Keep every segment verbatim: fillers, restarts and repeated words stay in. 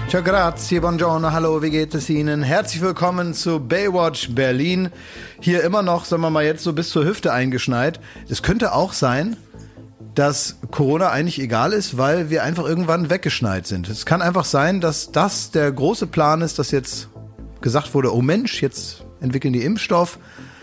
Ciao, grazie, buongiorno, hallo, wie geht es Ihnen? Herzlich willkommen zu Baywatch Berlin. Hier immer noch, sagen wir mal, jetzt so bis zur Hüfte eingeschneit. Es könnte auch sein, dass Corona eigentlich egal ist, weil wir einfach irgendwann weggeschneit sind. Es kann einfach sein, dass das der große Plan ist, dass jetzt gesagt wurde, oh Mensch, jetzt entwickeln die Impfstoff.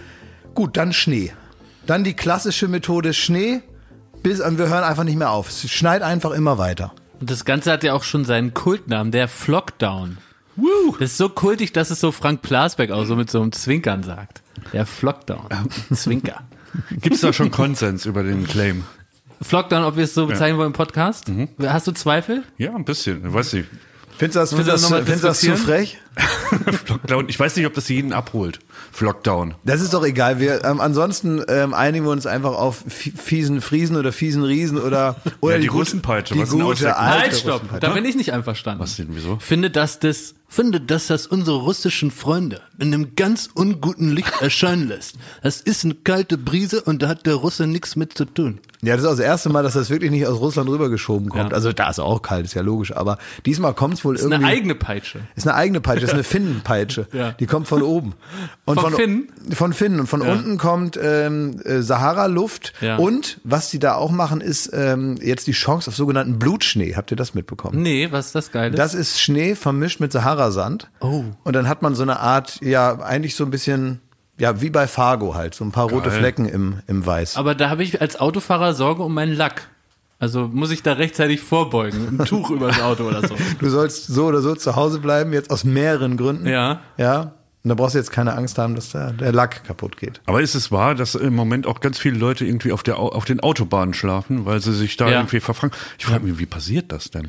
Gut, dann Schnee. Dann die klassische Methode Schnee, bis wir hören einfach nicht mehr auf. Es schneit einfach immer weiter. Und das Ganze hat ja auch schon seinen Kultnamen, der Flockdown. Woo. Das ist so kultig, dass es so Frank Plasberg auch so mit so einem Zwinkern sagt. Der Flockdown. Zwinker. Gibt es da schon Konsens über den Claim? Flockdown, ob wir es so bezeichnen wollen im Podcast? Mhm. Hast du Zweifel? Ja, ein bisschen. Weiß nicht. Findest du das, findest das, findest das zu frech? Flockdown. Ich weiß nicht, ob das jeden abholt. Flockdown. Das ist doch egal. Wir, ähm, ansonsten ähm, einigen wir uns einfach auf fiesen Friesen oder fiesen Riesen oder, oder ja, die, die Russenpeitsche. Die was gute alte Halt, stopp. Da bin ich nicht einverstanden. Was denn, wieso? Finde, dass das, finde, dass das unsere russischen Freunde in einem ganz unguten Licht erscheinen lässt. Das ist eine kalte Brise und da hat der Russe nichts mit zu tun. Ja, das ist auch das erste Mal, dass das wirklich nicht aus Russland rübergeschoben kommt. Ja. Also da ist auch kalt, ist ja logisch. Aber diesmal kommt es wohl ist irgendwie. Ist eine eigene Peitsche. Ist eine eigene Peitsche, ist eine Finnenpeitsche. Ja. Die kommt von oben. Und von, von Finnen? Von Finnen. Und von ja. unten kommt ähm, Sahara-Luft. Ja. Und was die da auch machen, ist ähm, jetzt die Chance auf sogenannten Blutschnee. Habt ihr das mitbekommen? Nee, was ist das Geile? Das ist Schnee vermischt mit Sahara-Sand. Oh. Und dann hat man so eine Art, ja, eigentlich so ein bisschen... Ja, wie bei Fargo halt, so ein paar Geil. rote Flecken im, im Weiß. Aber da habe ich als Autofahrer Sorge um meinen Lack. Also muss ich da rechtzeitig vorbeugen, ein Tuch über das Auto oder so. Du sollst so oder so zu Hause bleiben, jetzt aus mehreren Gründen. Ja. Ja. Und da brauchst du jetzt keine Angst haben, dass der, der Lack kaputt geht. Aber ist es wahr, dass im Moment auch ganz viele Leute irgendwie auf, der, auf den Autobahnen schlafen, weil sie sich da ja. irgendwie verfangen? Ich frage mich, wie passiert das denn?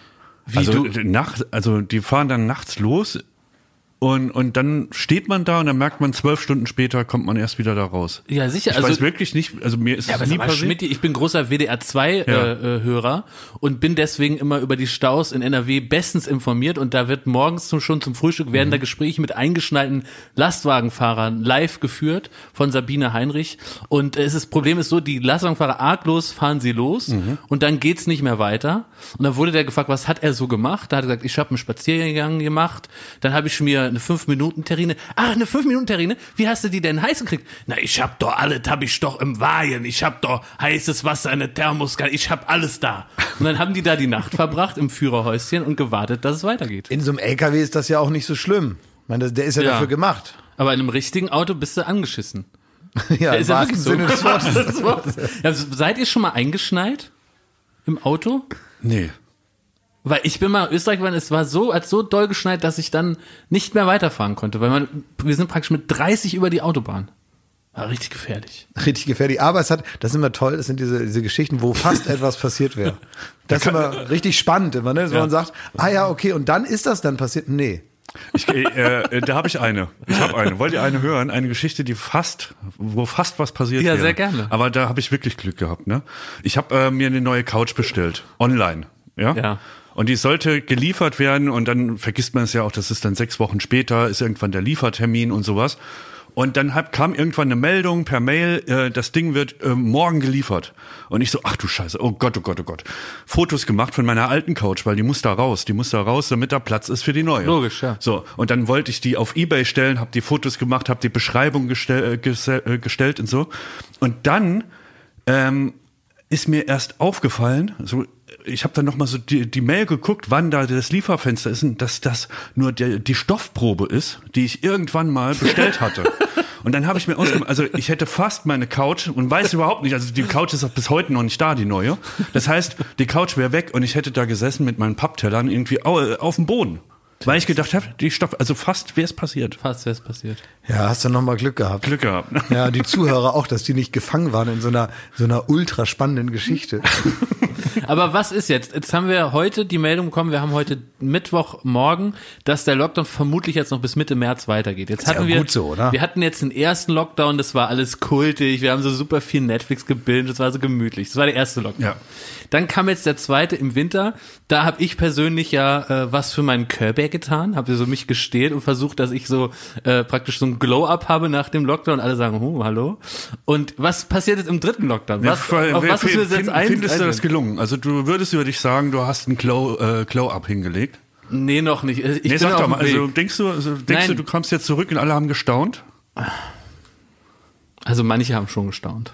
Wie also, du? Nacht, also die fahren dann nachts los. Und, und dann steht man da und dann merkt man, zwölf Stunden später kommt man erst wieder da raus. Ja, sicher. Ich also, weiß wirklich nicht, also mir ist ja, es nie passiert. Schmidt, ich bin großer W D R zwei Hörer ja. äh, und bin deswegen immer über die Staus in N R W bestens informiert und da wird morgens zum, schon zum Frühstück werden mhm. da Gespräche mit eingeschneiten Lastwagenfahrern live geführt von Sabine Heinrich und äh, es ist, das Problem ist so, die Lastwagenfahrer arglos fahren sie los mhm. und dann geht's nicht mehr weiter und dann wurde der gefragt, was hat er so gemacht? Da hat er gesagt, ich habe einen Spaziergang gemacht, dann habe ich mir eine fünf Minuten Terrine. Ach, eine fünf Minuten Terrine? Wie hast du die denn heiß gekriegt? Na, ich hab doch alles, hab ich doch im Weihen. Ich hab doch heißes Wasser, eine Thermoskanne. Ich hab alles da. Und dann haben die da die Nacht verbracht im Führerhäuschen und gewartet, dass es weitergeht. In so einem L K W ist das ja auch nicht so schlimm. Ich meine, der ist ja, ja. dafür gemacht. Aber in einem richtigen Auto bist du angeschissen. Ja, der ist ja wirklich so. Sinne des Wortes. Ja, seid ihr schon mal eingeschneit? Im Auto? Nee. Weil ich bin mal in Österreich, weil es war so, als so doll geschneit, dass ich dann nicht mehr weiterfahren konnte, weil man, wir sind praktisch mit dreißig über die Autobahn. War richtig gefährlich. Richtig gefährlich. Aber es hat, das ist immer toll, das sind diese, diese Geschichten, wo fast etwas passiert wäre. Das ist immer richtig spannend, immer, ne? Dass ja. man sagt, ah ja, okay, und dann ist das dann passiert. Nee. Ich, äh, äh, da habe ich eine. Ich habe eine. Wollt ihr eine hören? Eine Geschichte, die fast, wo fast was passiert Ja, wäre. sehr gerne. Aber da habe ich wirklich Glück gehabt, ne? Ich habe äh, mir eine neue Couch bestellt. Online. Ja. Ja. Und die sollte geliefert werden und dann vergisst man es ja auch, das ist dann sechs Wochen später, ist irgendwann der Liefertermin und sowas. Und dann hab, kam irgendwann eine Meldung per Mail, äh, das Ding wird äh, morgen geliefert. Und ich so, ach du Scheiße, oh Gott, oh Gott, oh Gott. Fotos gemacht von meiner alten Couch, weil die muss da raus, die muss da raus, damit da Platz ist für die neue. Logisch, ja. So, und dann wollte ich die auf eBay stellen, hab die Fotos gemacht, hab die Beschreibung gestell, äh, gestell, äh, gestellt und so. Und dann ähm, ist mir erst aufgefallen, so ich habe dann noch mal so die, die Mail geguckt, wann da das Lieferfenster ist und dass das nur der, die Stoffprobe ist, die ich irgendwann mal bestellt hatte. Und dann habe ich mir ausgemacht, also ich hätte fast meine Couch und weiß überhaupt nicht, also die Couch ist auch bis heute noch nicht da, die neue. Das heißt, die Couch wäre weg und ich hätte da gesessen mit meinen Papptellern irgendwie auf dem Boden. Weil ich gedacht habe, die Stoff, also fast wäre es passiert. Fast wäre es passiert. Ja, hast du noch mal Glück gehabt. Glück gehabt. Ne? Ja, die Zuhörer auch, dass die nicht gefangen waren in so einer so einer ultra spannenden Geschichte. Aber was ist jetzt? Jetzt haben wir heute die Meldung bekommen, wir haben heute Mittwochmorgen, dass der Lockdown vermutlich jetzt noch bis Mitte März weitergeht. Jetzt ist hatten ja wir, gut so, oder? Wir hatten jetzt den ersten Lockdown, das war alles kultig, wir haben so super viel Netflix gebinged, das war so gemütlich. Das war der erste Lockdown. Ja. Dann kam jetzt der zweite im Winter. Da habe ich persönlich ja äh, was für meinen Körper getan, habe so mich gestählt und versucht, dass ich so äh, praktisch so ein Glow-Up habe nach dem Lockdown. Alle sagen, oh, hallo. Und was passiert jetzt im dritten Lockdown? Was, ja, auf was müssen wir jetzt find, ein? Findest du das gelungen? Also du würdest über dich sagen, du hast ein Glow, äh, Glow-Up hingelegt? Nee, noch nicht. Ich nee, bin sag auf doch mal, dem Weg. also denkst du, also denkst du, du kommst jetzt zurück und alle haben gestaunt? Also manche haben schon gestaunt.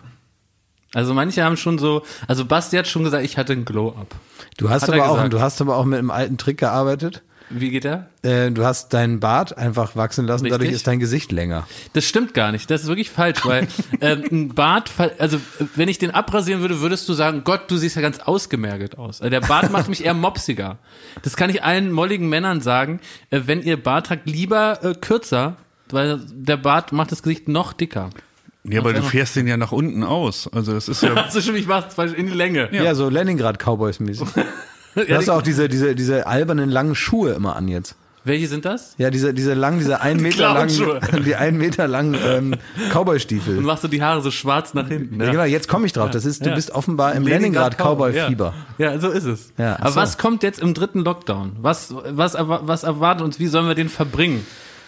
Also manche haben schon so, also Basti hat schon gesagt, ich hatte ein Glow-Up. Du hast Hat aber er auch, gesagt. du hast aber auch mit einem alten Trick gearbeitet. Wie geht der? Äh, du hast deinen Bart einfach wachsen lassen, Richtig. dadurch ist dein Gesicht länger. Das stimmt gar nicht. Das ist wirklich falsch, weil ähm, ein Bart, also wenn ich den abrasieren würde, würdest du sagen, Gott, du siehst ja ganz ausgemergelt aus. Also der Bart macht mich eher mopsiger. Das kann ich allen molligen Männern sagen. Äh, wenn ihr Bart tragt, lieber äh, kürzer, weil der Bart macht das Gesicht noch dicker. Ja, aber du fährst den ja nach unten aus. Also das ist ja. Also schon, ich mach's falsch in die Länge. Ja, ja so Leningrad-Cowboys-mäßig. Du hast auch diese, diese, diese albernen langen Schuhe immer an jetzt. Welche sind das? Ja, diese, diese langen, diese ein Meter langen, die ein Meter langen ähm, Cowboy-Stiefel. Und machst du die Haare so schwarz nach hinten. Ja, Ja, genau, jetzt komme ich drauf. Das ist, du Ja. bist offenbar im Leningrad-Cowboy-Fieber. Ja. ja, so ist es. Ja, Aber so. was kommt jetzt im dritten Lockdown? Was, was, erwa- was erwartet uns? Wie sollen wir den verbringen?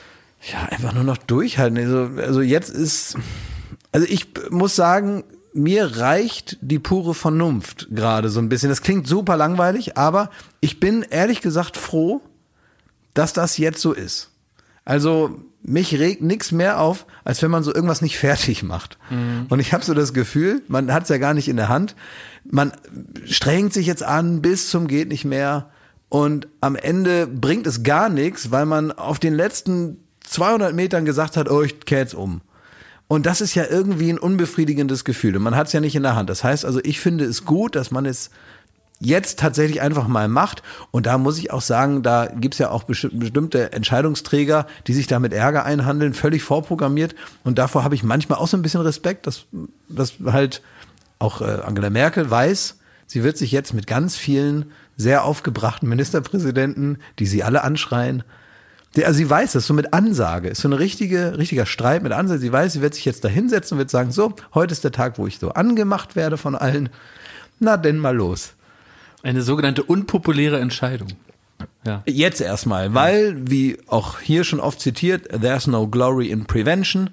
Ja, einfach nur noch durchhalten. Also, also jetzt ist, also ich muss sagen, mir reicht die pure Vernunft gerade so ein bisschen. Das klingt super langweilig, aber ich bin ehrlich gesagt froh, dass das jetzt so ist. Also mich regt nichts mehr auf, als wenn man so irgendwas nicht fertig macht. Mhm. Und ich habe so das Gefühl, man hat es ja gar nicht in der Hand. Man strengt sich jetzt an bis zum geht nicht mehr und am Ende bringt es gar nichts, weil man auf den letzten zweihundert Metern gesagt hat, oh, ich kehr jetzt um. Und das ist ja irgendwie ein unbefriedigendes Gefühl und man hat es ja nicht in der Hand. Das heißt also, ich finde es gut, dass man es jetzt tatsächlich einfach mal macht. Und da muss ich auch sagen, da gibt's ja auch bestimmte Entscheidungsträger, die sich da mit Ärger einhandeln, völlig vorprogrammiert. Und davor habe ich manchmal auch so ein bisschen Respekt, dass, dass halt auch äh, Angela Merkel weiß, sie wird sich jetzt mit ganz vielen sehr aufgebrachten Ministerpräsidenten, die sie alle anschreien, die, also sie weiß das, so mit Ansage, ist so ein richtige, richtiger Streit mit Ansage. Sie weiß, sie wird sich jetzt da hinsetzen und wird sagen, so, heute ist der Tag, wo ich so angemacht werde von allen. Na denn mal los. Eine sogenannte unpopuläre Entscheidung. Ja. Jetzt erstmal, weil, wie auch hier schon oft zitiert, there's no glory in prevention.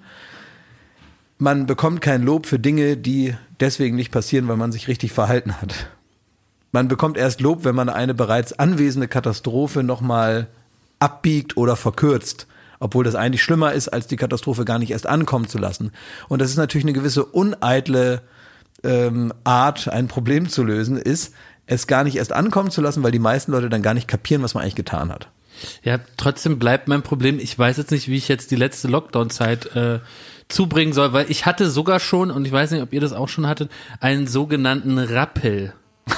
Man bekommt kein Lob für Dinge, die deswegen nicht passieren, weil man sich richtig verhalten hat. Man bekommt erst Lob, wenn man eine bereits anwesende Katastrophe nochmal abbiegt oder verkürzt. Obwohl das eigentlich schlimmer ist, als die Katastrophe gar nicht erst ankommen zu lassen. Und das ist natürlich eine gewisse uneitle ähm, Art, ein Problem zu lösen, ist, es gar nicht erst ankommen zu lassen, weil die meisten Leute dann gar nicht kapieren, was man eigentlich getan hat. Ja, trotzdem bleibt mein Problem, ich weiß jetzt nicht, wie ich jetzt die letzte Lockdown-Zeit äh, zubringen soll, weil ich hatte sogar schon, und ich weiß nicht, ob ihr das auch schon hattet, einen sogenannten Rappel.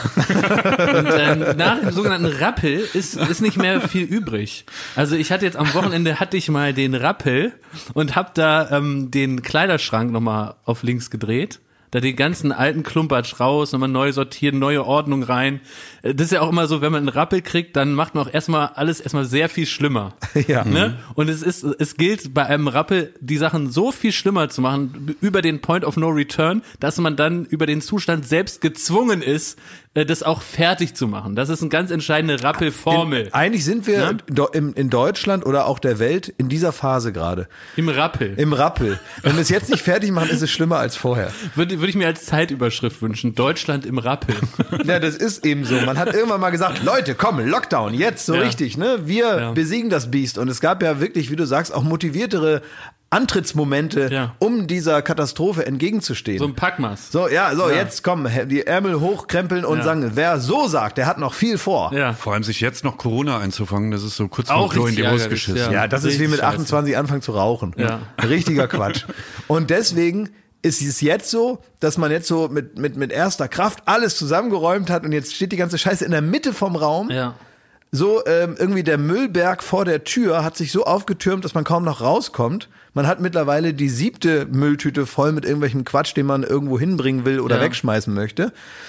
Und ähm, nach dem sogenannten Rappel ist, ist nicht mehr viel übrig. Also ich hatte jetzt am Wochenende hatte ich mal den Rappel und hab da ähm, den Kleiderschrank nochmal auf links gedreht. Da den ganzen alten Klumpatsch raus, nochmal neu sortieren, neue Ordnung rein. Das ist ja auch immer so, wenn man einen Rappel kriegt, dann macht man auch erstmal alles erstmal sehr viel schlimmer. Ja. Ne? Und es ist, es gilt bei einem Rappel, die Sachen so viel schlimmer zu machen, über den Point of No Return, dass man dann über den Zustand selbst gezwungen ist, das auch fertig zu machen. Das ist eine ganz entscheidende Rappelformel. In, eigentlich sind wir Ja? do, in, in Deutschland oder auch der Welt in dieser Phase gerade. Im Rappel. Im Rappel. Wenn wir es jetzt nicht fertig machen, ist es schlimmer als vorher. Würde, würde ich mir als Zeitüberschrift wünschen. Deutschland im Rappel. Ja, das ist eben so. Man hat irgendwann mal gesagt, Leute, komm, Lockdown, jetzt so Ja. richtig, ne? Wir Ja. besiegen das Biest. Und es gab ja wirklich, wie du sagst, auch motiviertere Antrittsmomente, Ja. um dieser Katastrophe entgegenzustehen. So ein Packmaß. So, ja, so, Ja. jetzt komm, die Ärmel hochkrempeln und Ja. sagen, wer so sagt, der hat noch viel vor. Ja. Vor allem sich jetzt noch Corona einzufangen, das ist so kurz Auch vor Klo in die richtig Brust ärgerlich, geschissen. ja. Ja, das ist wie Richtig mit scheiße. achtundzwanzig anfangen zu rauchen. Ja. Richtiger Quatsch. Und deswegen ist es jetzt so, dass man jetzt so mit, mit, mit erster Kraft alles zusammengeräumt hat und jetzt steht die ganze Scheiße in der Mitte vom Raum. Ja. So ähm, irgendwie der Müllberg vor der Tür hat sich so aufgetürmt, dass man kaum noch rauskommt. Man hat mittlerweile die siebte Mülltüte voll mit irgendwelchem Quatsch, den man irgendwo hinbringen will oder Ja. wegschmeißen möchte.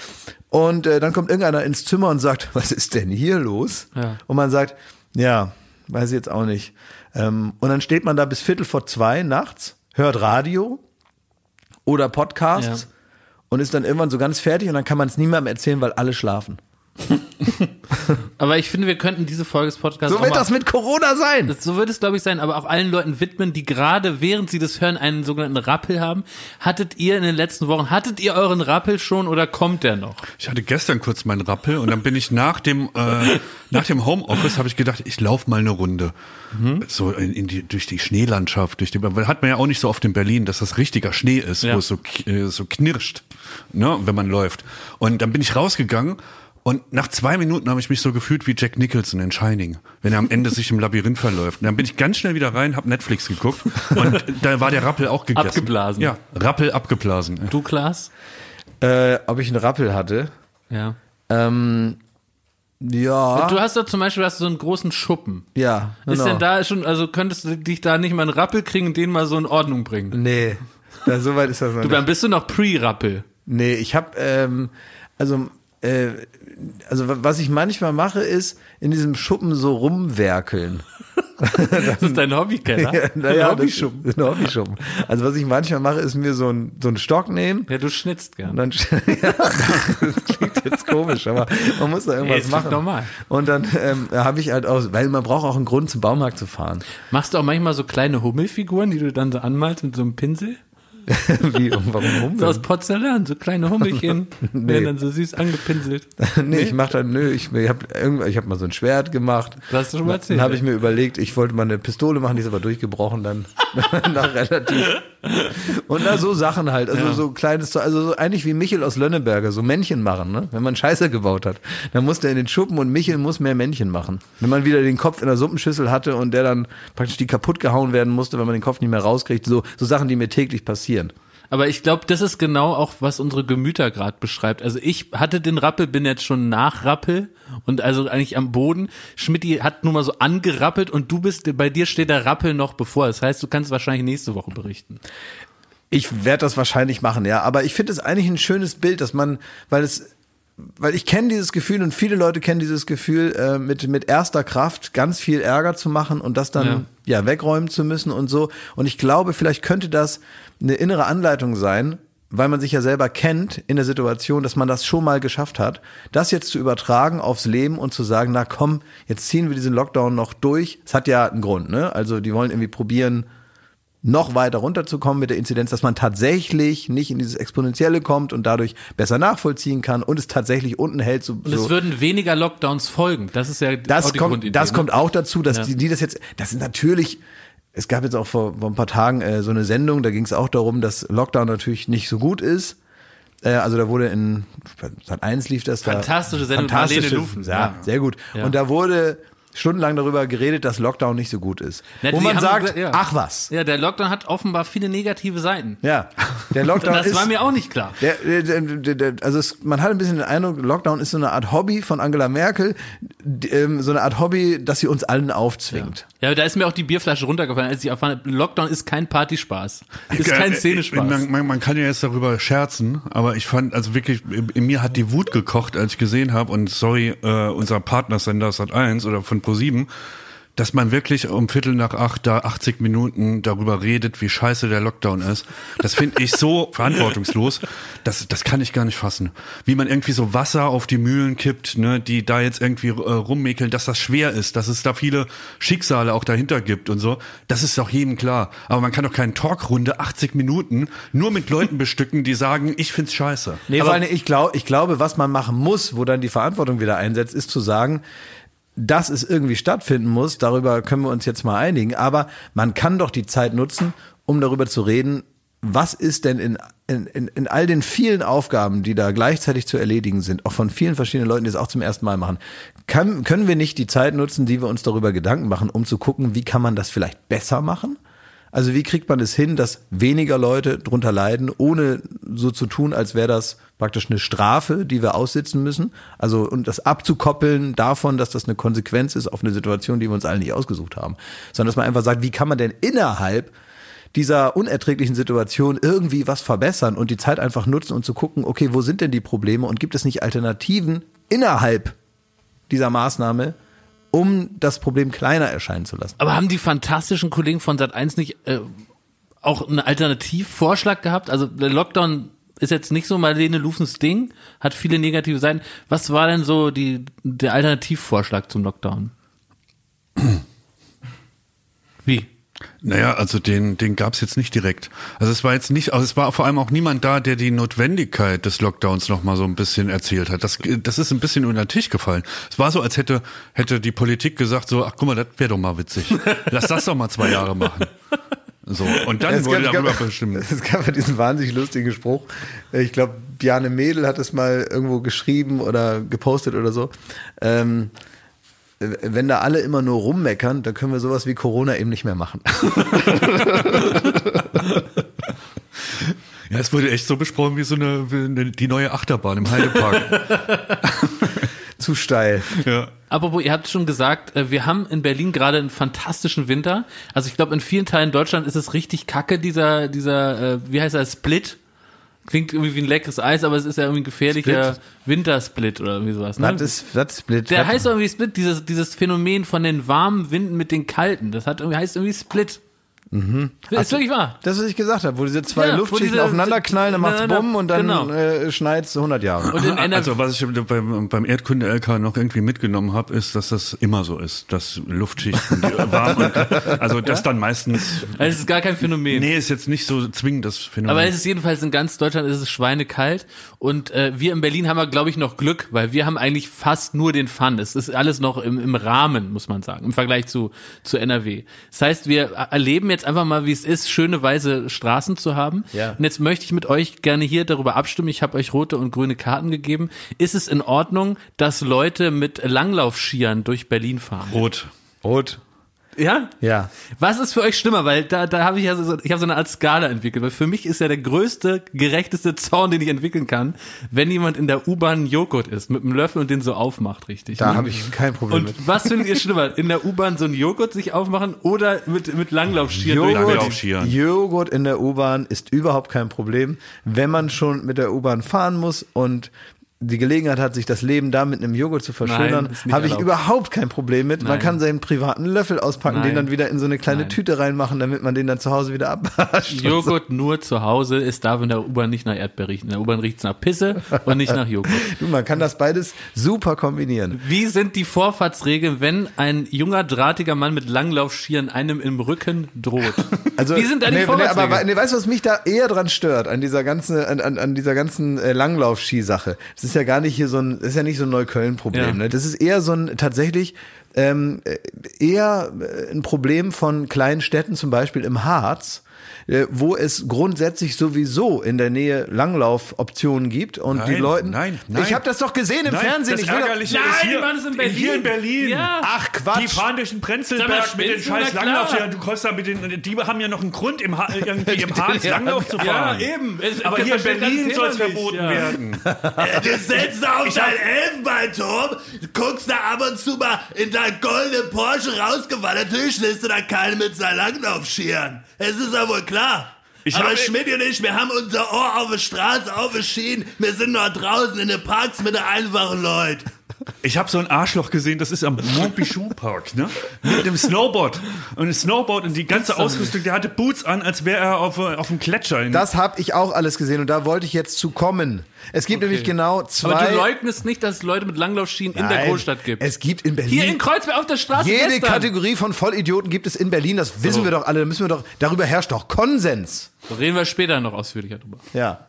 Und äh, dann kommt irgendeiner ins Zimmer und sagt, was ist denn hier los? Ja. Und man sagt, ja, weiß ich jetzt auch nicht. Ähm, und dann steht man da bis Viertel vor zwei nachts, hört Radio oder Podcasts Ja. und ist dann irgendwann so ganz fertig und dann kann man es niemandem erzählen, weil alle schlafen. Aber ich finde, wir könnten diese Folge des Podcasts So wird das mit Corona sein. Das, so wird es, glaube ich, sein, aber auch allen Leuten widmen, die gerade, während sie das hören, einen sogenannten Rappel haben. Hattet ihr in den letzten Wochen, hattet ihr euren Rappel schon oder kommt der noch? Ich hatte gestern kurz meinen Rappel und dann bin ich nach dem äh, nach dem Homeoffice, habe ich gedacht, ich laufe mal eine Runde. Mhm. So in, in die, durch die Schneelandschaft, durch die, weil hat man ja auch nicht so oft in Berlin, dass das richtiger Schnee ist, ja. wo es so, äh, so knirscht, ne, wenn man läuft. Und dann bin ich rausgegangen. Und nach zwei Minuten habe ich mich so gefühlt wie Jack Nicholson in Shining, wenn er am Ende sich im Labyrinth verläuft. Und dann bin ich ganz schnell wieder rein, habe Netflix geguckt und da war der Rappel auch gegessen. Abgeblasen. Ja, Rappel abgeblasen. Du, Klaas? Äh, ob ich einen Rappel hatte? Ja. Ähm, ja. Du hast doch zum Beispiel hast du so einen großen Schuppen. Ja, genau. Ist denn da schon, also könntest du dich da nicht mal einen Rappel kriegen und den mal so in Ordnung bringen? Nee, da, so weit ist das noch Du, nicht. dann bist du noch Pre-Rappel. Nee, ich habe, ähm, also, äh, also was ich manchmal mache, ist in diesem Schuppen so rumwerkeln. Das ist dein Hobbykeller? Ja, naja, ein Hobbyschuppen. Das ist ein Hobbyschuppen. Also was ich manchmal mache, ist mir so ein so einen Stock nehmen. Ja, du schnitzt gern. Und dann, ja, das klingt jetzt komisch, aber man muss da irgendwas ja, machen. Normal. Und dann ähm, habe ich halt auch, weil man braucht auch einen Grund, zum Baumarkt zu fahren. Machst du auch manchmal so kleine Hummelfiguren, die du dann so anmalst mit so einem Pinsel? Wie, und warum Hummel? So aus Porzellan, so kleine Hummelchen, Nee. werden dann so süß angepinselt. nee, ich mach dann, nö, ich, ich habe ich hab mal so ein Schwert gemacht. Das hast du schon mal erzählt. Dann habe ich mir überlegt, ich wollte mal eine Pistole machen, die ist aber durchgebrochen dann nach relativ. Und da so Sachen halt, also Ja. so kleines, also so eigentlich wie Michel aus Lönneberger, so Männchen machen, ne? Wenn man Scheiße gebaut hat, dann muss der in den Schuppen und Michel muss mehr Männchen machen. Wenn man wieder den Kopf in der Suppenschüssel hatte und der dann praktisch die kaputt gehauen werden musste, weil man den Kopf nicht mehr rauskriegt, so, so Sachen, die mir täglich passieren. Aber ich glaube, das ist genau auch, was unsere Gemüter gerade beschreibt. Also ich hatte den Rappel, bin jetzt schon nach Rappel und also eigentlich am Boden. Schmidti hat nur mal so angerappelt und du bist, bei dir steht der Rappel noch bevor. Das heißt, du kannst wahrscheinlich nächste Woche berichten. Ich werde das wahrscheinlich machen, ja. Aber ich finde es eigentlich ein schönes Bild, dass man, weil es, weil ich kenne dieses Gefühl und viele Leute kennen dieses Gefühl, äh, mit mit erster Kraft ganz viel Ärger zu machen und das dann ja. ja wegräumen zu müssen und so. Und ich glaube, vielleicht könnte das eine innere Anleitung sein, weil man sich ja selber kennt in der Situation, dass man das schon mal geschafft hat, das jetzt zu übertragen aufs Leben und zu sagen, na komm, jetzt ziehen wir diesen Lockdown noch durch. Es hat ja einen Grund, ne? Also die wollen irgendwie probieren, noch weiter runterzukommen mit der Inzidenz, dass man tatsächlich nicht in dieses Exponentielle kommt und dadurch besser nachvollziehen kann und es tatsächlich unten hält. So, Und es so. würden weniger Lockdowns folgen. Das ist ja Das auch die kommt, Grundidee. das ne? kommt auch dazu, dass Ja. die, die das jetzt, das sind natürlich, es gab jetzt auch vor, vor ein paar Tagen äh, so eine Sendung, da ging es auch darum, dass Lockdown natürlich nicht so gut ist. Äh, also da wurde in Sat eins lief das da. Fantastische Sendung, Fantastische, Marlene Lufen. Ja, Ja. sehr gut. Ja. Und da wurde stundenlang darüber geredet, dass Lockdown nicht so gut ist. Na, Wo die man haben sagt, gesagt, ja. ach was. Ja, der Lockdown hat offenbar viele negative Seiten. Ja, der Lockdown Das ist, war mir auch nicht klar. Der, der, der, der, also es, man hat ein bisschen den Eindruck, Lockdown ist so eine Art Hobby von Angela Merkel, die, ähm, so eine Art Hobby, das sie uns allen aufzwingt. Ja, da ist mir auch die Bierflasche runtergefallen, als ich erfahren habe, Lockdown ist kein Partyspaß. Ist kein Äh, Szenespaß. Man, man, man kann ja jetzt darüber scherzen, aber ich fand, also wirklich, in mir hat die Wut gekocht, als ich gesehen habe, und sorry, äh, unser Partnersender Sat eins oder von ProSieben, dass man wirklich um Viertel nach acht da achtzig Minuten darüber redet, wie scheiße der Lockdown ist. Das finde ich so verantwortungslos. Das, das kann ich gar nicht fassen. Wie man irgendwie so Wasser auf die Mühlen kippt, ne, die da jetzt irgendwie äh, rummäkeln, dass das schwer ist, dass es da viele Schicksale auch dahinter gibt und so. Das ist doch jedem klar. Aber man kann doch keine Talkrunde achtzig Minuten nur mit Leuten bestücken, die sagen, ich find's scheiße. Nee, Aber- vor allem, ich glaube, ich glaube, was man machen muss, wo dann die Verantwortung wieder einsetzt, ist zu sagen, dass es irgendwie stattfinden muss, darüber können wir uns jetzt mal einigen, aber man kann doch die Zeit nutzen, um darüber zu reden, was ist denn in, in, in, in all den vielen Aufgaben, die da gleichzeitig zu erledigen sind, auch von vielen verschiedenen Leuten, die es auch zum ersten Mal machen, kann, können wir nicht die Zeit nutzen, die wir uns darüber Gedanken machen, um zu gucken, wie kann man das vielleicht besser machen? Also wie kriegt man es hin, dass weniger Leute drunter leiden, ohne so zu tun, als wäre das praktisch eine Strafe, die wir aussitzen müssen? Also und das abzukoppeln davon, dass das eine Konsequenz ist auf eine Situation, die wir uns alle nicht ausgesucht haben. Sondern dass man einfach sagt, wie kann man denn innerhalb dieser unerträglichen Situation irgendwie was verbessern und die Zeit einfach nutzen und zu gucken, okay, wo sind denn die Probleme und gibt es nicht Alternativen innerhalb dieser Maßnahme, um das Problem kleiner erscheinen zu lassen. Aber haben die fantastischen Kollegen von Sat eins nicht äh, auch einen Alternativvorschlag gehabt? Also der Lockdown ist jetzt nicht so Marlene Lufens Ding, hat viele negative Seiten. Was war denn so die, der Alternativvorschlag zum Lockdown? Wie? Naja, also den, den gab es jetzt nicht direkt. Also es war jetzt nicht, also es war vor allem auch niemand da, der die Notwendigkeit des Lockdowns noch mal so ein bisschen erzählt hat. Das, das ist ein bisschen unter den Tisch gefallen. Es war so, als hätte, hätte die Politik gesagt so, ach guck mal, das wäre doch mal witzig. Lass das doch mal zwei Jahre machen. So, und dann es wurde gab, darüber gab, bestimmt. Es gab ja diesen wahnsinnig lustigen Spruch. Ich glaube, Bjarne Mädel hat es mal irgendwo geschrieben oder gepostet oder so. Ähm, wenn da alle immer nur rummeckern, dann können wir sowas wie Corona eben nicht mehr machen. Ja, es wurde echt so besprochen wie so eine, wie eine die neue Achterbahn im Heidepark. Zu steil. Ja. Apropos, ihr habt schon gesagt, wir haben in Berlin gerade einen fantastischen Winter. Also ich glaube, in vielen Teilen Deutschland ist es richtig kacke, dieser, dieser, wie heißt er, Split. Klingt irgendwie wie ein leckeres Eis, aber es ist ja irgendwie ein gefährlicher Split. Wintersplit oder irgendwie sowas. Ne? Was ist, was ist Split? Der was? heißt irgendwie Split, dieses, dieses Phänomen von den warmen Winden mit den kalten. Das hat irgendwie, heißt irgendwie Split. Mhm. Das ist wirklich wahr. Das, was ich gesagt habe, wo diese zwei Ja, wo Luftschichten diese- aufeinander knallen, dann macht's Nein, nein, bumm und dann genau. äh, schneit's hundert Jahre. Und in N R W, Also was ich beim, beim Erdkunde-L K noch irgendwie mitgenommen habe, ist, dass das immer so ist, dass Luftschichten die warm und also das dann meistens. also es ist gar kein Phänomen. Nee, ist jetzt nicht so zwingend das Phänomen. Aber es ist jedenfalls in ganz Deutschland ist es schweinekalt und äh, wir in Berlin haben wir, glaube ich, noch Glück, weil wir haben eigentlich fast nur den Fun. Es ist alles noch im, im Rahmen, muss man sagen, im Vergleich zu, zu N R W. Das heißt, wir erleben jetzt einfach mal, wie es ist, schöne weiße Straßen zu haben. Ja. Und jetzt möchte ich mit euch gerne hier darüber abstimmen. Ich habe euch rote und grüne Karten gegeben. Ist es in Ordnung, dass Leute mit Langlaufskiern durch Berlin fahren? Rot. Rot. Ja? Ja. Was ist für euch schlimmer? Weil da, da habe ich ja so, ich habe so eine Art Skala entwickelt. Weil für mich ist ja der größte, gerechteste Zorn, den ich entwickeln kann, wenn jemand in der U-Bahn Joghurt isst, mit einem Löffel und den so aufmacht, richtig. Da ne? habe ich kein Problem Und mit. was findet ihr schlimmer? In der U-Bahn so einen Joghurt sich aufmachen oder mit, mit Langlaufskiern durch Joghurt. Berlin? Langlaufskiern. Joghurt in der U-Bahn ist überhaupt kein Problem, wenn man schon mit der U-Bahn fahren muss und die Gelegenheit hat, sich das Leben da mit einem Joghurt zu verschönern, Nein, ist nicht habe ich erlaubt. überhaupt kein Problem mit. Man Nein. kann seinen privaten Löffel auspacken, Nein. den dann wieder in so eine kleine Nein. Tüte reinmachen, damit man den dann zu Hause wieder abwascht. Joghurt nur zu Hause, es darf in der U-Bahn nicht nach Erdbeer riechen. In der U-Bahn riecht es nach Pisse und nicht nach Joghurt. Du, man kann das beides super kombinieren. Wie sind die Vorfahrtsregeln, wenn ein junger, drahtiger Mann mit Langlaufskiern einem im Rücken droht? Also, Wie sind da die nee, nee, Vorfahrtsregeln? aber nee, weißt du, was mich da eher dran stört, an dieser ganzen, an, an, an dieser ganzen äh, Langlaufski-Sache? Das ist ja gar nicht hier so ein, das ist ja nicht so ein Neukölln-Problem, Ja. ne? Das ist eher so ein, tatsächlich, ähm, eher ein Problem von kleinen Städten, zum Beispiel im Harz, äh, wo es grundsätzlich sowieso in der Nähe Langlaufoptionen gibt und Nein, die Leute. nein, nein. Ich habe das doch gesehen im Nein, Fernsehen. das Ich will doch, Ärgerliche Nein, ist die hier, machen es in Berlin. hier in Berlin. Ja. ach Quatsch. Die fahren durch den Sag mal, Prenzlberg mit den spinnst du? scheiß Na klar. Langlaufskiern. Du kommst da mit den, die haben ja noch einen Grund, im, Ha- irgendwie im Harz Ja, Langlauf zu Ja, fahren. eben. Es- Aber ich hier in verstehe das Berlin Thema soll es nicht, verboten ja. werden. Du setzt auf deinen Elfenbeinturm, guckst da ab und zu mal in dein goldenen Porsche rausgefahren. Natürlich lässt du da keine mit seinen Langlaufskiern. Es ist ja wohl klar. Ich Aber habe- Schmidt und ich, wir haben unser Ohr auf der Straße, auf den Schienen. Wir sind noch draußen in den Parks mit den einfachen Leuten. Ich habe so ein Arschloch gesehen, das ist am Montpichou Park, ne? Mit dem Snowboard. Und ein Snowboard und die ganze Ausrüstung, der hatte Boots an, als wäre er auf, auf dem Gletscher. In Das habe ich auch alles gesehen und da wollte ich jetzt zu kommen. Es gibt nämlich genau zwei. Aber du leugnest nicht, dass es Leute mit Langlaufschienen in der Nein, Großstadt gibt. Es gibt in Berlin. Hier in Kreuzberg auf der Straße Jede gestern. Kategorie von Vollidioten gibt es in Berlin, das wissen wir doch alle, da müssen wir doch, darüber herrscht doch Konsens. Da reden wir später noch ausführlicher drüber. Ja.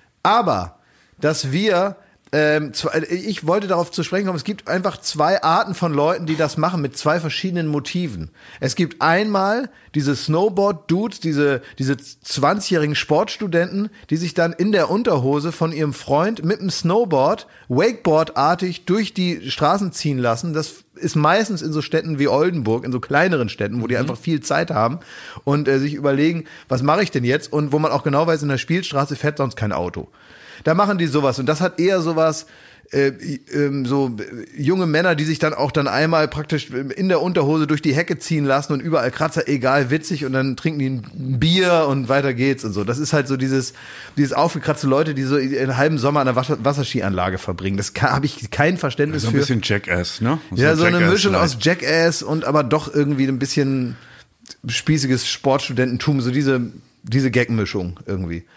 Aber, dass wir, ähm, zwei, ich wollte darauf zu sprechen kommen, es gibt einfach zwei Arten von Leuten, die das machen, mit zwei verschiedenen Motiven. Es gibt einmal diese Snowboard-Dudes, diese, diese zwanzigjährigen Sportstudenten, die sich dann in der Unterhose von ihrem Freund mit dem Snowboard, Wakeboard-artig durch die Straßen ziehen lassen. Das ist meistens in so Städten wie Oldenburg, in so kleineren Städten, wo die einfach viel Zeit haben und äh, sich überlegen, was mache ich denn jetzt? Und wo man auch genau weiß, in der Spielstraße fährt sonst kein Auto. Da machen die sowas und das hat eher sowas, äh, ähm, so äh, junge Männer, die sich dann auch dann einmal praktisch in der Unterhose durch die Hecke ziehen lassen und überall Kratzer, egal, witzig und dann trinken die ein Bier und weiter geht's und so. Das ist halt so dieses, dieses aufgekratzte Leute, die so einen halben Sommer an der Wasser- Wasserskianlage verbringen. Das habe ich kein Verständnis so ein für. bisschen Jackass, ne? Ja, so eine Jackass Mischung Light. aus Jackass und aber doch irgendwie ein bisschen spießiges Sportstudententum, so diese, diese Gag-Mischung irgendwie.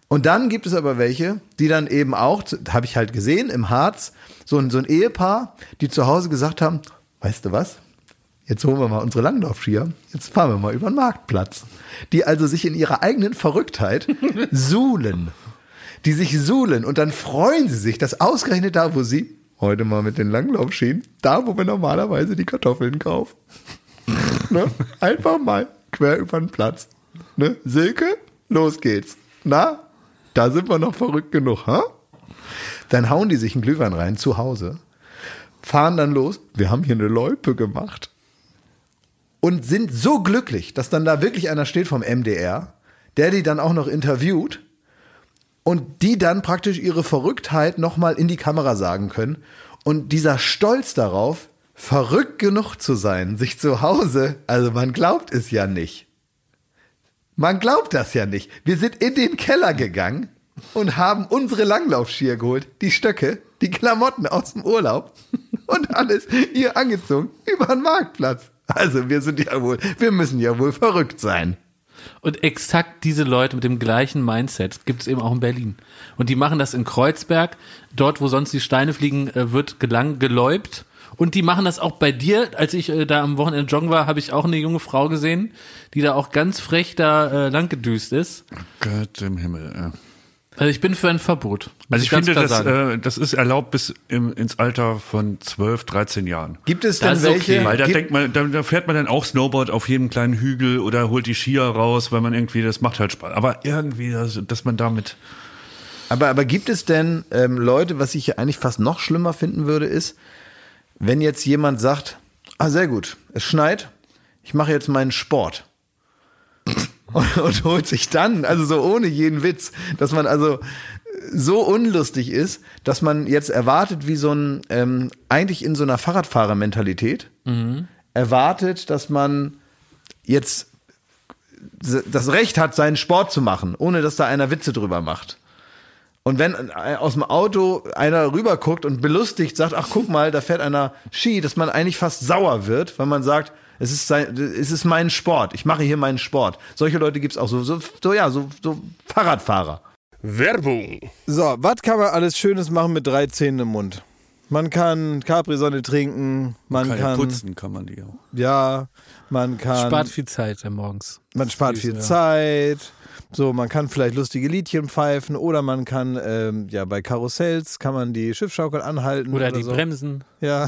Und dann gibt es aber welche, die dann eben auch, habe ich halt gesehen im Harz, so ein, so ein Ehepaar, die zu Hause gesagt haben, weißt du was, jetzt holen wir mal unsere Langlaufskier, jetzt fahren wir mal über den Marktplatz. Die also sich in ihrer eigenen Verrücktheit suhlen. Die sich suhlen und dann freuen sie sich, dass ausgerechnet da, wo sie, heute mal mit den Langlaufschienen, da, wo wir normalerweise die Kartoffeln kaufen, ne? Einfach mal quer über den Platz. Ne? Silke, los geht's. Na, da sind wir noch verrückt genug, ha? Dann hauen die sich einen Glühwein rein zu Hause, fahren dann los, wir haben hier eine Loipe gemacht und sind so glücklich, dass dann da wirklich einer steht vom M D R, der die dann auch noch interviewt und die dann praktisch ihre Verrücktheit nochmal in die Kamera sagen können und dieser Stolz darauf, verrückt genug zu sein, sich zu Hause, also man glaubt es ja nicht. Man glaubt das ja nicht. Wir sind in den Keller gegangen und haben unsere Langlaufskier geholt, die Stöcke, die Klamotten aus dem Urlaub und alles hier angezogen über den Marktplatz. Also wir sind ja wohl, wir müssen ja wohl verrückt sein. Und exakt diese Leute mit dem gleichen Mindset gibt es eben auch in Berlin. Und die machen das in Kreuzberg, dort wo sonst die Steine fliegen, wird gelang geläupt. Und die machen das auch bei dir. Als ich äh, da am Wochenende joggen war, habe ich auch eine junge Frau gesehen, die da auch ganz frech da äh, lang gedüst ist. Gott im Himmel, ja. Also ich bin für ein Verbot. Also ich finde, das, äh, das ist erlaubt bis im, ins Alter von zwölf, dreizehn Jahren. Gibt es denn Das ist welche? okay. Weil da Gibt- denkt man, da, da fährt man dann auch Snowboard auf jedem kleinen Hügel oder holt die Skier raus, weil man irgendwie, das macht halt Spaß. Aber irgendwie, dass, dass man damit... Aber, aber gibt es denn ähm, Leute, was ich eigentlich fast noch schlimmer finden würde, ist, wenn jetzt jemand sagt, ah, sehr gut, es schneit, ich mache jetzt meinen Sport. Und, und holt sich dann, also so ohne jeden Witz, dass man also so unlustig ist, dass man jetzt erwartet, wie so ein, ähm, eigentlich in so einer Fahrradfahrermentalität, mhm. erwartet, dass man jetzt das Recht hat, seinen Sport zu machen, ohne dass da einer Witze drüber macht. Und wenn aus dem Auto einer rüberguckt und belustigt sagt, ach guck mal, da fährt einer Ski, dass man eigentlich fast sauer wird, weil man sagt, es ist sein, es ist mein Sport, ich mache hier meinen Sport. Solche Leute gibt's auch so, so, so ja, so, so Fahrradfahrer. Werbung. So, was kann man alles Schönes machen mit drei Zähnen im Mund? Man kann Capri-Sonne trinken, man Kann kann, putzen kann man die auch. ja, man kann, Spart viel Zeit ja, morgens. man spart viel Ja. Zeit. So, man kann vielleicht lustige Liedchen pfeifen oder man kann, ähm, ja, bei Karussells kann man die Schiffschaukel anhalten. Oder, Oder die so. Bremsen. Ja.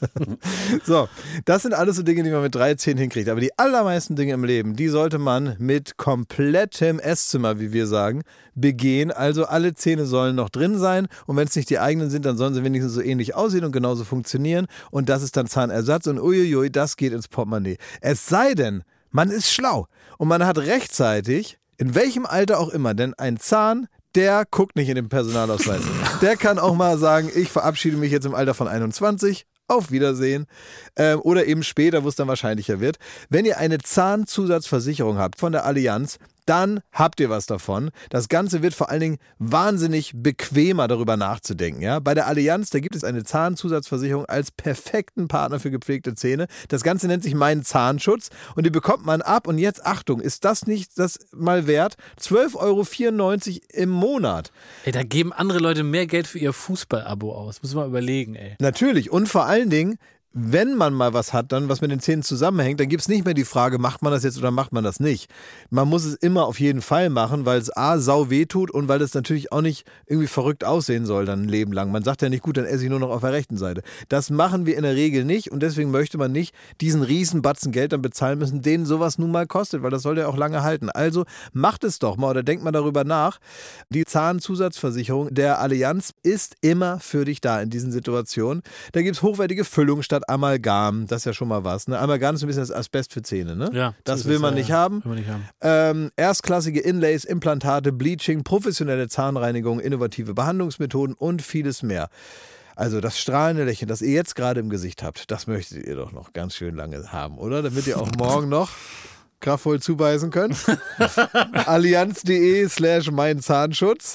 So, das sind alles so Dinge, die man mit dreizehn hinkriegt. Aber die allermeisten Dinge im Leben, die sollte man mit komplettem Esszimmer, wie wir sagen, begehen. Also alle Zähne sollen noch drin sein. Und wenn es nicht die eigenen sind, dann sollen sie wenigstens so ähnlich aussehen und genauso funktionieren. Und das ist dann Zahnersatz. Und uiuiui, das geht ins Portemonnaie. Es sei denn, man ist schlau und man hat rechtzeitig, in welchem Alter auch immer, denn ein Zahn, der guckt nicht in den Personalausweis. Der kann auch mal sagen, ich verabschiede mich jetzt im Alter von einundzwanzig, auf Wiedersehen. Ähm, oder eben später, wo es dann wahrscheinlicher wird. Wenn ihr eine Zahnzusatzversicherung habt von der Allianz, dann habt ihr was davon. Das Ganze wird vor allen Dingen wahnsinnig bequemer, darüber nachzudenken. Ja? Bei der Allianz, da gibt es eine Zahnzusatzversicherung als perfekten Partner für gepflegte Zähne. Das Ganze nennt sich Mein Zahnschutz und die bekommt man ab. Und jetzt, Achtung, ist das nicht das mal wert? zwölf Euro vierundneunzig im Monat. Ey, da geben andere Leute mehr Geld für ihr Fußball-Abo aus. Muss man überlegen, ey. Natürlich. Und vor allen Dingen, wenn man mal was hat, dann was mit den Zähnen zusammenhängt, dann gibt es nicht mehr die Frage, macht man das jetzt oder macht man das nicht. Man muss es immer auf jeden Fall machen, weil es A, sau weh tut und weil es natürlich auch nicht irgendwie verrückt aussehen soll dann ein Leben lang. Man sagt ja nicht, gut, dann esse ich nur noch auf der rechten Seite. Das machen wir in der Regel nicht und deswegen möchte man nicht diesen riesen Batzen Geld dann bezahlen müssen, den sowas nun mal kostet, weil das soll ja auch lange halten. Also macht es doch mal oder denkt mal darüber nach. Die Zahnzusatzversicherung der Allianz ist immer für dich da in diesen Situationen. Da gibt es hochwertige Füllung statt Amalgam, das ist ja schon mal was. Ne? Amalgam ist ein bisschen das Asbest für Zähne, ne? Ja, das so will ist man es, nicht ja. haben. Will man nicht haben. Ähm, erstklassige Inlays, Implantate, Bleaching, professionelle Zahnreinigung, innovative Behandlungsmethoden und vieles mehr. Also das strahlende Lächeln, das ihr jetzt gerade im Gesicht habt, das möchtet ihr doch noch ganz schön lange haben, oder? Damit ihr auch morgen noch kraftvoll zubeißen könnt. Allianz.de slash mein Zahnschutz.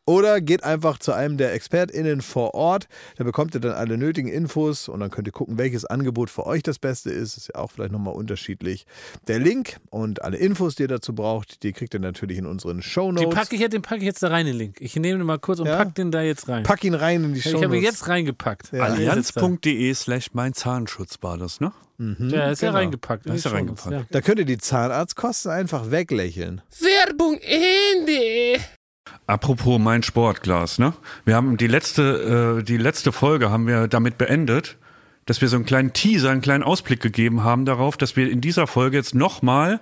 Oder geht einfach zu einem der ExpertInnen vor Ort. Da bekommt ihr dann alle nötigen Infos und dann könnt ihr gucken, welches Angebot für euch das Beste ist. Ist ja auch vielleicht nochmal unterschiedlich. Der Link und alle Infos, die ihr dazu braucht, die kriegt ihr natürlich in unseren Shownotes. Den packe ich, den pack ich jetzt da rein, den Link. Ich nehme den mal kurz und Ja? pack den da jetzt rein. Pack ihn rein in die Shownotes. Ich habe ihn jetzt reingepackt. Ja. Allianz.de slash mein Zahnschutz war das, ne? Ja, ist ja genau. reingepackt. Ist ja schon reingepackt. was, ja. Da könnt ihr die Zahnarztkosten einfach weglächeln. Werbung Ende. Apropos mein Sportglas, ne? Wir haben die letzte, äh, die letzte Folge haben wir damit beendet, dass wir so einen kleinen Teaser, einen kleinen Ausblick gegeben haben darauf, dass wir in dieser Folge jetzt nochmal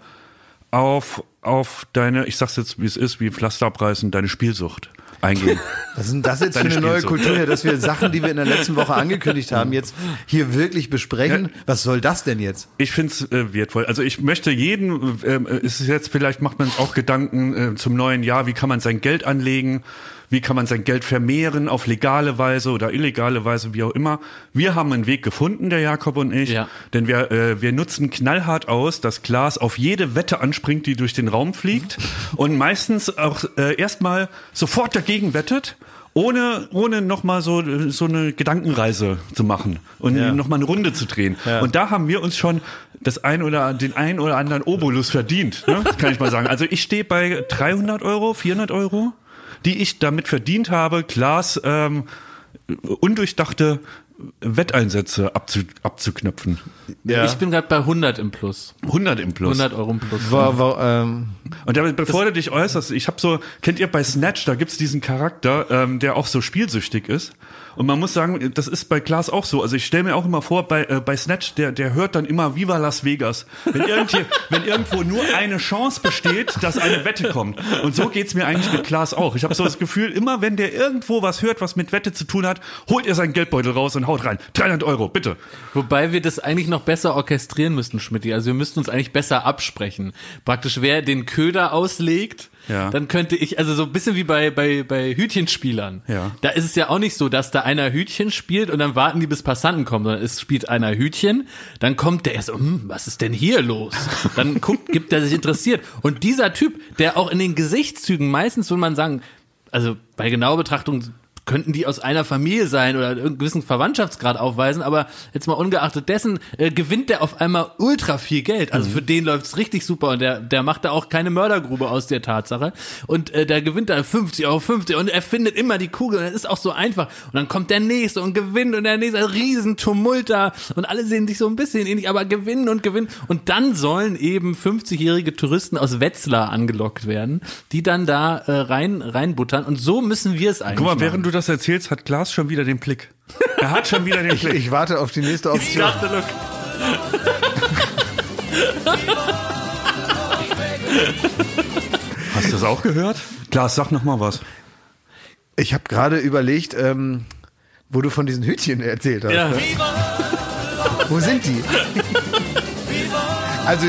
auf, auf deine, ich sag's jetzt wie es ist, wie Pflaster abreißen, deine Spielsucht eingehen. Was ist denn das jetzt für Deine eine neue Spielsucht. Kultur, dass wir Sachen, die wir in der letzten Woche angekündigt haben, jetzt hier wirklich besprechen? Was soll das denn jetzt? Ich finde es äh, wertvoll. Also ich möchte jeden, äh, ist es jetzt vielleicht macht man auch Gedanken äh, zum neuen Jahr, wie kann man sein Geld anlegen, wie kann man sein Geld vermehren auf legale Weise oder illegale Weise, wie auch immer. Wir haben einen Weg gefunden, der Jakob und ich, Ja. denn wir, äh, wir nutzen knallhart aus, dass Klaas auf jede Wette anspringt, die durch den Raum fliegt und meistens auch äh, erstmal sofort dagegen wettet. Ohne, ohne nochmal so, so eine Gedankenreise zu machen und Ja. nochmal eine Runde zu drehen. Ja. Und da haben wir uns schon das ein oder, den ein oder anderen Obolus verdient, ne? Kann ich mal sagen. Also ich stehe bei dreihundert Euro, vierhundert Euro, die ich damit verdient habe, Klaas ähm, undurchdachte Wetteinsätze abzu, abzuknöpfen. Ja. Ich bin gerade bei hundert im Plus. hundert im Plus. hundert Euro im Plus. War, war, ähm, Und damit, bevor du dich äußerst, ich habe so, kennt ihr bei Snatch, da gibt's diesen Charakter, ähm, der auch so spielsüchtig ist. Und man muss sagen, das ist bei Klaas auch so. Also ich stelle mir auch immer vor, bei, äh, bei Snatch, der, der hört dann immer Viva Las Vegas. Wenn, irgendwie, wenn irgendwo nur eine Chance besteht, dass eine Wette kommt. Und so geht's mir eigentlich mit Klaas auch. Ich habe so das Gefühl, immer wenn der irgendwo was hört, was mit Wette zu tun hat, holt er seinen Geldbeutel raus und haut rein. dreihundert Euro, bitte. Wobei wir das eigentlich noch besser orchestrieren müssten, Schmidti. Also wir müssten uns eigentlich besser absprechen. Praktisch, wer den Köder auslegt, Ja. dann könnte ich, also so ein bisschen wie bei, bei, bei Hütchenspielern. Ja. Da ist es ja auch nicht so, dass da einer Hütchen spielt und dann warten die, bis Passanten kommen, sondern es spielt einer Hütchen, dann kommt der erst so, hm, was ist denn hier los? Dann guckt, gibt er sich interessiert. Und dieser Typ, der auch in den Gesichtszügen meistens, würde man sagen, also bei genauer Betrachtung könnten die aus einer Familie sein oder einen gewissen Verwandtschaftsgrad aufweisen, aber jetzt mal ungeachtet dessen äh, gewinnt der auf einmal ultra viel Geld. Also für den läuft's richtig super und der der macht da auch keine Mördergrube aus der Tatsache und äh, der gewinnt da fünfzig Euro fünfzig und er findet immer die Kugel und das ist auch so einfach und dann kommt der nächste und gewinnt und der nächste, ein riesen Tumult da und alle sehen sich so ein bisschen ähnlich, aber gewinnen und gewinnen und dann sollen eben fünfzigjährige Touristen aus Wetzlar angelockt werden, die dann da äh, rein reinbuttern und so müssen wir es eigentlich Guck mal, machen. während du das erzählst, hat Klaas schon wieder den Blick. Er hat schon wieder den Ich, Blick. ich warte auf die nächste Ich Option. dachte, look. Hast du das auch gehört? Klaas, sag noch mal was. Ich habe gerade überlegt, ähm, wo du von diesen Hütchen erzählt hast. Ja. Ne? Wo sind die? Also,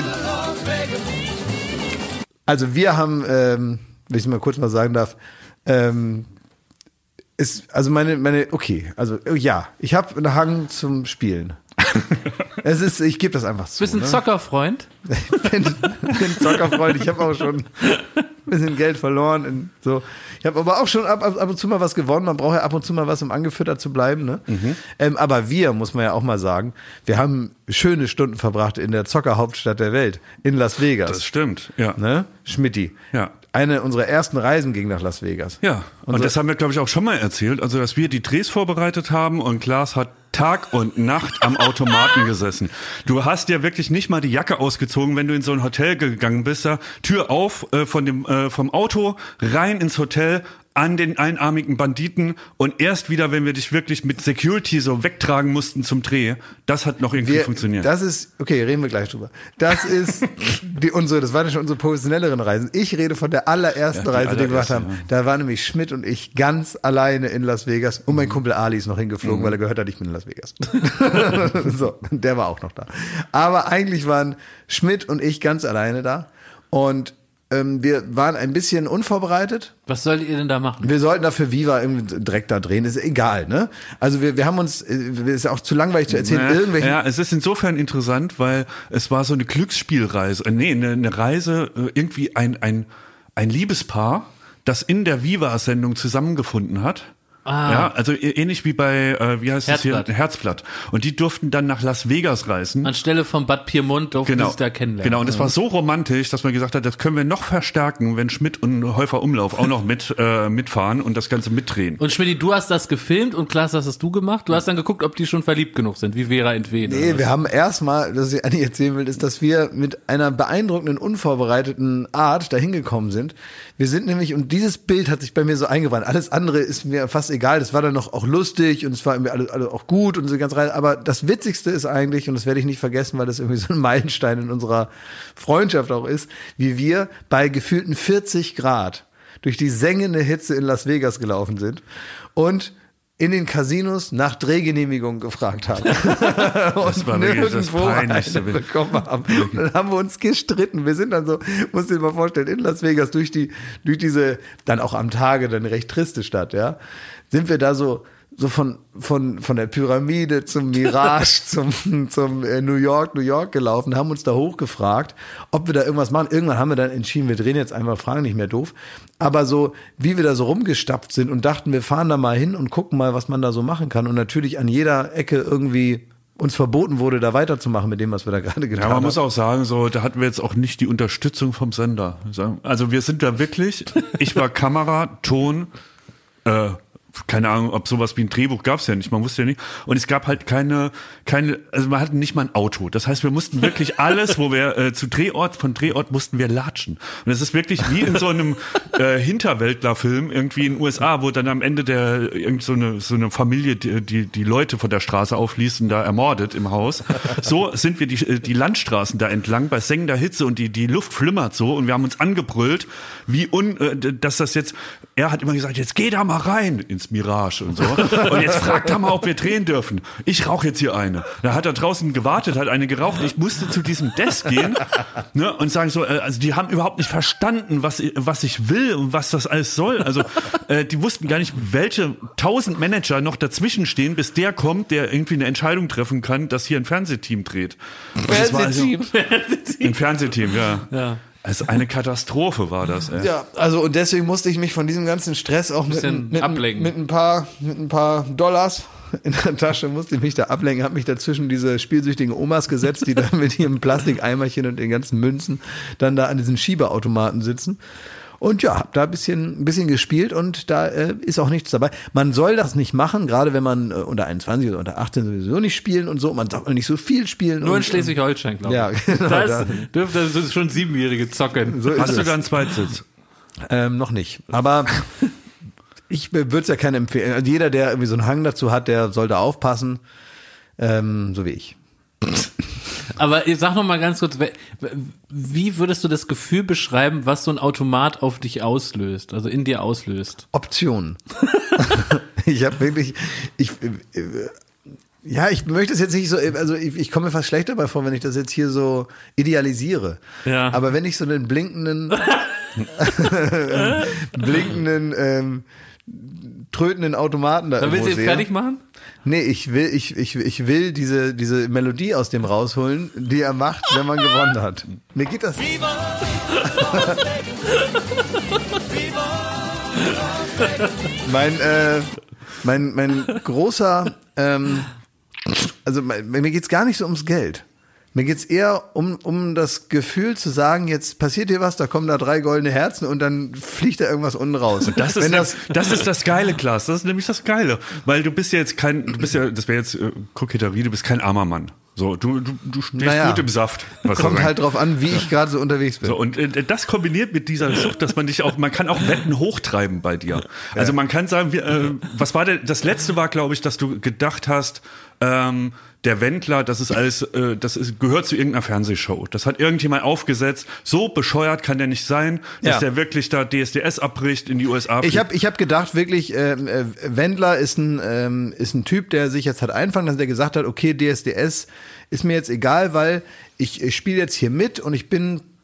also wir haben, ähm, wenn ich es mal kurz mal sagen darf, ähm, ist, also meine, meine, okay, also ja, ich habe einen Hang zum Spielen. Es ist, ich gebe das einfach zu. Bist ein ne? Zockerfreund? Ich bin, bin Zockerfreund. Ich habe auch schon ein bisschen Geld verloren. In, so. Ich habe aber auch schon ab, ab, ab und zu mal was gewonnen. Man braucht ja ab und zu mal was, um angefüttert zu bleiben. Ne? Mhm. Ähm, aber wir, muss man ja auch mal sagen, wir haben schöne Stunden verbracht in der Zockerhauptstadt der Welt, in Las Vegas. Das stimmt, ja. Ne? Schmidti. Ja. Eine unserer ersten Reisen ging nach Las Vegas. Ja, und, Und das haben wir, glaube ich, auch schon mal erzählt. Also, dass wir die Drehs vorbereitet haben und Klaas hat Tag und Nacht am Automaten gesessen. Du hast ja wirklich nicht mal die Jacke ausgezogen, wenn du in so ein Hotel gegangen bist. Da Tür auf, äh, von dem, äh, vom Auto rein ins Hotel, an den einarmigen Banditen und erst wieder, wenn wir dich wirklich mit Security so wegtragen mussten zum Dreh, das hat noch irgendwie Wir, funktioniert. Das ist, okay, reden wir gleich drüber. Das ist die, unsere, das waren schon unsere professionelleren Reisen. Ich rede von der allerersten Ja, die Reise, die wir gemacht allererste, haben. ja. Da waren nämlich Schmidt und ich ganz alleine in Las Vegas und mein Kumpel Ali ist noch hingeflogen, Mhm. weil er gehört hat, ich bin in Las Vegas. So, der war auch noch da. Aber eigentlich waren Schmidt und ich ganz alleine da und ähm, wir waren ein bisschen unvorbereitet. Was sollt ihr denn da machen? Wir sollten dafür Viva im Dreck da drehen, ist egal, ne? Also wir, wir haben uns, es ist auch zu langweilig zu erzählen, Naja, irgendwelche. Ja, es ist insofern interessant, weil es war so eine Glücksspielreise, äh, nee, eine, eine Reise, äh, irgendwie ein, ein, ein Liebespaar, das in der Viva-Sendung zusammengefunden hat. Ah. Ja, also ähnlich wie bei, äh, wie heißt Herzblatt. das hier? Herzblatt. Und die durften dann nach Las Vegas reisen. Anstelle von Bad Pyrmont durften genau. sie es da kennenlernen. Genau, und es war so romantisch, dass man gesagt hat, das können wir noch verstärken, wenn Schmidt und Häufer Umlauf auch noch mit äh, mitfahren und das Ganze mitdrehen. Und Schmidt, du hast das gefilmt und Klaas, das hast du gemacht. Du hast dann geguckt, ob die schon verliebt genug sind, wie Vera Entwen. Nee, wir haben erstmal, was ich eigentlich erzählen will, ist, dass wir mit einer beeindruckenden, unvorbereiteten Art dahin gekommen sind. Wir sind nämlich, und dieses Bild hat sich bei mir so eingebrannt. Alles andere ist mir fast egal. Das war dann noch auch lustig und es war irgendwie alles, alles auch gut und so ganz rein. Aber das Witzigste ist eigentlich, und das werde ich nicht vergessen, weil das irgendwie so ein Meilenstein in unserer Freundschaft auch ist, wie wir bei gefühlten vierzig Grad durch die sengende Hitze in Las Vegas gelaufen sind und in den Casinos nach Drehgenehmigung gefragt haben. Das war wirklich das Peinlichste. Bekommen haben. Und dann haben wir uns gestritten. Wir sind dann so, musst du dir mal vorstellen, in Las Vegas durch die, durch diese, dann auch am Tage, dann recht triste Stadt, ja, sind wir da so, so von, von, von der Pyramide zum Mirage, zum, zum äh, New York, New York gelaufen, haben uns da hochgefragt, ob wir da irgendwas machen. Irgendwann haben wir dann entschieden, wir drehen jetzt einfach, fragen nicht mehr doof. Aber so, wie wir da so rumgestapft sind und dachten, wir fahren da mal hin und gucken mal, was man da so machen kann. Und natürlich an jeder Ecke irgendwie uns verboten wurde, da weiterzumachen mit dem, was wir da gerade getan haben. Ja, man muss auch sagen, so, da hatten wir jetzt auch nicht die Unterstützung vom Sender. Also wir sind da wirklich, ich war Kamera, Ton, äh, keine Ahnung, ob sowas wie ein Drehbuch gab es ja nicht, man wusste ja nicht. Und es gab halt keine, keine, also wir hatten nicht mal ein Auto. Das heißt, wir mussten wirklich alles, wo wir äh, zu Drehort, von Drehort mussten wir latschen. Und es ist wirklich wie in so einem äh, Hinterwäldler-Film irgendwie in den U S A, wo dann am Ende der irgend so eine, so eine Familie die, die, die Leute von der Straße aufliest und da ermordet im Haus. So sind wir die, die Landstraßen da entlang bei sengender Hitze und die, die Luft flimmert so und wir haben uns angebrüllt, wie un, äh, dass das jetzt, er hat immer gesagt, jetzt geh da mal rein ins Mirage und so. Und jetzt fragt er mal, ob wir drehen dürfen. Ich rauche jetzt hier eine. Da hat er draußen gewartet, hat eine geraucht. Ich musste zu diesem Desk gehen, ne, und sagen so, äh, also die haben überhaupt nicht verstanden, was, was ich will und was das alles soll. Also äh, die wussten gar nicht, welche tausend Manager noch dazwischen stehen, bis der kommt, der irgendwie eine Entscheidung treffen kann, dass hier ein Fernsehteam dreht. Fernsehteam. Also, ein Fernsehteam, ja. Ja. Also eine Katastrophe war das. Ey. Ja, also und deswegen musste ich mich von diesem ganzen Stress auch mit, mit, ablenken. mit ein paar mit ein paar Dollars in der Tasche musste ich mich da ablenken, habe mich dazwischen diese spielsüchtigen Omas gesetzt, die da mit ihrem Plastikeimerchen und den ganzen Münzen dann da an diesen Schiebeautomaten sitzen. Und ja, hab da ein bisschen, ein bisschen gespielt und da äh, ist auch nichts dabei. Man soll das nicht machen, gerade wenn man äh, unter einundzwanzig oder unter achtzehn sowieso nicht spielen und so. Man darf nicht so viel spielen. Nur und, in Schleswig-Holstein, glaube ich. Ja, genau. Da Da, dürfte das schon Siebenjährige zocken. so Hast ist du es. da einen Zweitsitz? Ähm, noch nicht. Aber ich würde es ja keinen empfehlen. Also jeder, der irgendwie so einen Hang dazu hat, der sollte aufpassen. Ähm, so wie ich. Aber sag noch mal ganz kurz, wie würdest du das Gefühl beschreiben, was so ein Automat auf dich auslöst, also in dir auslöst? Optionen. Ich habe wirklich, ich, äh, ja, ich möchte es jetzt nicht so, also ich, ich komme mir fast schlecht dabei vor, wenn ich das jetzt hier so idealisiere. Ja. Aber wenn ich so einen blinkenden, blinkenden, ähm, trötenden Automaten da Dann willst irgendwo du ihn sehe. fertig machen? Nee, ich will, ich, ich, ich will diese, diese Melodie aus dem rausholen, die er macht, wenn man gewonnen hat. Mir geht das. mein, äh, mein, mein großer, ähm, also mein, mir geht's gar nicht so ums Geld. Mir geht's eher um, um das Gefühl zu sagen, jetzt passiert hier was, da kommen da drei goldene Herzen und dann fliegt da irgendwas unten raus. Und das ist, Wenn das, das ist das Geile, Klaas. Das ist nämlich das Geile. Weil du bist ja jetzt kein, du bist ja, das wäre jetzt äh, Koketterie, du bist kein armer Mann. So, du, du, du stehst Naja, gut im Saft. Was kommt halt drauf an, wie ich gerade so unterwegs bin. So, und äh, das kombiniert mit dieser Sucht, dass man dich auch, man kann auch Wetten hochtreiben bei dir. Also man kann sagen, wir, äh, was war denn, das letzte war, glaube ich, dass du gedacht hast, ähm, der Wendler, das ist alles, äh, das ist, gehört zu irgendeiner Fernsehshow. Das hat irgendjemand aufgesetzt. So bescheuert kann der nicht sein, dass Ja. der wirklich da D S D S abbricht, in die U S A fliegt. Ich habe ich hab gedacht, wirklich, ähm, äh, Wendler ist ein, ähm, ist ein Typ, der sich jetzt hat einfangen lassen, der gesagt hat, okay, D S D S ist mir jetzt egal, weil ich, ich spiele jetzt hier mit und ich bin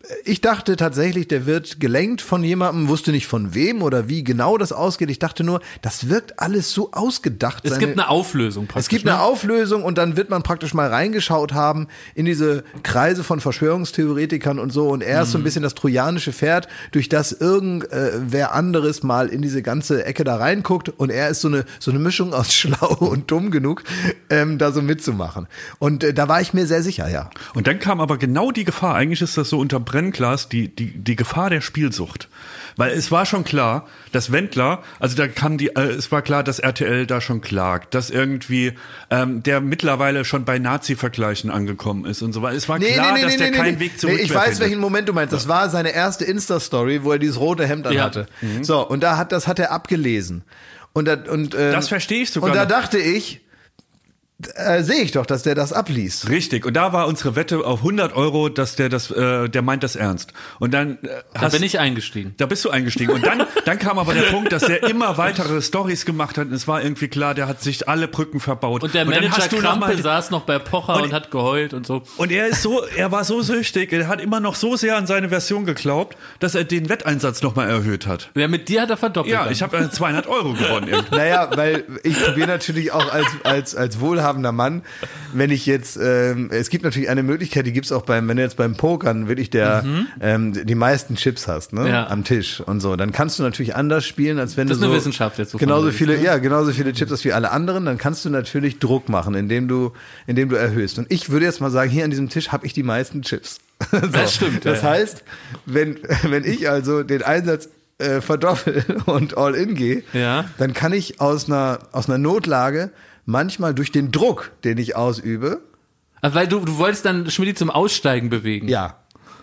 ich dachte tatsächlich, der wird gelenkt von jemandem, wusste nicht von wem oder wie genau das ausgeht. Ich dachte nur, das wirkt alles so ausgedacht. Es Seine, gibt eine Auflösung praktisch. Es gibt eine ne? Auflösung und dann wird man praktisch mal reingeschaut haben in diese Kreise von Verschwörungstheoretikern und so und er ist so ein bisschen das trojanische Pferd, durch das irgendwer anderes mal in diese ganze Ecke da reinguckt und er ist so eine so eine Mischung aus schlau und dumm genug, ähm, da so mitzumachen. Und äh, da war ich mir sehr sicher, ja. Und dann kam aber genau die Gefahr, eigentlich ist das so unter Brennglas, die, die, die Gefahr der Spielsucht. Weil es war schon klar, dass Wendler, also da kam die, äh, es war klar, dass R T L da schon klagt, dass irgendwie ähm, der mittlerweile schon bei Nazi-Vergleichen angekommen ist und so weiter. Es war Nee, klar, nee, nee, dass nee, der nee, keinen nee. Weg zurück nee, Ich mehr weiß, findet. welchen Moment du meinst. Das war seine erste Insta-Story, wo er dieses rote Hemd Ja. anhatte. So, und da hat, das hat er abgelesen. Und, da, und, ähm, Das verstehe ich sogar Und da noch. dachte ich, äh, sehe ich doch, dass der das abliest. Richtig. Und da war unsere Wette auf hundert Euro, dass der das, äh, der meint das ernst. Und dann äh, Da hast, bin ich eingestiegen. Da bist du eingestiegen. Und dann, dann kam aber der Punkt, dass der immer weitere Stories gemacht hat. Und es war irgendwie klar, der hat sich alle Brücken verbaut. Und der dann Manager hast du noch Krampe mal, saß noch bei Pocher und, Und- hat geheult und so. und er ist so, er war so süchtig, er hat immer noch so sehr an seine Version geglaubt, dass er den Wetteinsatz nochmal erhöht hat. Ja, mit dir hat er verdoppelt. Ja, dann. ich habe zweihundert Euro gewonnen. irgendwie. Naja, weil ich probiere natürlich auch als, als, als wohlhabender Mann, wenn ich jetzt, ähm, es gibt natürlich eine Möglichkeit, die gibt's auch beim, wenn du jetzt beim Pokern wirklich der, Mhm. ähm, die meisten Chips hast, ne, Ja. am Tisch und so, dann kannst du natürlich anders spielen, als wenn Das ist du so eine Wissenschaft jetzt, wovon genauso du redest, viele, ne? ja, genauso viele Chips hast wie alle anderen, dann kannst du natürlich Druck machen, indem du, indem du erhöhst. Und ich würde jetzt mal sagen, hier an diesem Tisch habe ich die meisten Chips. So. Das stimmt, Das ja, ja. heißt, wenn, wenn ich also den Einsatz äh, verdoppel und all in gehe, Ja. dann kann ich aus einer, aus einer Notlage manchmal durch den Druck, den ich ausübe, Ah, weil du, du wolltest dann Schmidt zum Aussteigen bewegen. ja.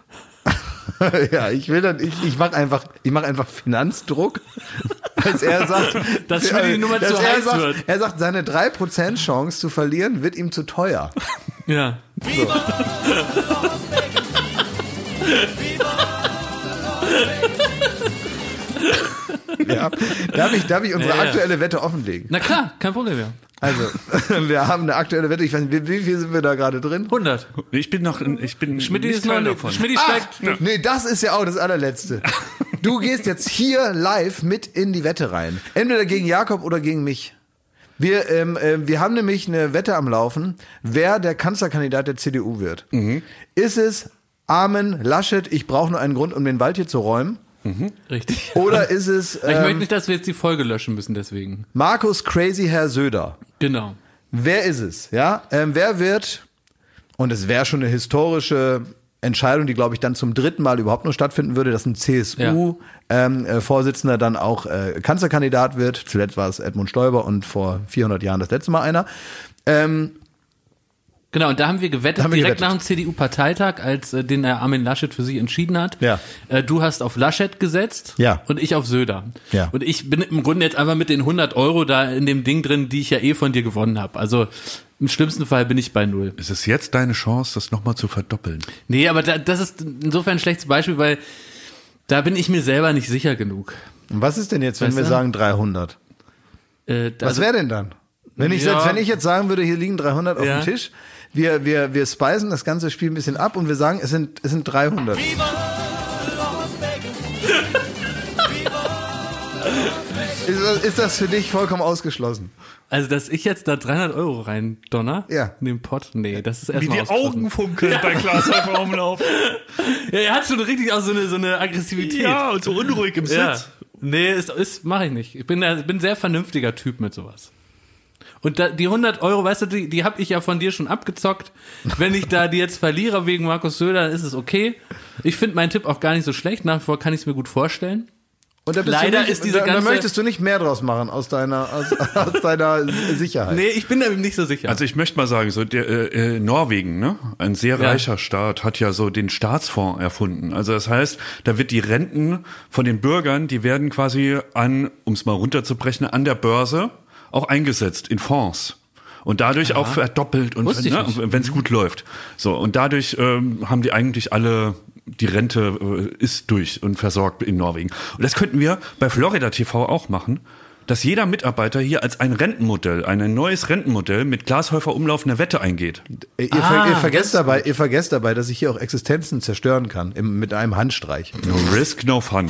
Ja, ich will dann, ich, ich mache einfach, ich mache einfach Finanzdruck, als er sagt, Dass Schmidt die Nummer dass zu er heiß sagt, wird. Er sagt, seine drei Prozent Chance zu verlieren wird ihm zu teuer. Ja. Ja. Darf ich, darf ich unsere Ja, ja. aktuelle Wette offenlegen? Na klar, kein Problem, ja. Also, wir haben eine aktuelle Wette, ich weiß nicht, wie, wie viel sind wir da gerade drin? hundert. Ich bin noch, ich bin Schmidt nicht ist noch Teil nicht. davon. Schmidt Ach, steigt. nee, das ist ja auch das allerletzte. Du gehst jetzt hier live mit in die Wette rein. Entweder gegen Jakob oder gegen mich. Wir, ähm, äh, wir haben nämlich eine Wette am Laufen, wer der Kanzlerkandidat der C D U wird. Ist es Armin Laschet, ich brauche nur einen Grund, um den Wald hier zu räumen? Richtig. Oder ist es ich möchte ähm, nicht, dass wir jetzt die Folge löschen müssen, deswegen. Markus Crazy Herr Söder? Genau. Wer ist es? Ja, ähm, wer wird, und es wäre schon eine historische Entscheidung, die, glaube ich, dann zum dritten Mal überhaupt nur stattfinden würde, dass ein C S U-Vorsitzender ähm, äh, dann auch äh, Kanzlerkandidat wird. Zuletzt war es Edmund Stoiber und vor vierhundert Jahren das letzte Mal einer. Ähm, Genau, und da haben wir gewettet, haben wir direkt gewettet. nach dem C D U-Parteitag, als äh, den äh, Armin Laschet für sich entschieden hat. Ja. Äh, du hast auf Laschet gesetzt Ja. und ich auf Söder. Ja. Und ich bin im Grunde jetzt einfach mit den hundert Euro da in dem Ding drin, die ich ja eh von dir gewonnen habe. Also im schlimmsten Fall bin ich bei null. Es ist jetzt deine Chance, das nochmal zu verdoppeln. Nee, aber da, das ist insofern ein schlechtes Beispiel, weil da bin ich mir selber nicht sicher genug. und was ist denn jetzt, wenn Weißt wir du? sagen dreihundert? Äh, Was also- wäre denn dann? Wenn ich, Ja. jetzt, wenn ich jetzt sagen würde, hier liegen dreihundert auf Ja. dem Tisch, wir, wir, wir speisen das ganze Spiel ein bisschen ab und wir sagen, es sind, es sind dreihundert. Ist, das- ist das für dich vollkommen ausgeschlossen? Also, dass ich jetzt da dreihundert Euro rein donner Ja. in den Pott, nee, das ist Wie erstmal die Augen funkeln bei Klaas Häufer rumlaufen. Ja, er hat schon richtig auch so eine, so eine Aggressivität. Ja, und so unruhig im Ja. Sitz. Nee, ist, ist mache ich nicht. Ich bin da, ich bin ein sehr vernünftiger Typ mit sowas. Und da, die hundert Euro, weißt du, die, die habe ich ja von dir schon abgezockt. Wenn ich da die jetzt verliere wegen Markus Söder, dann ist es okay. Ich finde meinen Tipp auch gar nicht so schlecht. Nach wie vor kann ich es mir gut vorstellen. Und da bist Leider du nicht, ist diese da, da ganze- möchtest du nicht mehr draus machen aus deiner, aus, aus deiner Sicherheit. Nee, ich bin da nicht so sicher. Also ich möchte mal sagen, so der, äh, äh, Norwegen, ne, ein sehr Ja. reicher Staat, hat ja so den Staatsfonds erfunden. Also das heißt, da wird die Renten von den Bürgern, die werden quasi an, um es mal runterzubrechen, an der Börse auch eingesetzt in Fonds. Und dadurch auch verdoppelt und Wusste ich ne, nicht. wenn es gut läuft. So, und dadurch ähm, haben die eigentlich alle, die Rente äh, ist durch und versorgt in Norwegen. Und das könnten wir bei Florida T V auch machen. dass jeder Mitarbeiter hier als ein Rentenmodell, ein neues Rentenmodell mit Glashäufer umlaufender Wette eingeht. Ihr, ah, ver ihr, vergesst dabei, ihr vergesst dabei, dass ich hier auch Existenzen zerstören kann im, mit einem Handstreich. No risk, no fun.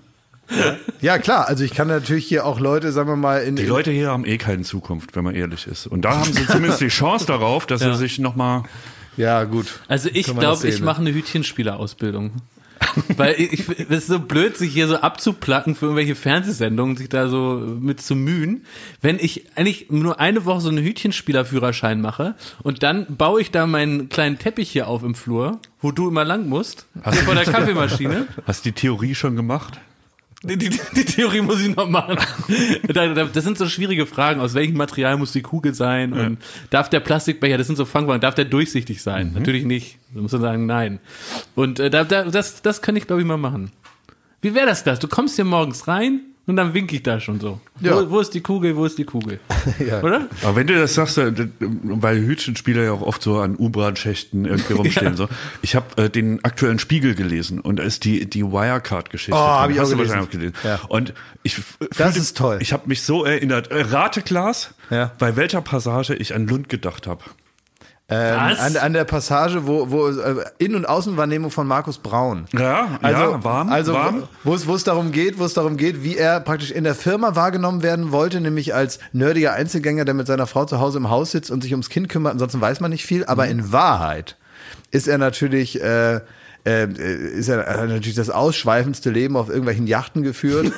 Ja, klar, also ich kann natürlich hier auch Leute, sagen wir mal... in Die Leute hier haben eh keine Zukunft, wenn man ehrlich ist. Und da haben sie zumindest die Chance darauf, dass ja. sie sich nochmal... Ja, gut. Also ich glaube, ich mache eine Hütchenspielerausbildung. Weil ich, das ist so blöd, sich hier so abzuplacken für irgendwelche Fernsehsendungen, sich da so mit zu mühen. Wenn ich eigentlich nur eine Woche so einen Hütchenspielerführerschein mache und dann baue ich da meinen kleinen Teppich hier auf im Flur, wo du immer lang musst, hier vor der Kaffeemaschine. Hast du die Theorie schon gemacht? Die, die, die Theorie muss ich noch machen. Das sind so schwierige Fragen. Aus welchem Material muss die Kugel sein? Und ja. darf der Plastikbecher, das sind so Fangfragen, darf der durchsichtig sein? Mhm. Natürlich nicht. Da muss man sagen, nein. Und äh, da, da, das, das kann ich, glaube ich, mal machen. Wie wäre das das? Du kommst hier morgens rein und dann winke ich da schon so. Ja. Wo, wo ist die Kugel, wo ist die Kugel? Ja. Oder? Aber wenn du das sagst, weil Hütchenspieler ja auch oft so an U-Bahn-Schächten irgendwie rumstehen. Ja. So. Ich habe äh, den aktuellen Spiegel gelesen und da ist die, die Wirecard-Geschichte. Oh, habe ich auch Hast du gelesen. wahrscheinlich auch gelesen. Ja. Und ich das fühlte, ist toll. Ich habe mich so erinnert. Äh, Rate, Klaas, ja. bei welcher Passage ich an Lund gedacht habe. Ähm, an, an der Passage, wo, wo äh, In- und Außenwahrnehmung von Markus Braun. Ja, also, ja, warm, also warm. Wo es, wo es darum geht, wo es darum geht, wie er praktisch in der Firma wahrgenommen werden wollte, nämlich als nerdiger Einzelgänger, der mit seiner Frau zu Hause im Haus sitzt und sich ums Kind kümmert. Ansonsten weiß man nicht viel, aber mhm. in Wahrheit ist er natürlich äh, äh, ist er äh, natürlich das ausschweifendste Leben auf irgendwelchen Yachten geführt.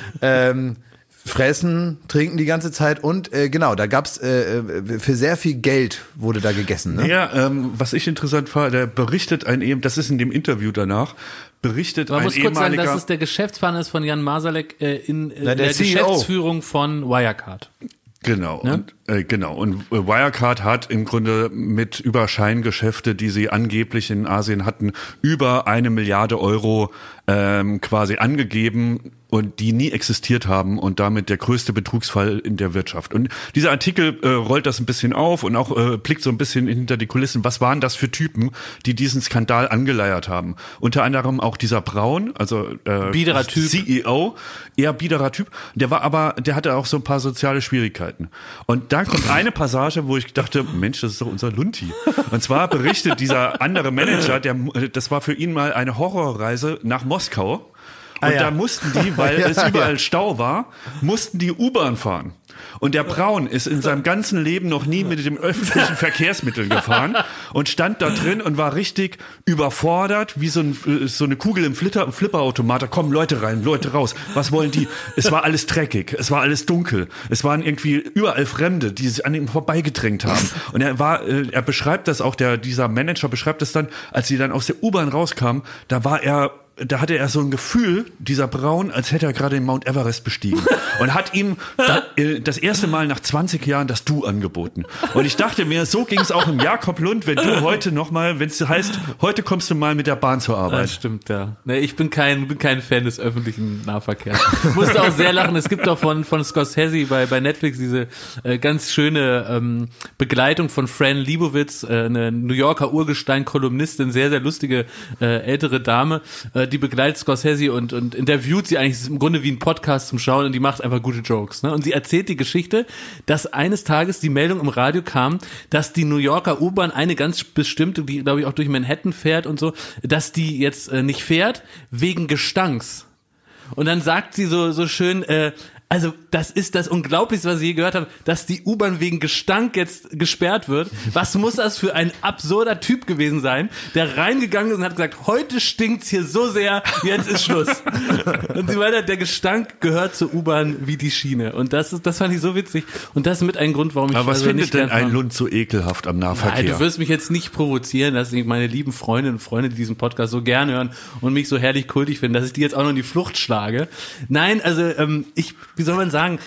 ähm, Fressen, trinken die ganze Zeit und äh, genau, da gab's äh, für sehr viel Geld wurde da gegessen. Ne? Ja, ähm, was ich interessant war, der berichtet ein eben, das ist in dem Interview danach, berichtet Man ein muss kurz sagen, ehemaliger... dass es der Geschäftspartner ist von Jan Masalek äh, in äh, Na, der der C E O. Geschäftsführung von Wirecard. Genau, Ne? und, äh, genau. Und äh, Wirecard hat im Grunde mit Überscheingeschäfte, die sie angeblich in Asien hatten, über eine Milliarde Euro ähm, quasi angegeben und die nie existiert haben und damit der größte Betrugsfall in der Wirtschaft. Und dieser Artikel äh, rollt das ein bisschen auf und auch äh, blickt so ein bisschen hinter die Kulissen. Was waren das für Typen, die diesen Skandal angeleiert haben? Unter anderem auch dieser Braun, also äh, Biederer Typ. C E O, eher biederer Typ. Der war aber, der hatte auch so ein paar soziale Schwierigkeiten. Und dann kommt eine Passage, wo ich dachte, Mensch, das ist doch unser Lunti. Und zwar berichtet dieser andere Manager, der, das war für ihn mal eine Horrorreise nach Moskau. Und ah, ja. da mussten die, weil ja, es überall ja. Stau war, mussten die U-Bahn fahren. Und der Braun ist in seinem ganzen Leben noch nie mit dem öffentlichen Verkehrsmitteln gefahren und stand da drin und war richtig überfordert, wie so, ein, so eine Kugel im Flitter, Flipperautomat. Da kommen Leute rein, Leute raus. Was wollen die? Es war alles dreckig, es war alles dunkel. Es waren irgendwie überall Fremde, die sich an ihm vorbeigedrängt haben. Und er war, er beschreibt das auch, der, dieser Manager beschreibt das dann, als sie dann aus der U-Bahn rauskamen, da war er da hatte er so ein Gefühl, dieser Braun, als hätte er gerade den Mount Everest bestiegen und hat ihm da, äh, das erste Mal nach zwanzig Jahren das Du angeboten. Und ich dachte mir, so ging es auch im Jakob Lund, wenn du heute nochmal, wenn es heißt, heute kommst du mal mit der Bahn zur Arbeit. Das stimmt, ja. Nee, ich bin kein, bin kein Fan des öffentlichen Nahverkehrs. Ich musste auch sehr lachen. Es gibt auch von, von Scorsese bei, bei Netflix diese äh, ganz schöne ähm, Begleitung von Fran Lebowitz, äh, eine New Yorker Urgestein-Kolumnistin, sehr, sehr lustige äh, ältere Dame, äh, die begleitet Scorsese und, und interviewt sie eigentlich im Grunde wie ein Podcast zum Schauen und die macht einfach gute Jokes. Ne? Und sie erzählt die Geschichte, dass eines Tages die Meldung im Radio kam, dass die New Yorker U-Bahn, eine ganz bestimmte, die glaube ich auch durch Manhattan fährt und so, dass die jetzt äh, nicht fährt, wegen Gestanks. Und dann sagt sie so, so schön, äh, also das ist das Unglaublichste, was ich je gehört habe, dass die U-Bahn wegen Gestank jetzt gesperrt wird. Was muss das für ein absurder Typ gewesen sein, der reingegangen ist und hat gesagt, heute stinkt's hier so sehr, jetzt ist Schluss. Und sie meinte, der Gestank gehört zur U-Bahn wie die Schiene. Und das ist, das fand ich so witzig. Und das ist mit ein Grund, warum ich Aber was also findet nicht denn ein mache. Lund so ekelhaft am Nahverkehr? Nein, du wirst mich jetzt nicht provozieren, dass ich meine lieben Freundinnen und Freunde, die diesen Podcast so gerne hören und mich so herrlich kultig finden, dass ich die jetzt auch noch in die Flucht schlage. Nein, also ähm, ich, wie soll man sagen,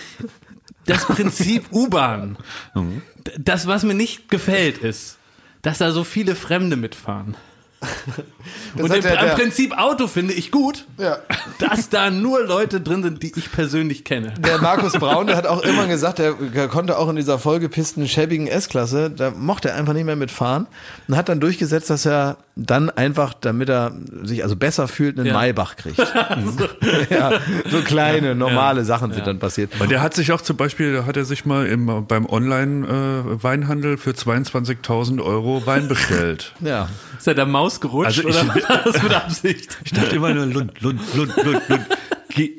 das Prinzip U-Bahn, das, was mir nicht gefällt, ist, dass da so viele Fremde mitfahren. Das und hat im, der- der- am Prinzip Auto finde ich gut, Ja. dass da nur Leute drin sind, die ich persönlich kenne. Der Markus Braun, der hat auch immer gesagt, der, der konnte auch in dieser vollgepissten, schäbigen S-Klasse, da mochte er einfach nicht mehr mitfahren und hat dann durchgesetzt, dass er dann einfach, damit er sich also besser fühlt, einen Ja. Maybach kriegt. ja, so kleine, normale Sachen sind dann passiert. Und der hat sich auch zum Beispiel, da hat er sich mal im, beim Online-Weinhandel für zweiundzwanzigtausend Euro Wein bestellt. Ja. Ist ja der Maus gerutscht Also ich- oder war das mit Absicht? Ich dachte immer nur Lund, Lund, Lund, Lund, Lund. Ge-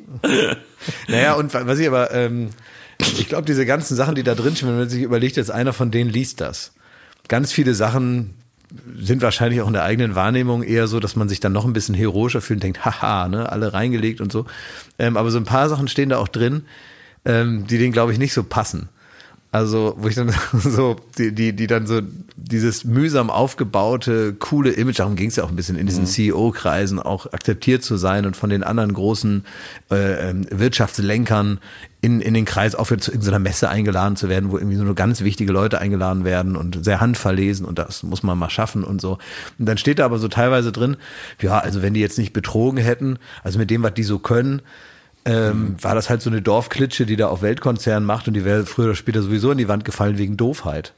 Naja, und was ich aber, ähm, ich glaube, diese ganzen Sachen, die da drin stehen, wenn man sich überlegt, jetzt einer von denen liest das. Ganz viele Sachen sind wahrscheinlich auch in der eigenen Wahrnehmung eher so, dass man sich dann noch ein bisschen heroischer fühlt und denkt, haha, ne, alle reingelegt und so. Ähm, aber so ein paar Sachen stehen da auch drin, ähm, die denen, glaube ich, nicht so passen. Also, wo ich dann so, die, die, die dann so dieses mühsam aufgebaute, coole Image, darum ging es ja auch ein bisschen in diesen C E O-Kreisen, auch akzeptiert zu sein und von den anderen großen äh, ähm, Wirtschaftslenkern in, in den Kreis auch wieder zu irgendeiner Messe eingeladen zu werden, wo irgendwie so nur ganz wichtige Leute eingeladen werden und sehr handverlesen und das muss man mal schaffen und so. Und dann steht da aber so teilweise drin, ja, also wenn die jetzt nicht betrogen hätten, also mit dem, was die so können, Ähm, war das halt so eine Dorfklitsche, die da auf Weltkonzern macht und die wäre früher oder später sowieso in die Wand gefallen wegen Doofheit.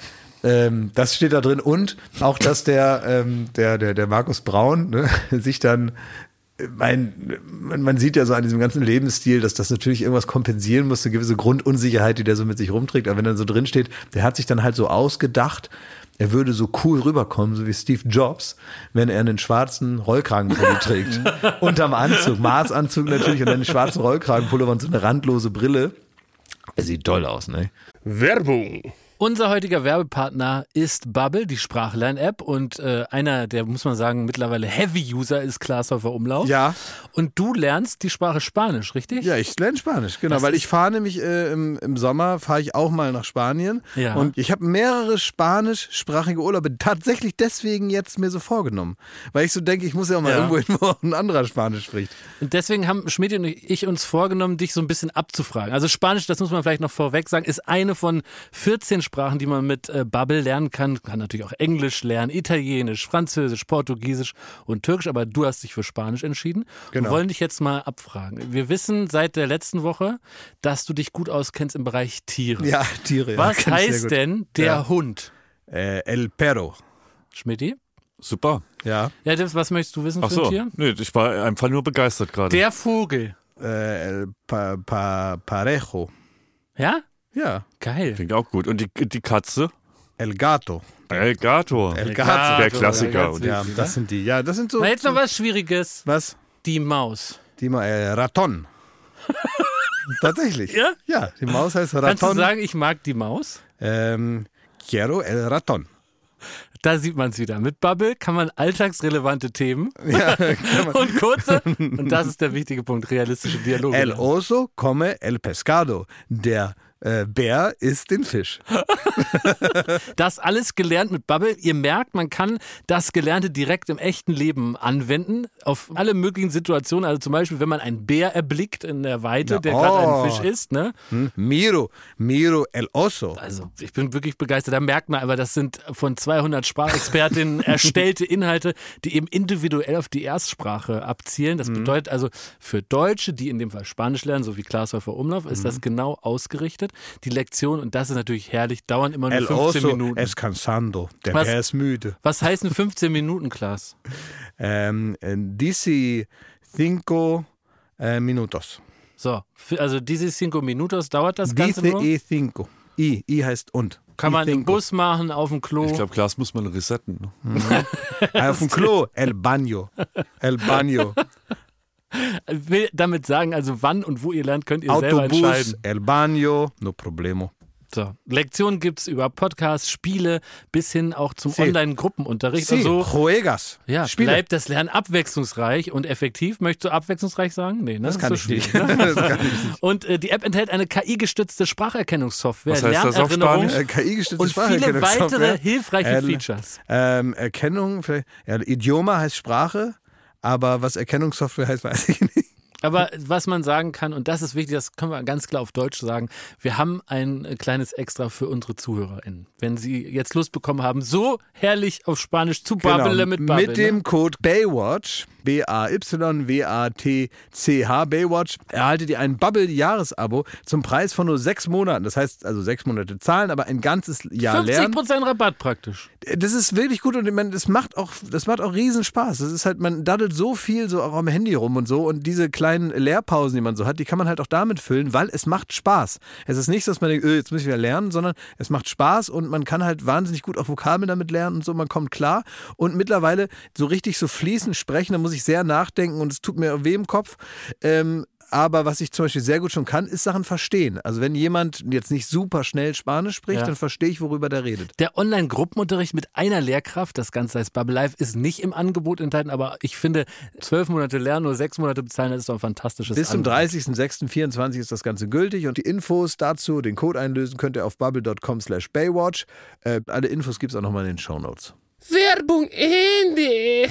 Ähm, das steht da drin und auch, dass der, ähm, der, der, der Markus Braun ne, sich dann, mein, man, man sieht ja so an diesem ganzen Lebensstil, dass das natürlich irgendwas kompensieren muss, eine gewisse Grundunsicherheit, die der so mit sich rumträgt, aber wenn dann so drin steht, der hat sich dann halt so ausgedacht, er würde so cool rüberkommen, so wie Steve Jobs, wenn er einen schwarzen Rollkragenpulli trägt. Unterm Anzug, Maßanzug natürlich und dann einen schwarzen Rollkragenpullover und so eine randlose Brille. Er sieht toll aus, ne? Werbung. Unser heutiger Werbepartner ist Bubble, die Sprachlern-App und äh, einer, der, muss man sagen, mittlerweile Heavy-User ist Glashäufer Umlauf. Ja. Und du lernst die Sprache Spanisch, richtig? Ja, ich lerne Spanisch, genau, Das weil ist- ich fahre nämlich äh, im, im Sommer, fahre ich auch mal nach Spanien Ja. und ich habe mehrere spanischsprachige Urlaube tatsächlich deswegen jetzt mir so vorgenommen, weil ich so denke, ich muss ja auch mal Ja. irgendwo hin, wo auch ein anderer Spanisch spricht. Und deswegen haben Schmidt und ich uns vorgenommen, dich so ein bisschen abzufragen. Also Spanisch, das muss man vielleicht noch vorweg sagen, ist eine von vierzehn Sprachen, die man mit äh, Bubble lernen kann. Kann natürlich auch Englisch lernen, Italienisch, Französisch, Portugiesisch und Türkisch, aber du hast dich für Spanisch entschieden. Genau. Wir wollen dich jetzt mal abfragen. Wir wissen seit der letzten Woche, dass du dich gut auskennst im Bereich Tiere. Ja, Tiere. Was ja, kenn ich sehr heißt gut. denn der Ja. Hund? Äh, El Perro. Schmidti? Super. Ja. Ja, Dips, was möchtest du wissen Ach für ein so. Tier? Nee, ich war einfach nur begeistert gerade. Der Vogel. Äh, El pa, pa, Parejo. Ja? Ja. Geil. Klingt auch gut. Und die, die Katze? El Gato. El Gato. El Gato. Der Klassiker. Ja, Und Ja, das sind die. Ja, das sind so. Na, jetzt noch was Schwieriges. Was? Die Maus. Die Ma äh, Raton. Tatsächlich. Ja? Ja, die Maus heißt Kannst du Raton. sagen, ich mag die Maus? Ähm, Quiero el Raton. Da sieht man es wieder. Mit Bubble kann man alltagsrelevante Themen Ja, kann man. und kurze, und das ist der wichtige Punkt, realistische Dialoge. El lernen. oso come el pescado. Der äh, Bär isst den Fisch. Das alles gelernt mit Bubble. Ihr merkt, man kann das Gelernte direkt im echten Leben anwenden, auf alle möglichen Situationen. Also zum Beispiel, wenn man einen Bär erblickt in der Weite, Ja, der gerade oh. einen Fisch isst. Ne? Hm? Miro, Miro el oso. Also ich bin wirklich begeistert. Da merkt man aber, das sind von zweihundert Sprachexpertinnen erstellte Inhalte, die eben individuell auf die Erstsprache abzielen. Das bedeutet also für Deutsche, die in dem Fall Spanisch lernen, so wie Glashäufer Umlauf, ist das genau ausgerichtet. Die Lektion, und das ist natürlich herrlich, dauern immer nur El fünfzehn oso Minuten. es cansando. Der Was? Bär ist müde. Was heißen fünfzehn Minuten, Klaas? Ähm, äh, dieci cinco äh, minutos. So, f- also diese cinco minutos dauert das Ganze Dice nur. e cinco. I, I heißt und. Kann I man im cinco. Bus machen, auf dem Klo. Ich glaube, Glas muss man resetten. Ne? Ah, auf dem Klo. El baño. El baño. Will damit sagen, also wann und wo ihr lernt, könnt ihr selber Autobus. entscheiden. El baño. No problemo. So, Lektionen gibt's über Podcasts, Spiele bis hin auch zum Sí. Online-Gruppenunterricht. Sí, Also juegas. ja, Spiele. bleibt das Lernen abwechslungsreich und effektiv. Möchtest du abwechslungsreich sagen? Nee, ne? Das kann ist ich so nicht. schwierig, ne? Das kann ich nicht. Und äh, die App enthält eine K I-gestützte Spracherkennungssoftware, Was heißt das auf Lernerinnerung Spanisch? Äh, K I-gestützte und viele Spracherkennungssoftware. weitere hilfreiche El- Features. Ähm, Erkennung, vielleicht- ja, Idioma heißt Sprache, aber was Erkennungssoftware heißt, weiß ich nicht. Aber was man sagen kann, und das ist wichtig, das können wir ganz klar auf Deutsch sagen, wir haben ein äh, kleines Extra für unsere ZuhörerInnen. Wenn sie jetzt Lust bekommen haben, so herrlich auf Spanisch zu babbeln mit Babbeln. Mit dem Code Baywatch, B A Y W A T C H, Baywatch, erhaltet ihr ein Bubble-Jahresabo zum Preis von nur sechs Monaten. Das heißt also sechs Monate zahlen, aber ein ganzes Jahr fünfzig lernen. Prozent Rabatt praktisch. Das ist wirklich gut und ich meine, das macht auch, das macht auch riesen Spaß. Das ist halt, man daddelt so viel so auch am Handy rum und so und diese kleinen Lehrpausen, die man so hat, die kann man halt auch damit füllen, weil es macht Spaß. Es ist nicht so, dass man denkt, öh, jetzt muss ich wieder lernen, sondern es macht Spaß und man kann halt wahnsinnig gut auch Vokabeln damit lernen und so, man kommt klar und mittlerweile so richtig so fließend sprechen, da muss ich sehr nachdenken und es tut mir weh im Kopf. Ähm, Aber was ich zum Beispiel sehr gut schon kann, ist Sachen verstehen. Also wenn jemand jetzt nicht super schnell Spanisch spricht, Ja. dann verstehe ich, worüber der redet. Der Online-Gruppenunterricht mit einer Lehrkraft, das Ganze heißt Bubble Life, ist nicht im Angebot enthalten, aber ich finde, zwölf Monate lernen, nur sechs Monate bezahlen, das ist doch ein fantastisches Bis zum Angebot. dreißigsten sechsten vierundzwanzig ist das Ganze gültig und die Infos dazu, den Code einlösen, könnt ihr auf bubble dot com slash baywatch. Äh, alle Infos gibt es auch nochmal in den Shownotes. Werbung Ende.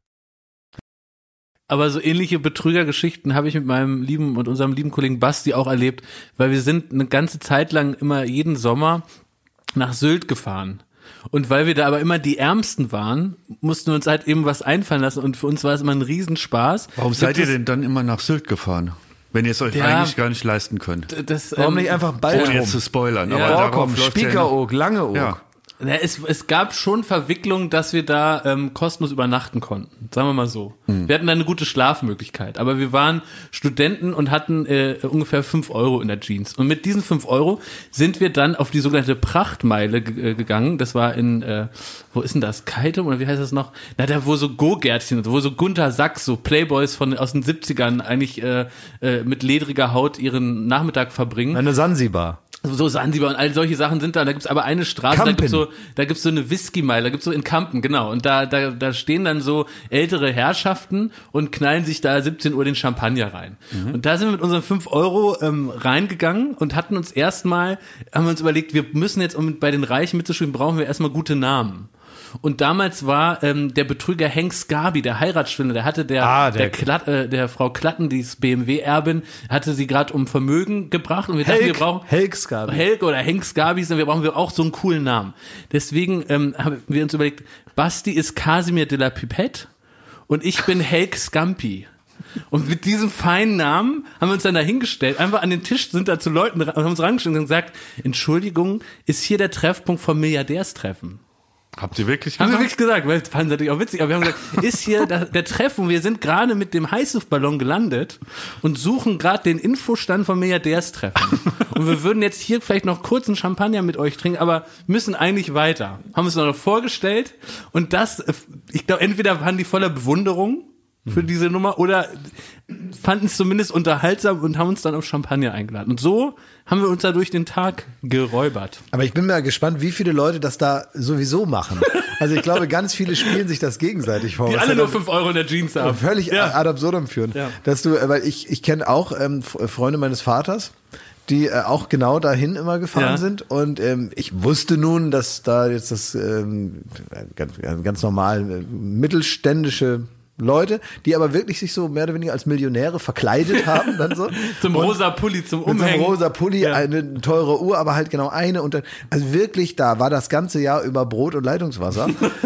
Aber so ähnliche Betrügergeschichten habe ich mit meinem lieben und unserem lieben Kollegen Basti auch erlebt, weil wir sind eine ganze Zeit lang immer jeden Sommer nach Sylt gefahren. Und weil wir da aber immer die Ärmsten waren, mussten wir uns halt eben was einfallen lassen und für uns war es immer ein Riesenspaß. Warum seid Gibt ihr es- denn dann immer nach Sylt gefahren? Wenn ihr es euch Ja. eigentlich gar nicht leisten könnt. Das, Warum ähm, nicht einfach bald Ohne rum? jetzt zu spoilern. Ja. Aber darauf Borkum, läuft's ja Spiekeroog, Langeoog. Ja. Na, es, es gab schon Verwicklungen, dass wir da ähm, kostenlos übernachten konnten. Sagen wir mal so. Mhm. Wir hatten da eine gute Schlafmöglichkeit. Aber wir waren Studenten und hatten äh, ungefähr fünf Euro in der Jeans. Und mit diesen fünf Euro sind wir dann auf die sogenannte Prachtmeile ge- äh, gegangen. Das war in, äh, wo ist denn das? Keitum oder wie heißt das noch? Na, da wo so Go-Gärtchen und so, wo so Gunter Sachs, so Playboys von aus den siebzigern eigentlich äh, äh, mit ledriger Haut ihren Nachmittag verbringen. Eine Sansibar. So Sansibar und all solche Sachen sind da. Da gibt's aber eine Straße, da Kampen. gibt's so, da gibt's so eine Whisky-Meile, da gibt's so in Kampen, genau. Und da, da, da stehen dann so ältere Herrschaften und knallen sich da siebzehn Uhr den Champagner rein. Und da sind wir mit unseren fünf Euro ähm, reingegangen und hatten uns erstmal, haben wir uns überlegt, wir müssen jetzt, um bei den Reichen mitzuspielen, brauchen wir erstmal gute Namen. Und damals war ähm, der Betrüger Henk Scabi, der Heiratsschwindler, der hatte der Ah, der, der- Klatt, äh, der Frau Klatten, die ist B M W-Erbin, hatte sie gerade um Vermögen gebracht und wir dachten, wir Helk, brauchen Helk Scabi. Helk oder Henk Scabis, wir brauchen wir auch so einen coolen Namen. Deswegen ähm, haben wir uns überlegt, Basti ist Casimir de la Pipette und ich bin Helk Scampi. Und mit diesem feinen Namen haben wir uns dann da hingestellt, einfach an den Tisch, sind da zu Leuten und haben uns rangestellt und gesagt, Entschuldigung, ist hier der Treffpunkt vom Milliardärstreffen? Habt ihr wirklich Haben wir gesagt? wirklich gesagt, weil das fanden sie natürlich auch witzig, aber wir haben gesagt, ist hier der, der Treff und wir sind gerade mit dem Heißluftballon gelandet und suchen gerade den Infostand vom Milliardärstreffen. Und wir würden jetzt hier vielleicht noch kurz einen Champagner mit euch trinken, aber müssen eigentlich weiter. Haben uns noch vorgestellt und das, ich glaube, entweder waren die voller Bewunderung für diese Nummer oder fanden es zumindest unterhaltsam und haben uns dann auf Champagner eingeladen. Und so haben wir uns da durch den Tag geräubert. Aber ich bin mal gespannt, wie viele Leute das da sowieso machen. Also ich glaube, ganz viele spielen sich das gegenseitig vor. Die was alle ja nur dann fünf Euro in der Jeans haben. völlig Ja. ad absurdum führen. Ja. Dass du, äh, weil ich, ich kenne auch ähm, F- Freunde meines Vaters, die äh, auch genau dahin immer gefahren Ja. sind. Und ähm, ich wusste nun, dass da jetzt das ähm, ganz, ganz normal äh, mittelständische Leute, die aber wirklich sich so mehr oder weniger als Millionäre verkleidet haben, dann so. Zum Und rosa Pulli, zum mit so einem Umhängen. rosa Pulli, Ja. eine teure Uhr, aber halt genau eine. Und dann, also wirklich, da war das ganze Jahr über Brot und Leitungswasser.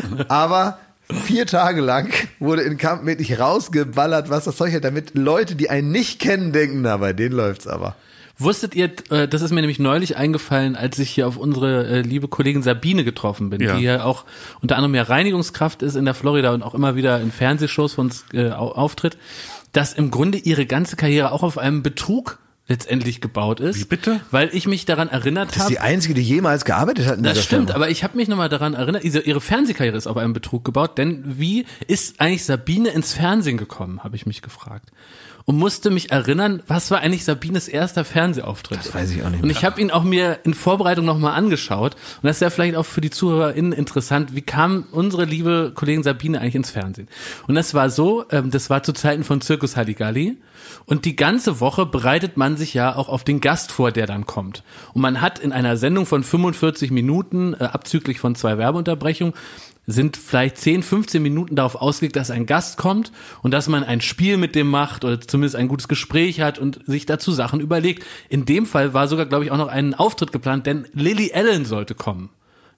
Aber vier Tage lang wurde in Kampen wirklich rausgeballert, was das Zeug hat, damit Leute, die einen nicht kennen, denken, na, bei denen läuft's aber. Wusstet ihr, äh, das ist mir nämlich neulich eingefallen, als ich hier auf unsere äh, liebe Kollegin Sabine getroffen bin, Ja. die ja auch unter anderem ja Reinigungskraft ist in der Florida und auch immer wieder in Fernsehshows von uns äh, au- auftritt, dass im Grunde ihre ganze Karriere auch auf einem Betrug letztendlich gebaut ist. Wie bitte? Weil ich mich daran erinnert Das ist habe. die einzige, die jemals gearbeitet hat in Das dieser stimmt, Firma. aber ich habe mich nochmal daran erinnert, ihre, ihre Fernsehkarriere ist auf einem Betrug gebaut, denn wie ist eigentlich Sabine ins Fernsehen gekommen, habe ich mich gefragt. Und musste mich erinnern, was war eigentlich Sabines erster Fernsehauftritt? Das weiß ich auch nicht Und mehr. ich habe ihn auch mir in Vorbereitung nochmal angeschaut. Und das ist ja vielleicht auch für die ZuhörerInnen interessant. Wie kam unsere liebe Kollegin Sabine eigentlich ins Fernsehen? Und das war so, ähm, das war zu Zeiten von Zirkus Halligalli. Und die ganze Woche bereitet man sich ja auch auf den Gast vor, der dann kommt. Und man hat in einer Sendung von fünfundvierzig Minuten, äh, abzüglich von zwei Werbeunterbrechungen, sind vielleicht zehn, fünfzehn Minuten darauf ausgelegt, dass ein Gast kommt und dass man ein Spiel mit dem macht oder zumindest ein gutes Gespräch hat und sich dazu Sachen überlegt. In dem Fall war sogar, glaube ich, auch noch ein Auftritt geplant, denn Lily Allen sollte kommen.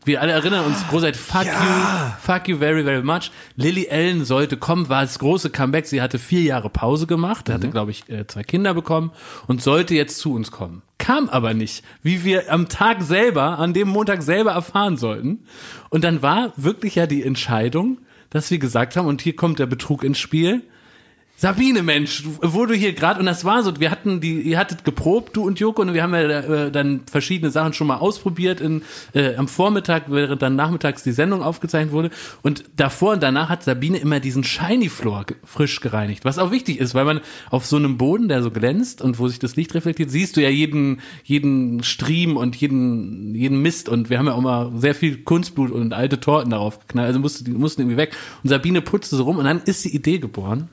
Wir alle erinnern uns, großartig, fuck Ja. you, fuck you very, very much. Lily Allen sollte kommen, war das große Comeback. Sie hatte vier Jahre Pause gemacht, hatte, glaube ich, äh, zwei Kinder bekommen und sollte jetzt zu uns kommen. Kam aber nicht, wie wir am Tag selber, an dem Montag selber erfahren sollten. Und dann war wirklich ja die Entscheidung, dass wir gesagt haben, und hier kommt der Betrug ins Spiel, Sabine, Mensch, wo du hier gerade, und das war so, wir hatten die, ihr hattet geprobt, du und Joko, und wir haben ja äh, dann verschiedene Sachen schon mal ausprobiert in, äh, am Vormittag, während dann nachmittags die Sendung aufgezeichnet wurde, und davor und danach hat Sabine immer diesen Shiny Floor ge- frisch gereinigt, was auch wichtig ist, weil man auf so einem Boden, der so glänzt und wo sich das Licht reflektiert, siehst du ja jeden, jeden Striemen und jeden, jeden Mist, und wir haben ja auch mal sehr viel Kunstblut und alte Torten darauf geknallt, also mussten, die mussten irgendwie weg, und Sabine putzte so rum, und dann ist die Idee geboren,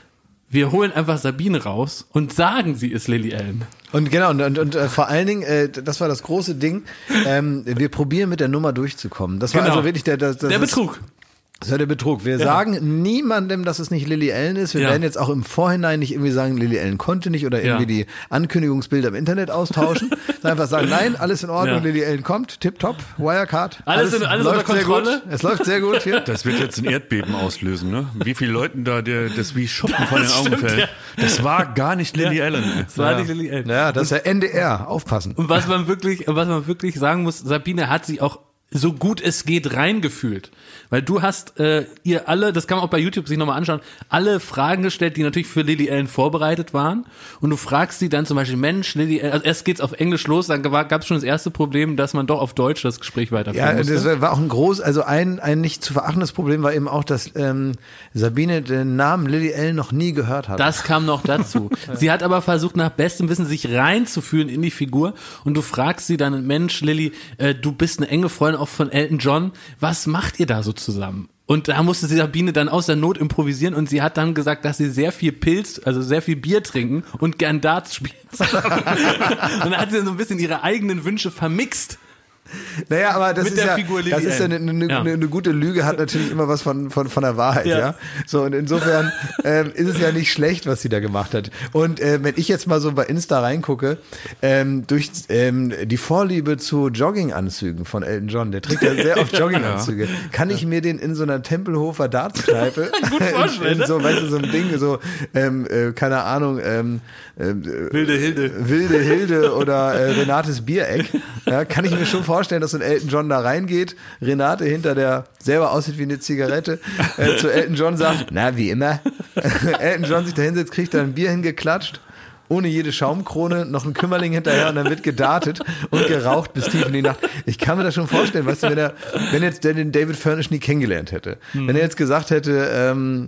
wir holen einfach Sabine raus und sagen, sie ist Lily Allen. Und genau, und, und, und äh, vor allen Dingen, äh, das war das große Ding, ähm, wir probieren mit der Nummer durchzukommen. Das war Genau. also wirklich der, das, das Der ist- Betrug. Das war der Betrug. Wir sagen niemandem, dass es nicht Lily Allen ist. Wir Ja. werden jetzt auch im Vorhinein nicht irgendwie sagen, Lily Allen konnte nicht oder irgendwie Ja. die Ankündigungsbilder im Internet austauschen. Sondern einfach sagen, nein, alles in Ordnung, Ja. Lily Allen kommt, tipptopp, Wirecard. Alles in- alles läuft unter sehr gut. Kontrolle. Es läuft sehr gut hier. Das wird jetzt ein Erdbeben auslösen, ne? Wie viele Leuten da der, das wie Schuppen von den Das Augen stimmt, fällt. ja. Das war gar nicht Lily Allen. ey. Das war die Lily Allen. Ja, das ist ja N D R. Aufpassen. Und was man wirklich, was man wirklich sagen muss, Sabine hat sich auch so gut es geht reingefühlt. Weil du hast äh, ihr alle, das kann man auch bei YouTube sich nochmal anschauen, alle Fragen gestellt, die natürlich für Lily Allen vorbereitet waren. Und du fragst sie dann zum Beispiel, Mensch, Lily Allen, also erst geht's auf Englisch los, dann gab es schon das erste Problem, dass man doch auf Deutsch das Gespräch weiterführen Ja, musste. das war auch ein groß, also ein, ein nicht zu verachtendes Problem war eben auch, dass ähm, Sabine den Namen Lily Allen noch nie gehört hat. Das kam noch dazu. Sie hat aber versucht, nach bestem Wissen sich reinzufühlen in die Figur, und du fragst sie dann, Mensch, Lily, äh, du bist eine enge Freundin auch von Elton John, was macht ihr da so zusammen? Und da musste sie Sabine dann aus der Not improvisieren, und sie hat dann gesagt, dass sie sehr viel Pilz, also sehr viel Bier trinken und gern Darts spielen. Und dann hat sie so ein bisschen ihre eigenen Wünsche vermixt. Naja, aber das Mit ist der ja, Figur Lily das ist ja eine, Allen. eine, Ja. eine, eine gute Lüge, hat natürlich immer was von, von, von der Wahrheit, ja. Ja. So, und insofern ähm, ist es ja nicht schlecht, was sie da gemacht hat. Und äh, wenn ich jetzt mal so bei Insta reingucke, ähm, durch ähm, die Vorliebe zu Jogginganzügen von Elton John, der trägt ja sehr oft Jogginganzüge, kann ich mir den in so einer Tempelhofer Dartskneipe Gut vorstellen, in, ne? in so, weißt du, so ein Ding, so, ähm, äh, keine Ahnung, ähm, ähm, Wilde Hilde. Wilde Hilde oder äh, Renates Biereck, ja, kann ich mir schon vorstellen, dass so ein Elton John da reingeht, Renate hinter der selber aussieht wie eine Zigarette, äh, zu Elton John sagt, na, wie immer. Elton John sich da hinsetzt, kriegt da ein Bier hingeklatscht, ohne jede Schaumkrone, noch ein Kümmerling hinterher, und dann wird gedartet und geraucht bis tief in die Nacht. Ich kann mir das schon vorstellen, weißt du, wenn er, wenn jetzt der den David Furnish nie kennengelernt hätte, Hm. wenn er jetzt gesagt hätte, ähm,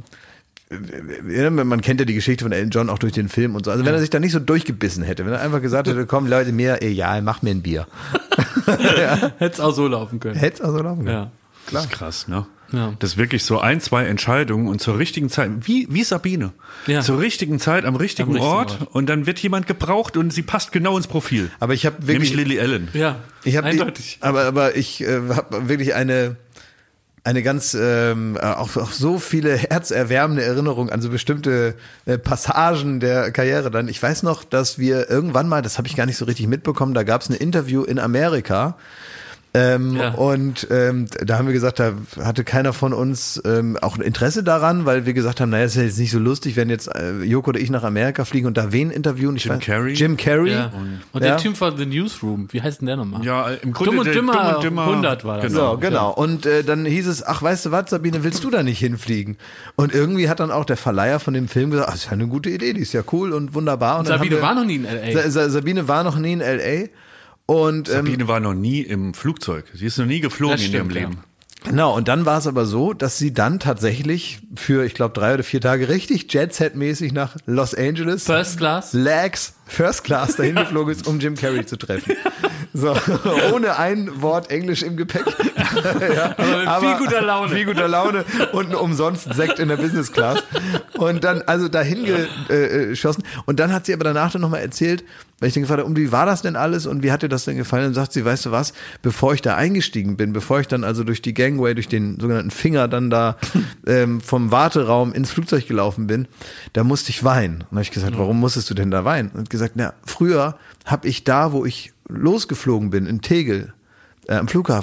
ja, man kennt ja die Geschichte von Elton John auch durch den Film und so. Also wenn er sich da nicht so durchgebissen hätte, wenn er einfach gesagt hätte, komm Leute, mir egal, mach mir ein Bier. Hätte es auch so laufen können. Hätte es auch so laufen können. Ja. Das ist krass, ne? Ja. Das ist wirklich so ein, zwei Entscheidungen und zur richtigen Zeit, wie, wie Sabine. Ja. Zur richtigen Zeit, am richtigen, Am richtigen Ort, Ort. und dann wird jemand gebraucht und sie passt genau ins Profil. Aber ich habe wirklich, Nämlich Lily Allen. Ja, ich hab, eindeutig. Ich, aber aber ich äh, habe wirklich eine eine ganz ähm, auch, auch so viele herzerwärmende Erinnerungen an so bestimmte äh, Passagen der Karriere dann. Ich weiß noch, dass wir irgendwann mal, das habe ich gar nicht so richtig mitbekommen, da gab es ein Interview in Amerika. Ähm, Ja. Und ähm, da haben wir gesagt, da hatte keiner von uns ähm, auch ein Interesse daran, weil wir gesagt haben, naja, ist ja jetzt nicht so lustig, wenn jetzt äh, Joko oder ich nach Amerika fliegen und da wen interviewen. Ich Jim weiß- Carrey. Jim Carrey. Ja. Und Ja. der Typ von The Newsroom, wie heißt denn der nochmal? Ja, im Grunde Dumm und der Dümmer, Dumm und Dümmer hundert war das. Genau. So, genau. Und äh, dann hieß es, ach, weißt du was, Sabine, willst du da nicht hinfliegen? Und irgendwie hat dann auch der Verleiher von dem Film gesagt, ach, das ist ja eine gute Idee, die ist ja cool und wunderbar. Und dann Sabine haben wir, war noch nie in L A. Sa Sa Sabine war noch nie in L A. Und ähm, Sabine war noch nie im Flugzeug. Sie ist noch nie geflogen Das in ihrem stimmt, ja. Leben. Genau, und dann war es aber so, dass sie dann tatsächlich für, ich glaube, drei oder vier Tage richtig Jet-Set-mäßig nach Los Angeles, First Class. Lags, First Class dahin geflogen ist, um Jim Carrey zu treffen. So, ohne ein Wort Englisch im Gepäck. Ja, Aber mit viel guter Laune. Viel guter Laune und ein umsonst Sekt in der Business Class. Und dann, also dahin geschossen. Und dann hat sie aber danach dann nochmal erzählt, weil ich dann gefragt habe, um wie war das denn alles und wie hat dir das denn gefallen? Und sagt sie, weißt du was, bevor ich da eingestiegen bin, bevor ich dann also durch die Gangway, durch den sogenannten Finger dann da ähm, vom Warteraum ins Flugzeug gelaufen bin, da musste ich weinen. Und dann habe ich gesagt, warum musstest du denn da weinen? Und gesagt, na, früher habe ich da, wo ich losgeflogen bin, in Tegel, äh, am Flughafen,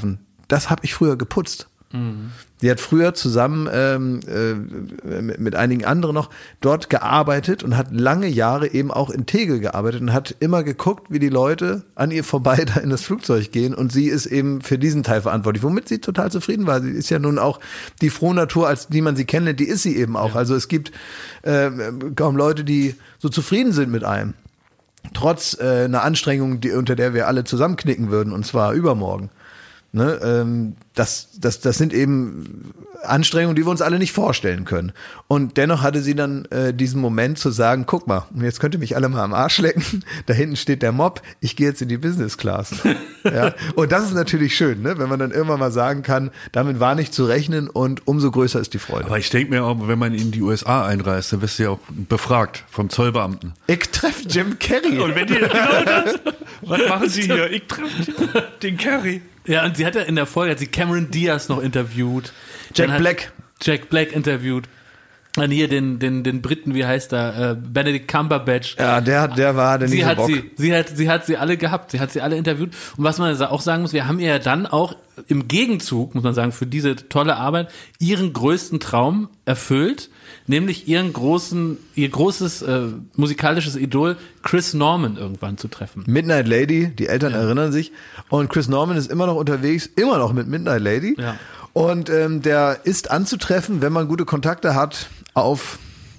das habe ich früher geputzt. Mhm. Die hat früher zusammen ähm, äh, mit, mit einigen anderen noch dort gearbeitet und hat lange Jahre eben auch in Tegel gearbeitet und hat immer geguckt, wie die Leute an ihr vorbei da in das Flugzeug gehen, und sie ist eben für diesen Teil verantwortlich, womit sie total zufrieden war. Sie ist ja nun auch die Frohnatur, als die man sie kennenlernt, die ist sie eben auch. Ja. Also es gibt äh, kaum Leute, die so zufrieden sind mit einem. Trotz äh, einer Anstrengung, die, unter der wir alle zusammenknicken würden, und zwar übermorgen. Ne, ähm, das, das, das sind eben Anstrengungen, die wir uns alle nicht vorstellen können. Und dennoch hatte sie dann äh, diesen Moment zu sagen, guck mal, jetzt könnt ihr mich alle mal am Arsch lecken, da hinten steht der Mob, ich gehe jetzt in die Business Class. Ja? Und das ist natürlich schön, ne? Wenn man dann irgendwann mal sagen kann, damit war nicht zu rechnen, und umso größer ist die Freude. Aber ich denke mir auch, wenn man in die U S A einreist, dann wirst du ja auch befragt vom Zollbeamten. Ich treffe Jim Carrey. Und wenn die genau das, was machen Sie hier? Ich treffe den Carrey. Ja, und sie hat ja in der Folge, hat sie Cameron Diaz noch interviewt. Jack Black. Jack Black interviewt. Dann hier den, den, den Briten, wie heißt er? Äh, Benedict Cumberbatch. Ja, der, der war der sie nicht so hat Bock. sie, sie hat, sie hat sie alle gehabt. Sie hat sie alle interviewt. Und was man auch sagen muss, wir haben ihr ja dann auch im Gegenzug, muss man sagen, für diese tolle Arbeit ihren größten Traum erfüllt, nämlich ihren großen, ihr großes äh, musikalisches Idol Chris Norman irgendwann zu treffen. Midnight Lady, die Eltern ja. erinnern sich. Und Chris Norman ist immer noch unterwegs, immer noch mit Midnight Lady. Ja. Und ähm, der ist anzutreffen, wenn man gute Kontakte hat, auf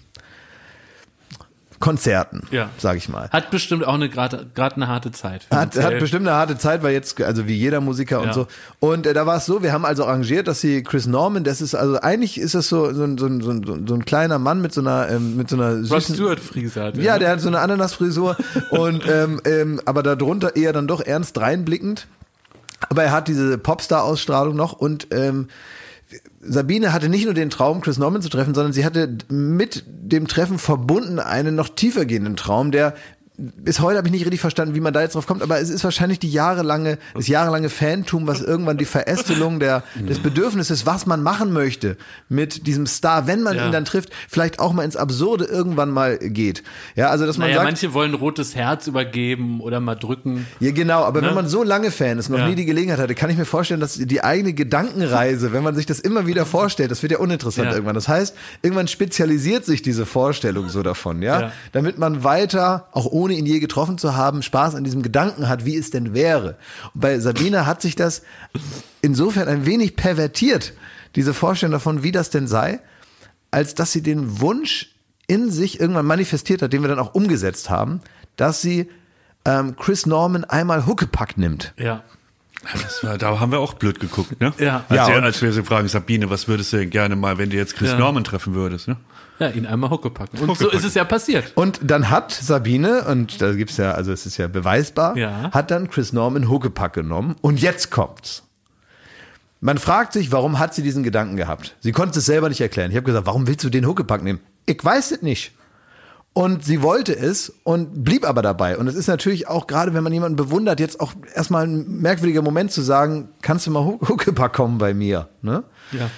Konzerten, ja. sag ich mal. Hat bestimmt auch eine gerade gerade eine harte Zeit. Hat, hat bestimmt eine harte Zeit, weil jetzt, also wie jeder Musiker und ja. so. Und äh, da war es so, wir haben also arrangiert, dass sie Chris Norman, das ist, also eigentlich ist das so, so, so, so, so ein kleiner Mann mit so einer, ähm, mit so einer süßen... Rod Stewart-Frise hat. Ja, der hat so eine Ananasfrisur und, ähm, ähm, aber darunter eher dann doch ernst reinblickend. Aber er hat diese Popstar-Ausstrahlung noch, und ähm, Sabine hatte nicht nur den Traum, Chris Norman zu treffen, sondern sie hatte mit dem Treffen verbunden einen noch tiefer gehenden Traum, der bis heute habe ich nicht richtig verstanden, wie man da jetzt drauf kommt, aber es ist wahrscheinlich die jahrelange, das jahrelange Fantum, was irgendwann die Verästelung der, des Bedürfnisses, was man machen möchte mit diesem Star, wenn man ja. ihn dann trifft, vielleicht auch mal ins Absurde irgendwann mal geht. Ja, also dass man naja, sagt, manche wollen rotes Herz übergeben oder mal drücken. Ja, genau, aber ne? wenn man so lange Fan ist, noch ja. nie die Gelegenheit hatte, kann ich mir vorstellen, dass die eigene Gedankenreise, wenn man sich das immer wieder vorstellt, das wird ja uninteressant ja. irgendwann. Das heißt, irgendwann spezialisiert sich diese Vorstellung so davon, ja, ja. damit man weiter, auch ohne ihn je getroffen zu haben, Spaß an diesem Gedanken hat, wie es denn wäre. Und bei Sabine hat sich das insofern ein wenig pervertiert, diese Vorstellung davon, wie das denn sei, als dass sie den Wunsch in sich irgendwann manifestiert hat, den wir dann auch umgesetzt haben, dass sie ähm, Chris Norman einmal Huckepack nimmt. Ja. Das war, da haben wir auch blöd geguckt, ne? Ja. Als, Ja, wir, und- als wir sie fragen, Sabine, was würdest du denn gerne mal, wenn du jetzt Chris Ja. Norman treffen würdest, ne? Ja, ihn einmal Hucke packen. Und so Huckepack. ist es ja passiert. Und dann hat Sabine, und da gibt's ja, also es ist ja beweisbar, Ja. hat dann Chris Norman Huckepack genommen. Und jetzt kommt's. Man fragt sich, warum hat sie diesen Gedanken gehabt? Sie konnte es selber nicht erklären. Ich habe gesagt, warum willst du den Huckepack nehmen? Ich weiß es nicht. Und sie wollte es und blieb aber dabei. Und es ist natürlich auch, gerade wenn man jemanden bewundert, jetzt auch erstmal ein merkwürdiger Moment zu sagen, kannst du mal Hu- Huckepack kommen bei mir? Ne? Ja.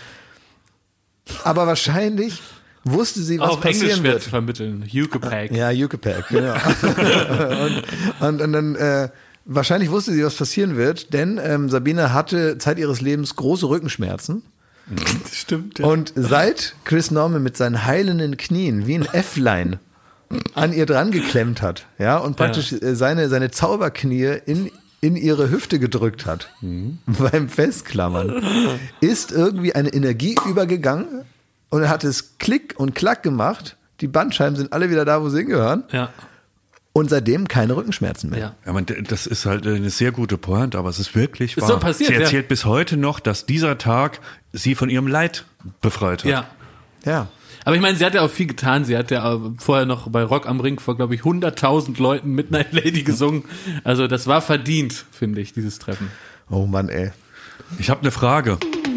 Aber wahrscheinlich wusste sie, was Auch auf Englisch passieren schwer wird. zu vermitteln. Huckepack. Ja, Huckepack, genau. und, und, und dann äh, wahrscheinlich wusste sie, was passieren wird, denn ähm, Sabine hatte Zeit ihres Lebens große Rückenschmerzen. Stimmt, ja. Und seit Chris Norman mit seinen heilenden Knien wie ein Äfflein an ihr dran geklemmt hat, ja, und praktisch äh, seine, seine Zauberknie in, in ihre Hüfte gedrückt hat, beim Festklammern, ist irgendwie eine Energie übergegangen und er hat es Klick und Klack gemacht. Die Bandscheiben sind alle wieder da, wo sie hingehören. Ja. Und seitdem keine Rückenschmerzen mehr. Ja. Ja, man, das ist halt eine sehr gute Pointe, aber es ist wirklich Ist wahr. so passiert, sie erzählt ja. bis heute noch, dass dieser Tag sie von ihrem Leid befreit hat. Ja. Ja. Aber ich meine, sie hat ja auch viel getan. Sie hat ja vorher noch bei Rock am Ring vor, glaube ich, hunderttausend Leuten Midnight Lady gesungen. Also das war verdient, finde ich, dieses Treffen. Oh Mann, ey. Ich habe eine Frage.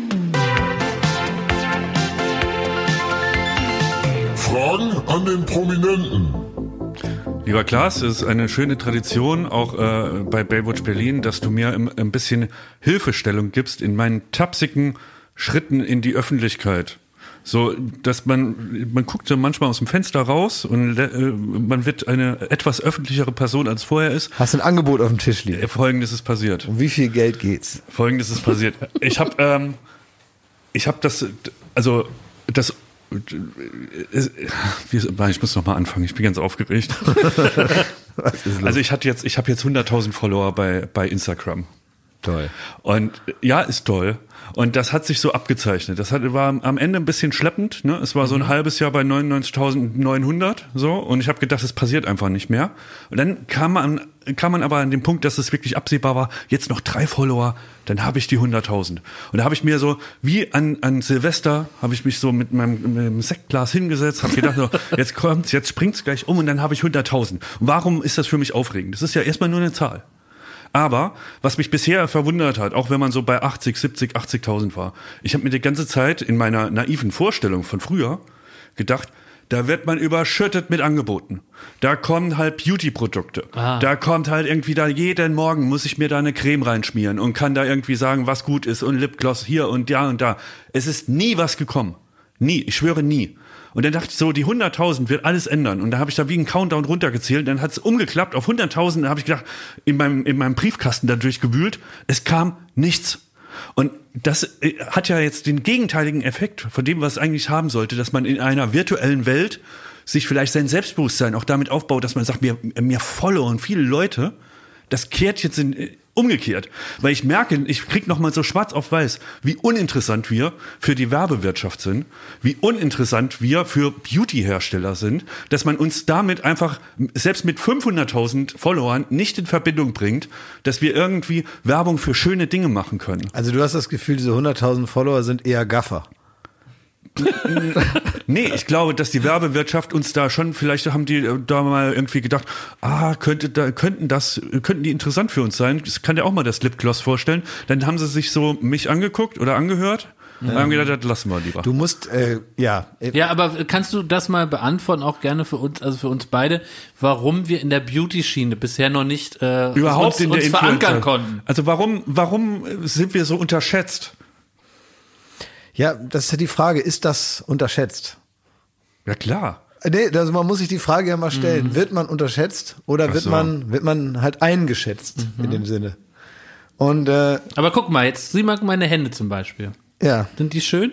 Fragen an den Prominenten. Lieber Klaas, es ist eine schöne Tradition, auch äh, bei Baywatch Berlin, dass du mir im, ein bisschen Hilfestellung gibst in meinen tapsigen Schritten in die Öffentlichkeit. So, dass man, man guckt so manchmal aus dem Fenster raus und äh, man wird eine etwas öffentlichere Person als vorher ist. Hast du ein Angebot auf dem Tisch liegen? Äh, Folgendes ist passiert. Um wie viel Geld geht's? Folgendes ist passiert. Ich habe, ähm, ich habe das, also das, äh, wie, ich muss noch mal anfangen. Ich bin ganz aufgeregt. Was ist los? Also ich hatte jetzt, ich habe jetzt hunderttausend Follower bei bei Instagram. Toll. Und ja, ist toll. Und das hat sich so abgezeichnet. Das hat, war am Ende ein bisschen schleppend. Ne? Es war so ein halbes Jahr bei neunundneunzigtausendneunhundert. So. Und ich habe gedacht, es passiert einfach nicht mehr. Und dann kam man, kam man aber an den Punkt, dass es wirklich absehbar war, jetzt noch drei Follower, dann habe ich die hunderttausend. Und da habe ich mir so, wie an, an Silvester, habe ich mich so mit meinem, mit meinem Sektglas hingesetzt, habe gedacht, so, jetzt kommt's, jetzt springt's gleich um und dann habe ich hunderttausend. Und warum ist das für mich aufregend? Das ist ja erstmal nur eine Zahl. Aber was mich bisher verwundert hat, auch wenn man so bei achtzig, siebzig, achtzigtausend war, ich habe mir die ganze Zeit in meiner naiven Vorstellung von früher gedacht, da wird man überschüttet mit Angeboten. Da kommen halt Beauty-Produkte. Ah. Da kommt halt irgendwie da, jeden Morgen muss ich mir da eine Creme reinschmieren und kann da irgendwie sagen, was gut ist und Lipgloss hier und da und da. Es ist nie was gekommen. Nie, ich schwöre nie. Und dann dachte ich so, die hunderttausend wird alles ändern. Und da habe ich da wie einen Countdown runtergezählt. Dann hat es umgeklappt auf hunderttausend. Da habe ich gedacht, in meinem, in meinem Briefkasten da durchgewühlt. Es kam nichts. Und das hat ja jetzt den gegenteiligen Effekt von dem, was es eigentlich haben sollte, dass man in einer virtuellen Welt sich vielleicht sein Selbstbewusstsein auch damit aufbaut, dass man sagt, mir, mir Follower und viele Leute, das kehrt jetzt in, umgekehrt. Weil ich merke, ich krieg noch mal so schwarz auf weiß, wie uninteressant wir für die Werbewirtschaft sind, wie uninteressant wir für Beauty-Hersteller sind, dass man uns damit einfach, selbst mit fünfhunderttausend Followern, nicht in Verbindung bringt, dass wir irgendwie Werbung für schöne Dinge machen können. Also du hast das Gefühl, diese hunderttausend Follower sind eher Gaffer. Nee, ich glaube, dass die Werbewirtschaft uns da schon, vielleicht haben die da mal irgendwie gedacht, ah, könnte da, könnten das, könnten die interessant für uns sein. Das kann ja auch mal das Lipgloss vorstellen. Dann haben sie sich so mich angeguckt oder angehört und haben gedacht, das lassen wir lieber. Du musst, äh, ja. Ja, aber kannst du das mal beantworten, auch gerne für uns, also für uns beide, warum wir in der Beauty-Schiene bisher noch nicht äh, überhaupt uns, in der uns verankern konnten? Also warum, warum sind wir so unterschätzt? Ja, das ist ja die Frage, ist das unterschätzt? Ja, klar. Nee, also man muss sich die Frage ja mal stellen, mhm. wird man unterschätzt oder wird so. man wird man halt eingeschätzt mhm. in dem Sinne? Und äh, aber guck mal, jetzt sieh mal meine Hände zum Beispiel. Ja. Sind die schön?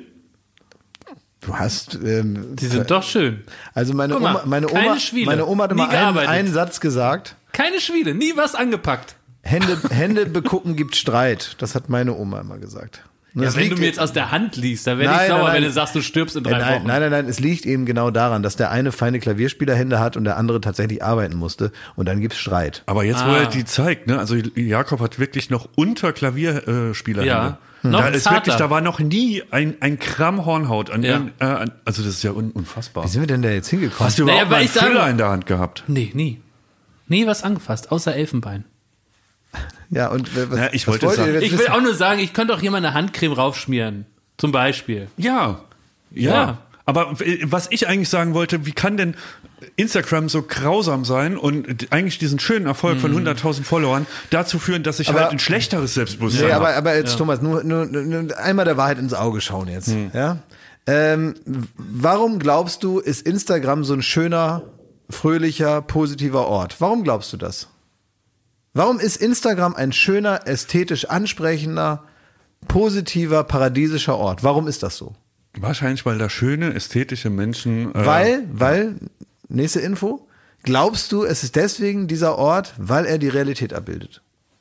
Du hast ähm, die sind doch schön. Also meine mal, Oma, meine Oma, meine Oma hat immer einen, einen Satz gesagt. Keine Schwiele, nie was angepackt. Hände, Hände begucken gibt Streit. Das hat meine Oma immer gesagt. Ja, das wenn du mir jetzt aus der Hand liest, dann werde ich sauer, wenn du sagst, du stirbst in drei nein, Wochen. Nein, nein, nein, es liegt eben genau daran, dass der eine feine Klavierspielerhände hat und der andere tatsächlich arbeiten musste und dann gibt's Streit. Aber jetzt, ah. wo er die zeigt, ne, also Jakob hat wirklich noch unter Klavierspielerhände. Ja. Hm. Noch da ist zarter. wirklich, da war noch nie ein, ein Gramm Hornhaut an, Ja. äh, an also das ist ja un, unfassbar. Wie sind wir denn da jetzt hingekommen? Hast du Naja, überhaupt weil mal einen ich sage- Füller in der Hand gehabt? Nee, nie. Nie was angefasst, außer Elfenbein. Ja, und äh, was, Ja, ich was wollte wollt ihr sagen- jetzt Ich will wissen? auch nur sagen, ich könnte auch hier mal eine Handcreme raufschmieren. Zum Beispiel. Ja, ja. Ja. Aber äh, was ich eigentlich sagen wollte, wie kann denn Instagram so grausam sein und eigentlich diesen schönen Erfolg von hunderttausend Followern dazu führen, dass ich Aber- halt ein schlechteres Selbstbewusstsein Nee, habe? aber, aber jetzt, Thomas, nur, nur, nur einmal der Wahrheit ins Auge schauen jetzt. Hm. Ja? Ähm, warum glaubst du, ist Instagram so ein schöner, fröhlicher, positiver Ort? Warum glaubst du das? Warum ist Instagram ein schöner, ästhetisch ansprechender, positiver, paradiesischer Ort? Warum ist das so? Wahrscheinlich, weil da schöne, ästhetische Menschen... Äh, Weil, weil, nächste Info, glaubst du, es ist deswegen dieser Ort, weil er die Realität abbildet?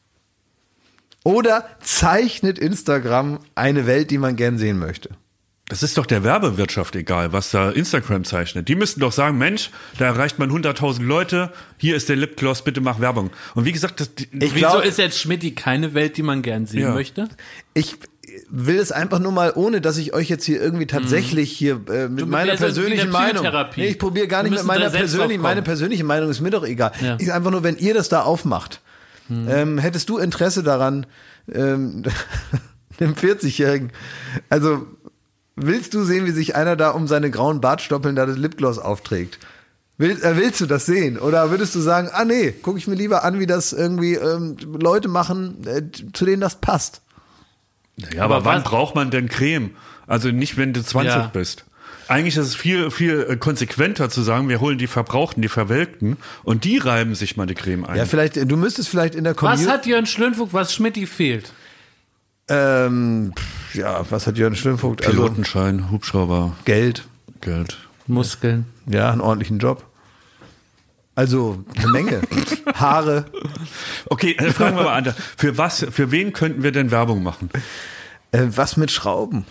Oder zeichnet Instagram eine Welt, die man gern sehen möchte? Das ist doch der Werbewirtschaft egal, was da Instagram zeichnet. Die müssten doch sagen, Mensch, da erreicht man hunderttausend Leute, hier ist der Lipgloss, bitte mach Werbung. Und wie gesagt, das, die, Ich Wieso glaub- ist jetzt Schmidti keine Welt, die man gern sehen Ja. möchte? Ich will es einfach nur mal, ohne dass ich euch jetzt hier irgendwie tatsächlich hier äh, mit Du, meiner das ist wie persönlichen eine Meinung. Psychotherapie. Nee, ich probiere gar Wir nicht mit müssen da meiner selbst persönlichen, drauf kommen. meine persönliche Meinung ist mir doch egal. Ja. Ich einfach nur, wenn ihr das da aufmacht, ähm, hättest du Interesse daran, ähm, dem vierzig-Jährigen, also willst du sehen, wie sich einer da um seine grauen Bartstoppeln da das Lipgloss aufträgt? Willst, äh, willst du das sehen? Oder würdest du sagen, ah nee, gucke ich mir lieber an, wie das irgendwie ähm, Leute machen, äh, zu denen das passt? ja, aber, aber wann was- braucht man denn Creme? Also nicht, wenn du zwanzig Ja. bist. Eigentlich ist es viel, viel konsequenter zu sagen, wir holen die Verbrauchten, die Verwelkten und die reiben sich mal die Creme ein. Ja, vielleicht, du müsstest vielleicht in der Community... Was hat Jörn Schlönvogt, was Schmidti fehlt? Ähm, pff, ja, was hat Jörn Schlönvogt? Also Pilotenschein, Hubschrauber, Geld. Geld. Muskeln. Ja, einen ordentlichen Job. Also eine Menge. Haare. Okay, äh, fragen wir mal an. Für was, für wen könnten wir denn Werbung machen? Äh, was mit Schrauben?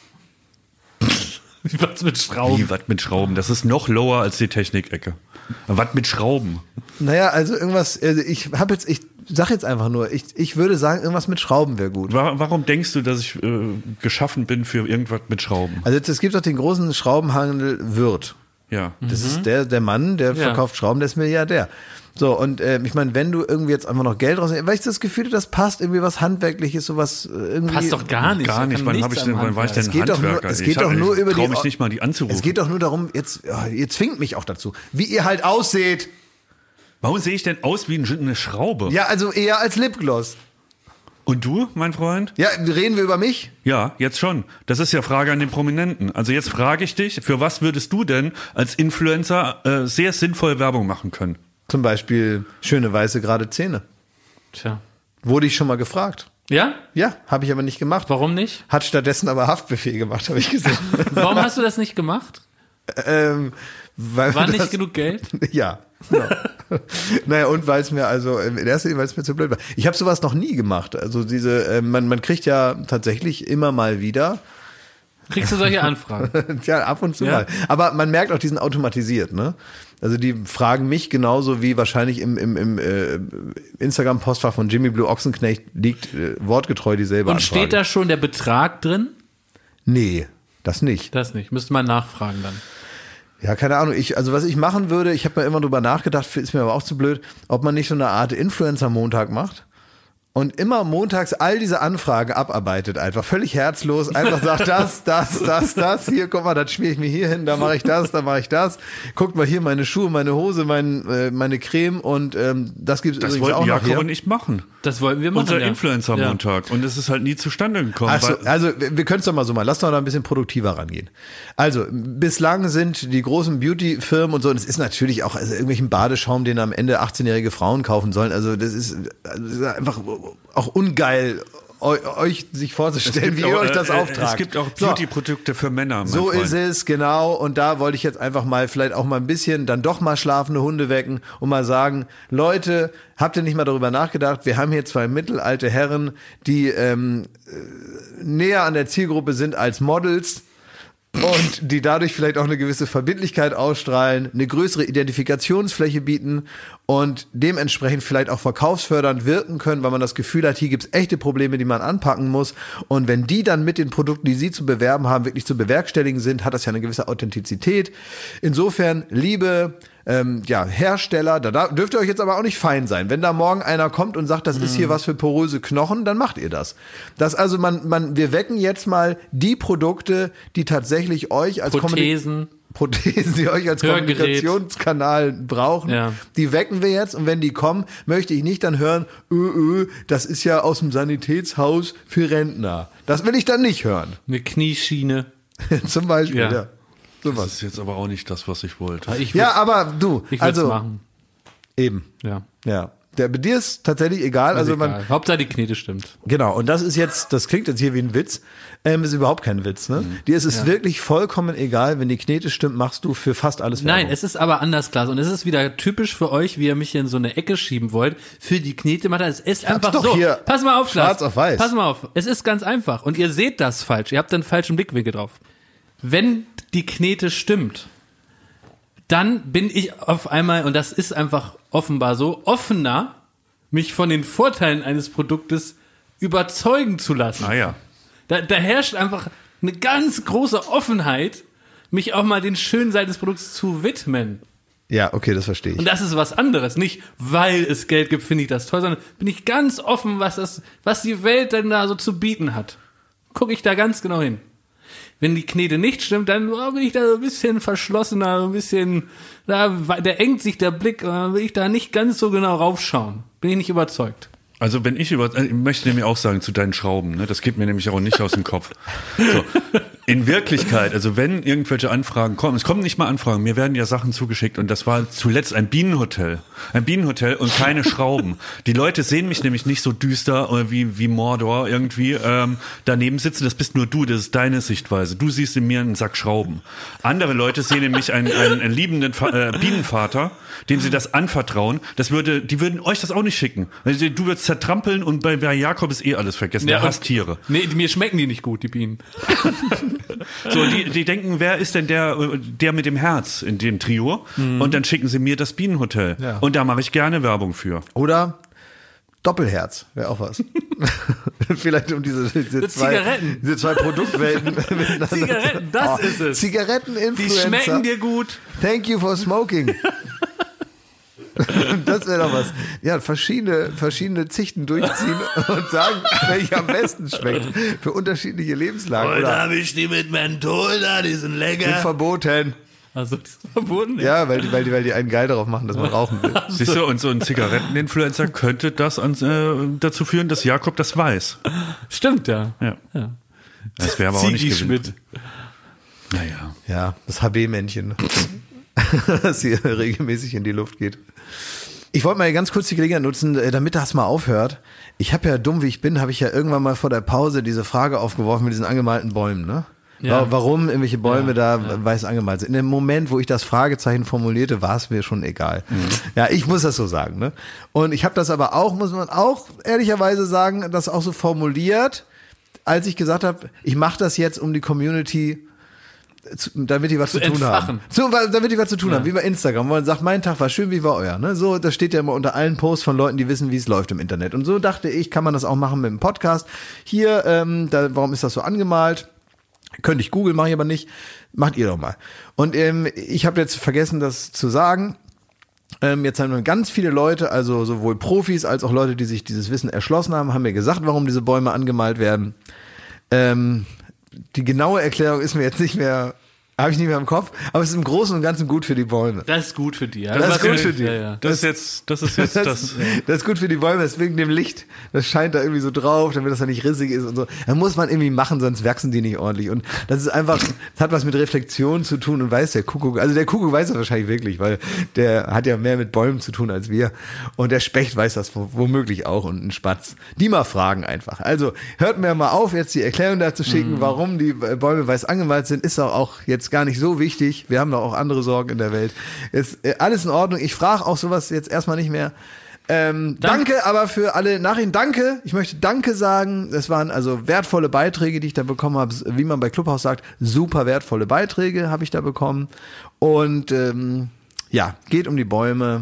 Was mit Schrauben? Wie, was mit Schrauben? Das ist noch lower als die Technikecke. Was mit Schrauben? Naja, also irgendwas, also ich habe jetzt, ich sag jetzt einfach nur, ich, ich würde sagen, irgendwas mit Schrauben wäre gut. Wa- Warum denkst du, dass ich äh, geschaffen bin für irgendwas mit Schrauben? Also jetzt, es gibt doch den großen Schraubenhandel Wirth. Ja. Das ist der, der Mann, der Ja. verkauft Schrauben, der ist Milliardär. So, und äh, ich meine, wenn du irgendwie jetzt einfach noch Geld raus, weil ich das Gefühl habe, das passt irgendwie was Handwerkliches, sowas äh, irgendwie. Passt doch gar nicht. Gar Da nicht. kann Wann, nichts hab ich am denn, wann war ich denn Es geht doch nur- Handwerker? es ey? geht ich hab- doch nur ich über trau die- mich nicht mal, die anzurufen. Es geht doch nur darum, jetzt, ja, ihr zwingt mich auch dazu, wie ihr halt ausseht. Warum sehe ich denn aus wie eine Schraube? Ja, also eher als Lipgloss. Und du, mein Freund? Ja, reden wir über mich? Ja, jetzt schon. Das ist ja Frage an den Prominenten. Also jetzt frage ich dich, für was würdest du denn als Influencer äh, sehr sinnvoll Werbung machen können? Zum Beispiel schöne weiße gerade Zähne. Tja. Wurde ich schon mal gefragt. Ja? Ja, habe ich aber nicht gemacht. Warum nicht? Hat stattdessen aber Haftbefehl gemacht, habe ich gesehen. Warum hast du das nicht gemacht? ähm, weil War das, nicht genug Geld? Ja. Genau. Naja, und weil es mir also, in erster Linie, weil es mir zu blöd war. Ich habe sowas noch nie gemacht. Also diese, äh, man, man kriegt ja tatsächlich immer mal wieder, Kriegst du solche Anfragen? ja, ab und zu Ja. mal. Aber man merkt auch, die sind automatisiert, ne? Also die fragen mich genauso wie wahrscheinlich im, im, im äh, Instagram-Postfach von Jimmy Blue Ochsenknecht liegt äh, wortgetreu dieselbe Und Anfrage. steht da schon der Betrag drin? Nee, das nicht. Das nicht. Müsste man nachfragen dann. Ja, keine Ahnung. Ich, also was ich machen würde, ich habe mir immer drüber nachgedacht, ist mir aber auch zu blöd, ob man nicht so eine Art Influencer-Montag macht und immer montags all diese Anfragen abarbeitet, einfach völlig herzlos, einfach sagt das, das, das, das, hier, guck mal, das schmier ich mir hier hin, da mache ich das, da mache ich das, guckt mal hier meine Schuhe, meine Hose, mein, äh, meine Creme und ähm, das gibt's Das übrigens auch wollten noch Jakob hier. und ich machen. Das wollten wir machen. Unser ja. Influencer-Montag. Und es ist halt nie zustande gekommen. Ach so, weil- also wir können es doch mal so machen. Lass doch da ein bisschen produktiver rangehen. Also bislang sind die großen Beauty-Firmen und so, und es ist natürlich auch also irgendwelchen Badeschaum, den am Ende achtzehnjährige Frauen kaufen sollen. Also das ist, also das ist einfach auch ungeil, eu- euch sich vorzustellen, wie auch, ihr euch das äh, auftragt. Es gibt auch So. Beauty-Produkte für Männer, mein So Freund. ist es, genau. Und da wollte ich jetzt einfach mal vielleicht auch mal ein bisschen dann doch mal schlafende Hunde wecken und mal sagen, Leute, habt ihr nicht mal darüber nachgedacht? Wir haben hier zwei mittelalte Herren, die ähm, äh, näher an der Zielgruppe sind als Models. Und die dadurch vielleicht auch eine gewisse Verbindlichkeit ausstrahlen, eine größere Identifikationsfläche bieten und dementsprechend vielleicht auch verkaufsfördernd wirken können, weil man das Gefühl hat, hier gibt's echte Probleme, die man anpacken muss. Und wenn die dann mit den Produkten, die sie zu bewerben haben, wirklich zu bewerkstelligen sind, hat das ja eine gewisse Authentizität. Insofern, liebe ähm, ja, Hersteller, da darf- dürft ihr euch jetzt aber auch nicht fein sein. Wenn da morgen einer kommt und sagt, das ist hier was für poröse Knochen, dann macht ihr das. Das also man, man, wir wecken jetzt mal die Produkte, die tatsächlich euch als Kommunik- Prothesen. Prothesen, die euch als Hörgerät. Kommunikationskanal brauchen, Ja. die wecken wir jetzt und wenn die kommen, möchte ich nicht dann hören, öh, öh, das ist ja aus dem Sanitätshaus für Rentner. Das will ich dann nicht hören. Eine Knieschiene. Zum Beispiel, ja. Ja. Das Sowas. ist jetzt aber auch nicht das, was ich wollte. Ich Ja, würd's- aber du, ich würd's also machen. eben, Ja. ja. Der, bei dir ist tatsächlich egal, also man, Egal. Hauptsache die Knete stimmt. genau, und das ist jetzt, das klingt jetzt hier wie ein Witz, ähm, ist überhaupt kein Witz, ne? Dir ist es wirklich vollkommen egal, wenn die Knete stimmt, machst du für fast alles Werbung. Nein, es ist aber anders, Klaas. Und es ist wieder typisch für euch, wie ihr mich hier in so eine Ecke schieben wollt. Für die Knete macht er es ist einfach doch so. hier Pass mal auf, Klaas. schwarz auf weiß. Pass mal auf. Es ist ganz einfach. Und ihr seht das falsch. Ihr habt einen falschen Blickwinkel drauf. Wenn die Knete stimmt, dann bin ich auf einmal, und das ist einfach offenbar so, offener, mich von den Vorteilen eines Produktes überzeugen zu lassen. Naja. Da, da herrscht einfach eine ganz große Offenheit, mich auch mal den schönen Seiten des Produkts zu widmen. Ja, okay, das verstehe ich. Und das ist was anderes. Nicht, weil es Geld gibt, finde ich das toll, sondern bin ich ganz offen, was das, was die Welt denn da so zu bieten hat. Gucke ich da ganz genau hin. Wenn die Knete nicht stimmt, dann oh, bin ich da so ein bisschen verschlossener, so ein bisschen, da, da engt sich der Blick, da will ich da nicht ganz so genau raufschauen. Bin ich nicht überzeugt. Also wenn ich über, ich möchte nämlich auch sagen zu deinen Schrauben, ne, das geht mir nämlich auch nicht aus dem Kopf. So, in Wirklichkeit, also wenn irgendwelche Anfragen kommen, es kommen nicht mal Anfragen, mir werden ja Sachen zugeschickt und das war zuletzt ein Bienenhotel, ein Bienenhotel und keine Schrauben. Die Leute sehen mich nämlich nicht so düster wie wie Mordor irgendwie ähm, daneben sitzen. Das bist nur du, das ist deine Sichtweise. Du siehst in mir einen Sack Schrauben. Andere Leute sehen in mich einen, einen, einen liebenden äh, Bienenvater, dem sie das anvertrauen. Das würde, die würden euch das auch nicht schicken. Du würdest zertrampeln und bei, bei Jakob ist eh alles vergessen. Ja, der hasst Tiere. Nee, mir schmecken die nicht gut, die Bienen. So, die, die denken, wer ist denn der, der mit dem Herz in dem Trio? Mhm. Und dann schicken sie mir das Bienenhotel. Ja. Und da mache ich gerne Werbung für. Oder Doppelherz, wäre auch was. Vielleicht um diese, diese, zwei, Zigaretten. diese zwei Produktwelten miteinander. Zigaretten, das oh, ist es. Zigaretten-Influencer. Die schmecken dir gut. Thank you for smoking. Das wäre doch was. Ja, verschiedene, verschiedene Zichten durchziehen und sagen, welche am besten schmeckt. Für unterschiedliche Lebenslagen. Heute Oder habe ich die mit Menthol da, die sind lecker. sind verboten. Also, das ist verboten. Ja, weil die, weil, die, weil die einen geil darauf machen, dass man rauchen will. Siehst du, und so ein Zigaretteninfluencer könnte das an, äh, dazu führen, dass Jakob das weiß. Stimmt, ja. Ja. ja. Das wäre aber auch nicht Schmidt. Naja. Ja, das H B-Männchen. Das hier regelmäßig in die Luft geht. Ich wollte mal ganz kurz die Gelegenheit nutzen, damit das mal aufhört. Ich habe ja, dumm wie ich bin, habe ich ja irgendwann mal vor der Pause diese Frage aufgeworfen mit diesen angemalten Bäumen, ne? Ja. Warum irgendwelche Bäume ja, da ja. weiß angemalt sind. In dem Moment, wo ich das Fragezeichen formulierte, war es mir schon egal. Mhm. Ja, ich muss das so sagen, ne? Und ich habe das aber auch, muss man auch ehrlicherweise sagen, das auch so formuliert, als ich gesagt habe, ich mache das jetzt, um die Community Zu, damit die was zu, zu tun haben. Zu, damit die was zu tun ja. haben, wie bei Instagram, wo man sagt, mein Tag war schön, wie war euer? Ne? So, das steht ja immer unter allen Posts von Leuten, die wissen, wie es läuft im Internet. Und so dachte ich, kann man das auch machen mit dem Podcast. Hier, ähm, da, warum ist das so angemalt? Könnte ich googeln, mache ich aber nicht. Macht ihr doch mal. Und ähm, ich habe jetzt vergessen, das zu sagen. Ähm, jetzt haben ganz viele Leute, also sowohl Profis als auch Leute, die sich dieses Wissen erschlossen haben, haben mir gesagt, warum diese Bäume angemalt werden. Ähm, Die genaue Erklärung ist mir jetzt nicht mehr, habe ich nicht mehr im Kopf, aber es ist im Großen und Ganzen gut für die Bäume. Das ist gut für die. Ja. Das, das ist gut hilft, für die. Ja, ja. Das ist jetzt, das ist jetzt das. Das, das ist gut für die Bäume, das wegen dem Licht. Das scheint da irgendwie so drauf, damit das da nicht rissig ist und so. Da muss man irgendwie machen, sonst wachsen die nicht ordentlich. Und das ist einfach, das hat was mit Reflexion zu tun und weiß der Kuckuck, also der Kuckuck weiß das wahrscheinlich wirklich, weil der hat ja mehr mit Bäumen zu tun als wir. Und der Specht weiß das womöglich auch und ein Spatz. Die mal fragen einfach. Also hört mir mal auf, jetzt die Erklärung dazu schicken, mhm. warum die Bäume weiß angemalt sind, ist auch, auch jetzt gar nicht so wichtig. Wir haben doch auch andere Sorgen in der Welt. Ist äh, alles in Ordnung. Ich frage auch sowas jetzt erstmal nicht mehr. Ähm, danke. danke aber für alle Nachrichten. Danke. Ich möchte Danke sagen. Das waren also wertvolle Beiträge, die ich da bekommen habe. Wie man bei Clubhouse sagt, super wertvolle Beiträge habe ich da bekommen. Und ähm, ja, geht um die Bäume.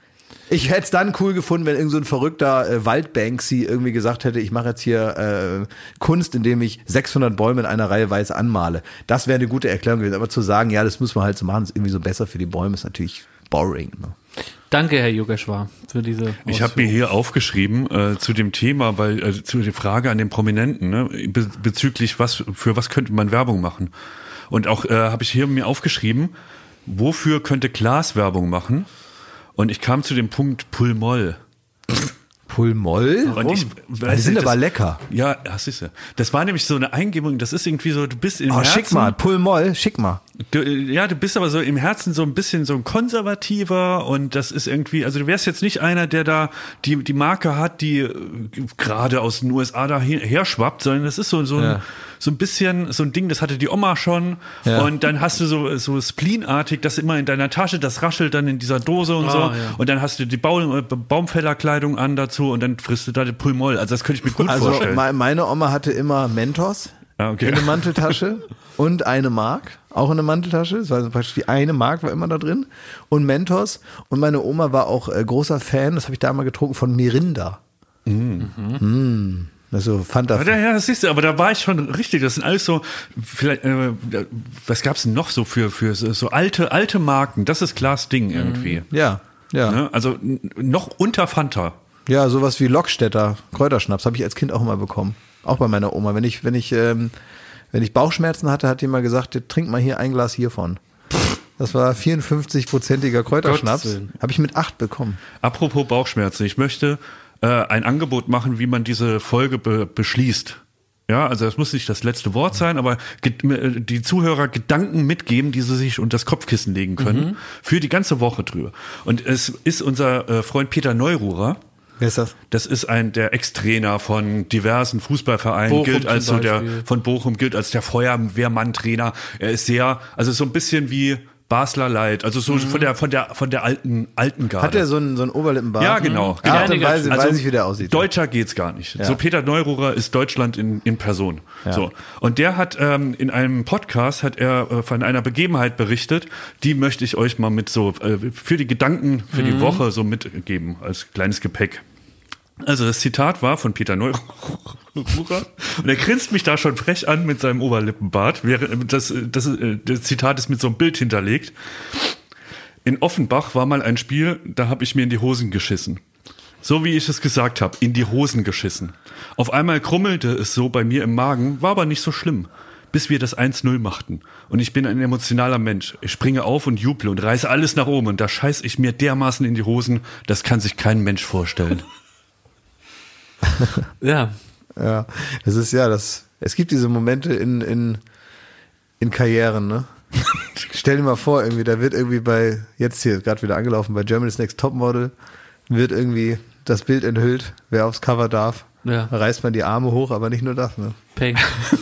Ich hätte es dann cool gefunden, wenn irgend so ein verrückter äh, Wald-Banksy irgendwie gesagt hätte, ich mache jetzt hier äh, Kunst, indem ich sechshundert Bäume in einer Reihe weiß anmale. Das wäre eine gute Erklärung gewesen. Aber zu sagen, ja, das muss man halt so machen, ist irgendwie so besser für die Bäume, ist natürlich boring. Ne? Danke, Herr Yogeshwar, für diese Ausführung. Ich habe mir hier aufgeschrieben äh, zu dem Thema, weil äh, zu der Frage an den Prominenten, ne, be- bezüglich was für was könnte man Werbung machen. Und auch äh, habe ich hier mir aufgeschrieben, wofür könnte Klaas Werbung machen? Und ich kam zu dem Punkt Pull-Moll. Pull-Moll? Und ich, die sind das, aber lecker. Ja, das ist ja. Das war nämlich so eine Eingebung, das ist irgendwie so, du bist im oh, Herzen. Schick mal, Pull-Moll, schick mal. Du, ja, du bist aber so im Herzen so ein bisschen so ein konservativer und das ist irgendwie, also du wärst jetzt nicht einer, der da die die Marke hat, die äh, gerade aus den U S A da her, her schwappt, sondern das ist so so ein, ja. so ein bisschen so ein Ding, das hatte die Oma schon ja. und dann hast du so so Spleenartig, das immer in deiner Tasche, das raschelt dann in dieser Dose und oh, so ja. und dann hast du die Baum, Baumfällerkleidung an dazu und dann frisst du da den Pull-Moll, also das könnte ich mir gut also vorstellen. Also meine Oma hatte immer Mentos. Ja, okay. In der Manteltasche und eine Mark, auch in der Manteltasche. Das war also praktisch die eine Mark war immer da drin und Mentos. Und meine Oma war auch äh, großer Fan, das habe ich da mal getrunken, von Mirinda. Mhm. Mhm. Also Fanta. Ja, ja, das siehst du, aber da war ich schon richtig. Das sind alles so, vielleicht, äh, was gab's denn noch so für, für so, so alte, alte Marken? Das ist Klaas Ding irgendwie. Ja, ja. Ne? Also noch unter Fanta. Ja, sowas wie Lockstädter Kräuterschnaps habe ich als Kind auch immer bekommen. Auch bei meiner Oma. Wenn ich, wenn ich, ähm, wenn ich Bauchschmerzen hatte, hat die mal gesagt, trink mal hier ein Glas hiervon. Das war vierundfünfzig-prozentiger Kräuterschnaps. Habe ich mit acht bekommen. Apropos Bauchschmerzen, ich möchte äh, ein Angebot machen, wie man diese Folge be- beschließt. Ja, also das muss nicht das letzte Wort sein, aber ge- die Zuhörer Gedanken mitgeben, die sie sich unter das Kopfkissen legen können, mhm. für die ganze Woche drüber. Und es ist unser äh, Freund Peter Neururer. Wer ist das? Das ist ein der Ex-Trainer von diversen Fußballvereinen, Bochum gilt als so zum der Beispiel. von Bochum gilt als der Feuerwehrmann-Trainer. Er ist sehr, also so ein bisschen wie Basler Light, also so von der von der von der alten alten Garde. Hat der so einen, so einen Oberlippenbart? Ja, genau. Ja, genau. dann weiß, Also weiß ich, wie der aussieht. Deutscher geht's gar nicht. Ja. So Peter Neururer ist Deutschland in, in Person. Ja. So. Und der hat ähm, in einem Podcast hat er äh, von einer Begebenheit berichtet, die möchte ich euch mal mit so äh, für die Gedanken für die Woche so mitgeben als kleines Gepäck. Also das Zitat war von Peter Neururer und er grinst mich da schon frech an mit seinem Oberlippenbart. Das, das, das Zitat ist mit so einem Bild hinterlegt. In Offenbach war mal ein Spiel, da habe ich mir in die Hosen geschissen. So wie ich es gesagt habe, in die Hosen geschissen. Auf einmal krummelte es so bei mir im Magen, war aber nicht so schlimm. Bis wir das eins null machten. Und ich bin ein emotionaler Mensch. Ich springe auf und juble und reiße alles nach oben. Und da scheiß ich mir dermaßen in die Hosen, das kann sich kein Mensch vorstellen. Ja. Ja, das ist ja das. Es gibt diese Momente in, in, in Karrieren, ne? Stell dir mal vor, irgendwie, da wird irgendwie bei, jetzt hier gerade wieder angelaufen, bei Germany's Next Topmodel, wird irgendwie das Bild enthüllt, wer aufs Cover darf. Ja. Da reißt man die Arme hoch, aber nicht nur das, ne? Peng.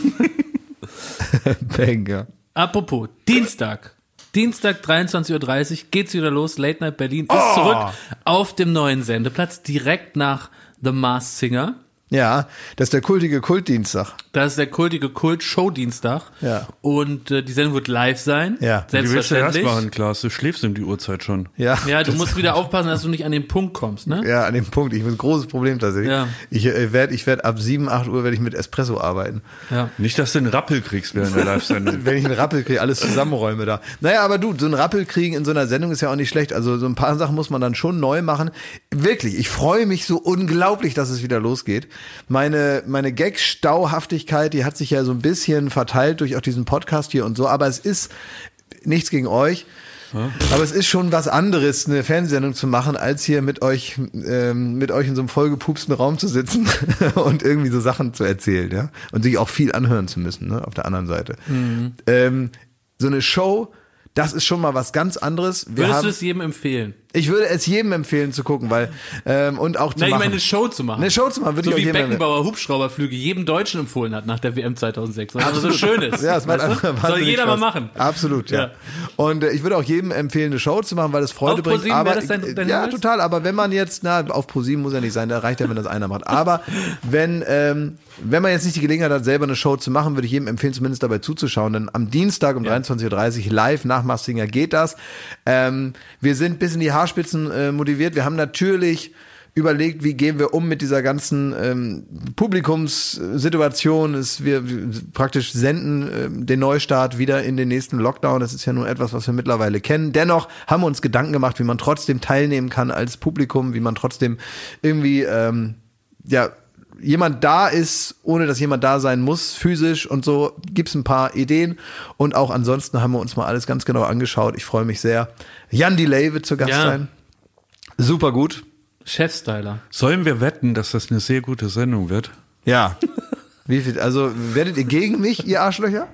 Peng, ja. Apropos, Dienstag. Dienstag, dreiundzwanzig Uhr dreißig, geht's wieder los. Late Night Berlin ist zurück auf dem neuen Sendeplatz, direkt nach The Masked Singer. Ja, das ist der kultige Kultdienstag. Das ist der kultige Kult-Show-Dienstag. Ja. Und äh, die Sendung wird live sein. Ja. Wie willst du das Selbstverständlich. machen, Klaas? Du schläfst um die Uhrzeit schon. Ja. Ja, du musst wieder aufpassen, dass du nicht an den Punkt kommst, ne? Ja, an dem Punkt. Ich habe ein großes Problem tatsächlich. Ja. Ich äh, werde ich werd ab sieben, acht Uhr werde ich mit Espresso arbeiten. Ja. Nicht, dass du einen Rappel kriegst während der Live-Sendung. Wenn ich einen Rappel kriege, alles zusammenräume da. Naja, aber du, so einen Rappel kriegen in so einer Sendung ist ja auch nicht schlecht. Also so ein paar Sachen muss man dann schon neu machen. Wirklich, ich freue mich so unglaublich, dass es wieder losgeht. Meine, meine Gag-Stauhaftigkeit, die hat sich ja so ein bisschen verteilt durch auch diesen Podcast hier und so. Aber es ist nichts gegen euch. Aber es ist schon was anderes, eine Fernsehsendung zu machen, als hier mit euch ähm, mit euch in so einem vollgepupsten Raum zu sitzen und irgendwie so Sachen zu erzählen, ja, und sich auch viel anhören zu müssen, ne, auf der anderen Seite. Mhm. Ähm, so eine Show, das ist schon mal was ganz anderes. Wir Würdest haben, du es jedem empfehlen? ich würde es jedem empfehlen zu gucken, weil ähm, und auch zu Na, ich machen. meine, eine Show zu machen. Eine Show zu machen, würde so ich auch wie jedem empfehlen. Beckenbauer Hubschrauberflüge jedem Deutschen empfohlen hat nach der W M zweitausendsechs. Weil das so schön ist. Ja, es macht weißt du? einfach Soll wahnsinnig jeder Spaß. mal machen. Absolut, ja. Ja. Und äh, ich würde auch jedem empfehlen, eine Show zu machen, weil es Freude Auf bringt. ProSieben Aber wäre das dein- dein ja, Hinweis? total. Aber wenn man jetzt, na, auf ProSieben muss ja nicht sein, da reicht ja, wenn das einer macht. Aber wenn ähm, wenn man jetzt nicht die Gelegenheit hat, selber eine Show zu machen, würde ich jedem empfehlen, zumindest dabei zuzuschauen. Denn am Dienstag um dreiundzwanzig Uhr dreißig live nach Masked Singer geht das. Ähm, wir sind bis in die Haarspitzen äh, motiviert. Wir haben natürlich überlegt, wie gehen wir um mit dieser ganzen ähm, Publikumssituation. Es, wir, wir praktisch senden ähm, den Neustart wieder in den nächsten Lockdown. Das ist ja nur etwas, was wir mittlerweile kennen. Dennoch haben wir uns Gedanken gemacht, wie man trotzdem teilnehmen kann als Publikum, wie man trotzdem irgendwie ähm, ja jemand da ist, ohne dass jemand da sein muss, physisch und so, gibt's ein paar Ideen und auch ansonsten haben wir uns mal alles ganz genau angeschaut. Ich freue mich sehr. Jan Delay wird zu Gast Ja. sein. Super gut. Chefstyler. Sollen wir wetten, dass das eine sehr gute Sendung wird? Ja. Wie viel? Also werdet ihr gegen mich, ihr Arschlöcher?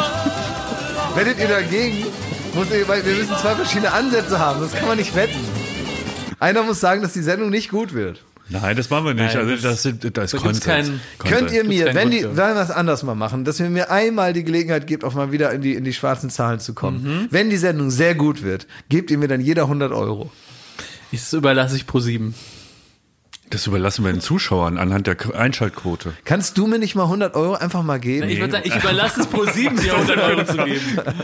Werdet ihr dagegen? Muss ihr, weil wir müssen zwei verschiedene Ansätze haben. Das kann man nicht wetten. Einer muss sagen, dass die Sendung nicht gut wird. Nein, das machen wir nicht. Nein, also das, sind, das ist da gibt's Konsens. keinen- Konsens. Könnt ihr mir, keinen wenn Grund die, für. wenn wir das anders mal machen, dass ihr mir einmal die Gelegenheit gebt, auch mal wieder in die, in die schwarzen Zahlen zu kommen. Wenn die Sendung sehr gut wird, gebt ihr mir dann jeder hundert Euro. Das überlasse ich ProSieben. Das überlassen wir den Zuschauern anhand der K- Einschaltquote. Kannst du mir nicht mal hundert Euro einfach mal geben? Ich würde sagen, ich überlasse es ProSieben, dir hundert Euro zu geben.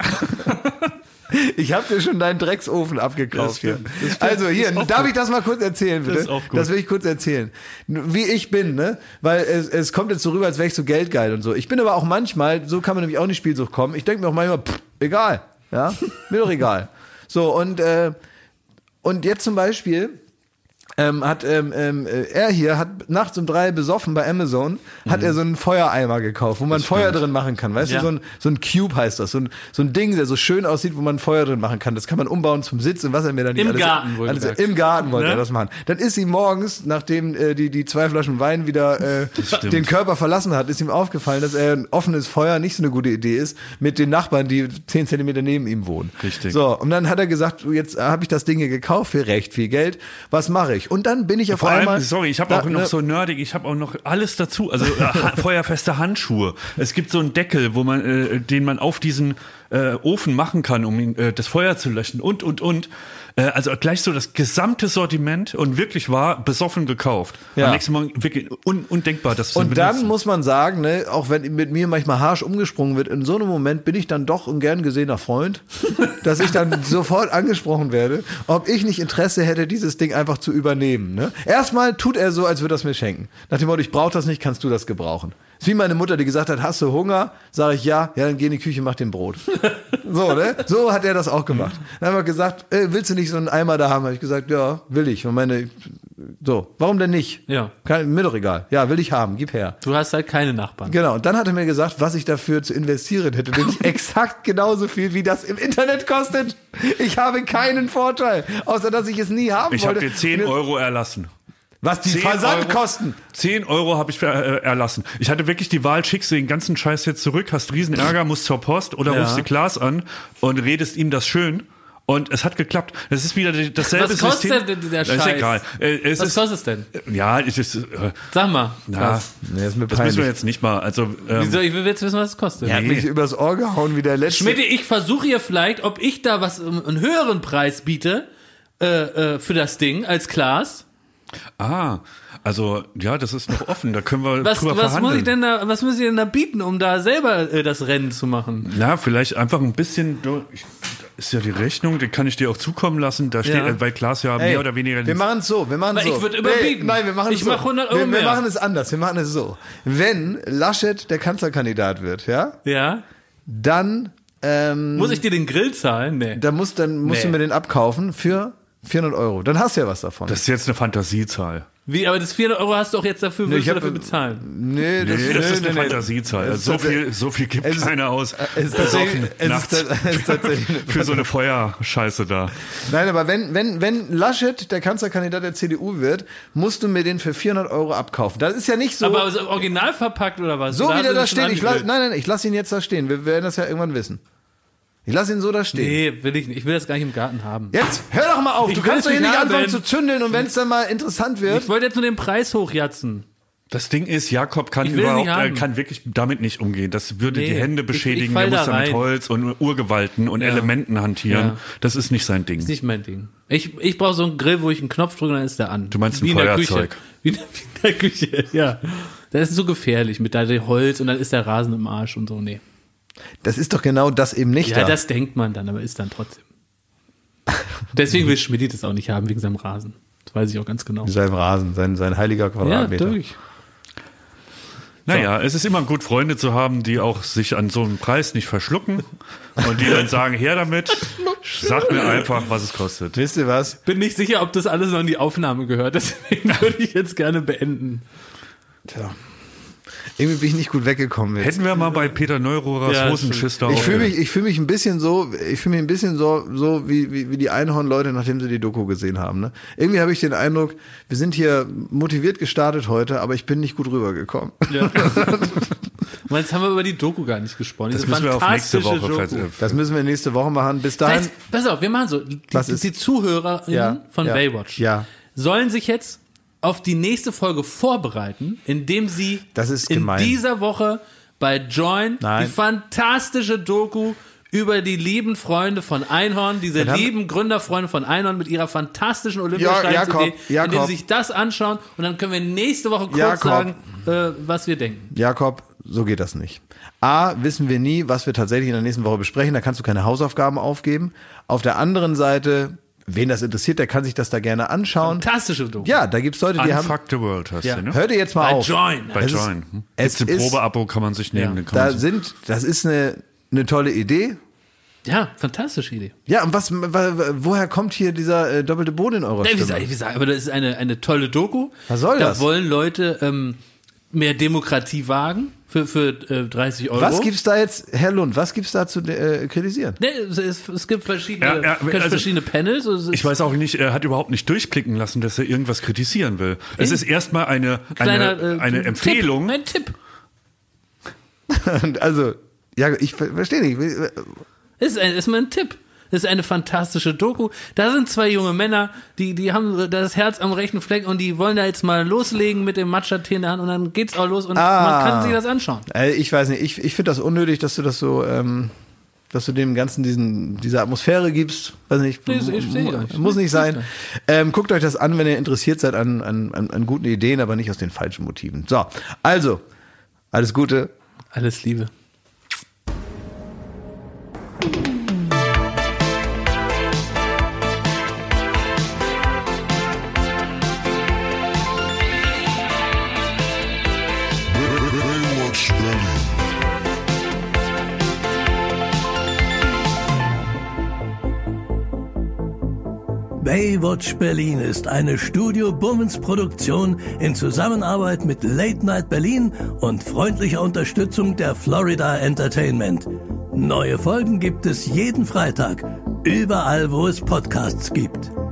Ich habe dir schon deinen Drecksofen abgekauft Ja, hier. stimmt. Das stimmt. Also hier, Ist auch darf gut. ich das mal kurz erzählen, bitte? Das ist auch gut. Das will ich kurz erzählen. Wie ich bin, ne? Weil es, es kommt jetzt so rüber, als wäre ich so geldgeil und so. Ich bin aber auch manchmal, so kann man nämlich auch in die Spielsucht kommen, ich denke mir auch manchmal, pff, egal. Ja, mir doch egal. So, und, äh, und jetzt zum Beispiel Ähm, hat ähm, ähm, er hier hat nachts um drei besoffen bei Amazon, hat er so einen Feuereimer gekauft, wo man Feuer drin machen kann, weißt Ja. du, so ein, so ein Cube heißt das, so ein, so ein Ding, der so schön aussieht, wo man Feuer drin machen kann, das kann man umbauen zum Sitz und was er mir dann nicht Im alles, Garten, alles wohlgemerkt. im Garten wollte Ne? er das machen. Dann ist ihm morgens, nachdem äh, die, die zwei Flaschen Wein wieder äh, stimmt. den Körper verlassen hat, ist ihm aufgefallen, dass er ein offenes Feuer nicht so eine gute Idee ist, mit den Nachbarn, die zehn Zentimeter neben ihm wohnen. Richtig. So, und dann hat er gesagt, jetzt habe ich das Ding hier gekauft für recht viel Geld, was mache ich? Und dann bin ich auf Vor einmal... allem, sorry, ich habe Da, auch noch ne? so nerdig, ich habe auch noch alles dazu. Also äh, ha- feuerfeste Handschuhe. Es gibt so einen Deckel, wo man, äh, den man auf diesen äh, Ofen machen kann, um ihn, äh, das Feuer zu löschen und und und. Äh, also gleich so das gesamte Sortiment und wirklich war besoffen gekauft. Ja. Am nächsten Morgen wirklich un undenkbar, das zu Und dann benutzen. muss man sagen, ne, auch wenn mit mir manchmal harsch umgesprungen wird, in so einem Moment bin ich dann doch ein gern gesehener Freund, dass ich dann sofort angesprochen werde, ob ich nicht Interesse hätte, dieses Ding einfach zu übernehmen. Ne? Erstmal tut er so, als würde er es mir schenken. Nach dem Motto, ich brauche das nicht, kannst du das gebrauchen. Ist wie meine Mutter, die gesagt hat, hast du Hunger? Sage ich ja, ja, dann geh in die Küche, mach den Brot. So, ne? So hat er das auch gemacht. Dann haben wir gesagt, äh, willst du nicht so einen Eimer da haben? Habe ich gesagt, ja, will ich. Und meine, so, warum denn nicht? Ja. Kann, mir doch egal. Ja, will ich haben, gib her. Du hast halt keine Nachbarn. Genau, und dann hat er mir gesagt, was ich dafür zu investieren hätte, nämlich exakt genauso viel, wie das im Internet kostet. Ich habe keinen Vorteil, außer dass ich es nie haben Ich habe wollte. dir zehn Euro erlassen. Was die zehn Versandkosten? zehn Euro habe ich ver äh, erlassen. Ich hatte wirklich die Wahl, schickst du den ganzen Scheiß jetzt zurück, hast riesen Ärger, musst zur Post oder Ja. rufst die Klaas an und redest ihm das schön. Und es hat geklappt. Es ist wieder die- dasselbe Was kostet System. denn der Das ist Scheiß? egal. Äh, es Was ist, kostet es denn? ja, es ist, äh, Sag mal. ja, Krass. Nee, ist mir das müssen wir peinlich. jetzt nicht mal. Also, ähm, Wieso? Ich will jetzt wissen, was es kostet. Er hat mich übers Ohr gehauen wie der letzte. Schmidt, ich versuche hier vielleicht, ob ich da was, um, einen höheren Preis biete äh, äh, für das Ding als Klaas. ah, also ja, das ist noch offen. Da können wir Was, drüber was verhandeln. muss ich denn da, was muss ich denn da bieten, um da selber äh, das Rennen zu machen? Ja, vielleicht einfach ein bisschen. Ich, ist ja die Rechnung, die kann ich dir auch zukommen lassen. Da steht, Ja. äh, bei Klaas ja Ey, mehr oder weniger. wir machen es so, wir machen es Weil so. ich würd überbieten. Ey, nein, wir machen es Ich so. mach hundert Euro wir, wir mehr. machen es anders, wir machen es so. Wenn Laschet der Kanzlerkandidat wird, ja, Ja? dann, ähm, Muss ich dir den Grill zahlen? Nee. dann musst, dann musst Nee. du mir den abkaufen für vierhundert Euro. Dann hast du ja was davon. Das ist jetzt eine Fantasiezahl. Wie, aber das vierhundert Euro hast du auch jetzt dafür, willst ich du hab- dafür bezahlen? Nee, das, Nee, das ist nee, eine nee. Fantasiezahl. Es ist Also so tatsächlich- viel, so viel gibt es ist- keiner aus. es ist tatsächlich- Besoffen es ist nachts ta- es ist tatsächlich eine für so eine Feuerscheiße da. Nein, aber wenn, wenn, wenn Laschet der Kanzlerkandidat der C D U wird, musst du mir den für vierhundert Euro abkaufen. Das ist ja nicht so, Aber so original verpackt oder was? so Oder wie hast der du da das schon steht. Ich lass, angegrillt? nein, nein, ich lasse ihn jetzt da stehen. Wir werden das ja irgendwann wissen. Ich lasse ihn so da stehen. Nee, will ich nicht. Ich will das gar nicht im Garten haben. Jetzt, hör doch mal auf. Ich du will kannst es doch hier nicht nicht haben. anfangen zu zündeln und wenn es dann mal interessant wird. Ich wollte jetzt nur den Preis hochjatzen. Das Ding ist, Jakob kann Ich will überhaupt, nicht er haben. kann wirklich damit nicht umgehen. Das würde Nee, die Hände ich- beschädigen. ich fall Er muss da da mit rein. Holz und Urgewalten und Ja. Elementen hantieren. Ja. Das ist nicht sein Ding. Ist nicht mein Ding. Ich, ich brauche so einen Grill, wo ich einen Knopf drücke und dann ist der an. Du meinst ein Wie in der Feuerzeug. Küche. Wie in, wie in der Küche, ja. Das ist so gefährlich mit da dem Holz und dann ist der Rasen im Arsch und so. Nee. Das ist doch genau das eben nicht Ja, da. das denkt man dann, aber ist dann trotzdem. Deswegen will Schmidt das auch nicht haben, wegen seinem Rasen. Das weiß ich auch ganz genau. Sein Rasen, sein, sein heiliger Ja, Quadratmeter. durch. Naja, es ist immer gut, Freunde zu haben, die auch sich an so einem Preis nicht verschlucken und die dann sagen, her damit, sag mir einfach, was es kostet. Wisst ihr was? Bin nicht sicher, ob das alles noch in die Aufnahme gehört. Deswegen würde ich jetzt gerne beenden. Tja. Irgendwie bin ich nicht gut weggekommen jetzt. Hätten wir mal bei Peter Neuruhrers Ja, Hosenschister Ich auch- fühle mich, ich fühle mich ein bisschen so, ich fühle mich ein bisschen so, so wie, wie, wie die Einhorn-Leute, nachdem sie die Doku gesehen haben. Ne? Irgendwie habe ich den Eindruck, wir sind hier motiviert gestartet heute, aber ich bin nicht gut rübergekommen. Ja. Und jetzt haben wir über die Doku gar nicht gesprochen. Das Diese müssen wir auf nächste fantastische Woche Doku. ver- Das müssen wir nächste Woche machen. Bis dahin. Das heißt, pass auf, wir machen so. Die, Was die, ist? die ZuhörerInnen Ja, von ja, Baywatch ja. sollen sich jetzt auf die nächste Folge vorbereiten, indem sie Das ist in gemein. dieser Woche bei Join Nein. die fantastische Doku über die lieben Freunde von Einhorn, diese Dann haben- lieben Gründerfreunde von Einhorn mit ihrer fantastischen Ja, Olympiasteigensidee, Jakob, indem Jakob. sie sich das anschauen und dann können wir nächste Woche kurz Jakob. sagen, äh, was wir denken. Jakob, so geht das nicht. A, wissen wir nie, was wir tatsächlich in der nächsten Woche besprechen. Da kannst du keine Hausaufgaben aufgeben. Auf der anderen Seite, wen das interessiert, der kann sich das da gerne anschauen. Fantastische Doku. Ja, da gibt's Leute, die haben. Unfuck the World heißt Ja. der, ne? Hör dir jetzt mal Bei auf. Join. Bei Es ist- Join. Hm? es Gibt's ein ist- Probeabo, kann man sich nehmen. Ja. den kann Da man sich- sind, das ist eine, eine tolle Idee. Ja, fantastische Idee. Ja, und was, woher kommt hier dieser äh, doppelte Boden in eurer Ja, wie Stimme? gesagt, wie gesagt, aber das ist eine, eine tolle Doku. Was soll da das? Da wollen Leute ähm, mehr Demokratie wagen für, für äh, dreißig Euro. Was gibt's da jetzt, Herr Lund, was gibt's da zu äh, kritisieren? Nee, es, es, es gibt verschiedene, Ja, ja, also, verschiedene Panels. Es Ich weiß auch nicht, er hat überhaupt nicht durchblicken lassen, dass er irgendwas kritisieren will. Es ist erstmal eine, kleiner, eine, äh, eine Tipp, Empfehlung. ein Tipp. Also, ja, ich ver- verstehe nicht. Es ist, ein, ist mal ein Tipp. Das ist eine fantastische Doku. Da sind zwei junge Männer, die, die haben das Herz am rechten Fleck und die wollen da jetzt mal loslegen mit dem Matcha-Tee in der Hand und dann geht's auch los und Ah. man kann sich das anschauen. Äh, ich weiß nicht, ich, ich finde das unnötig, dass du das so, ähm, dass du dem Ganzen diesen, diese Atmosphäre gibst. Weiß nicht, Nee, ich sehe mu- euch. muss nicht sein. Ähm, guckt euch das an, wenn ihr interessiert seid an, an, an, an guten Ideen, aber nicht aus den falschen Motiven. So, also, alles Gute. Alles Liebe. Baywatch Berlin. Baywatch Berlin ist eine Studio Bummens Produktion in Zusammenarbeit mit Late Night Berlin und freundlicher Unterstützung der Florida Entertainment. Neue Folgen gibt es jeden Freitag, überall wo es Podcasts gibt.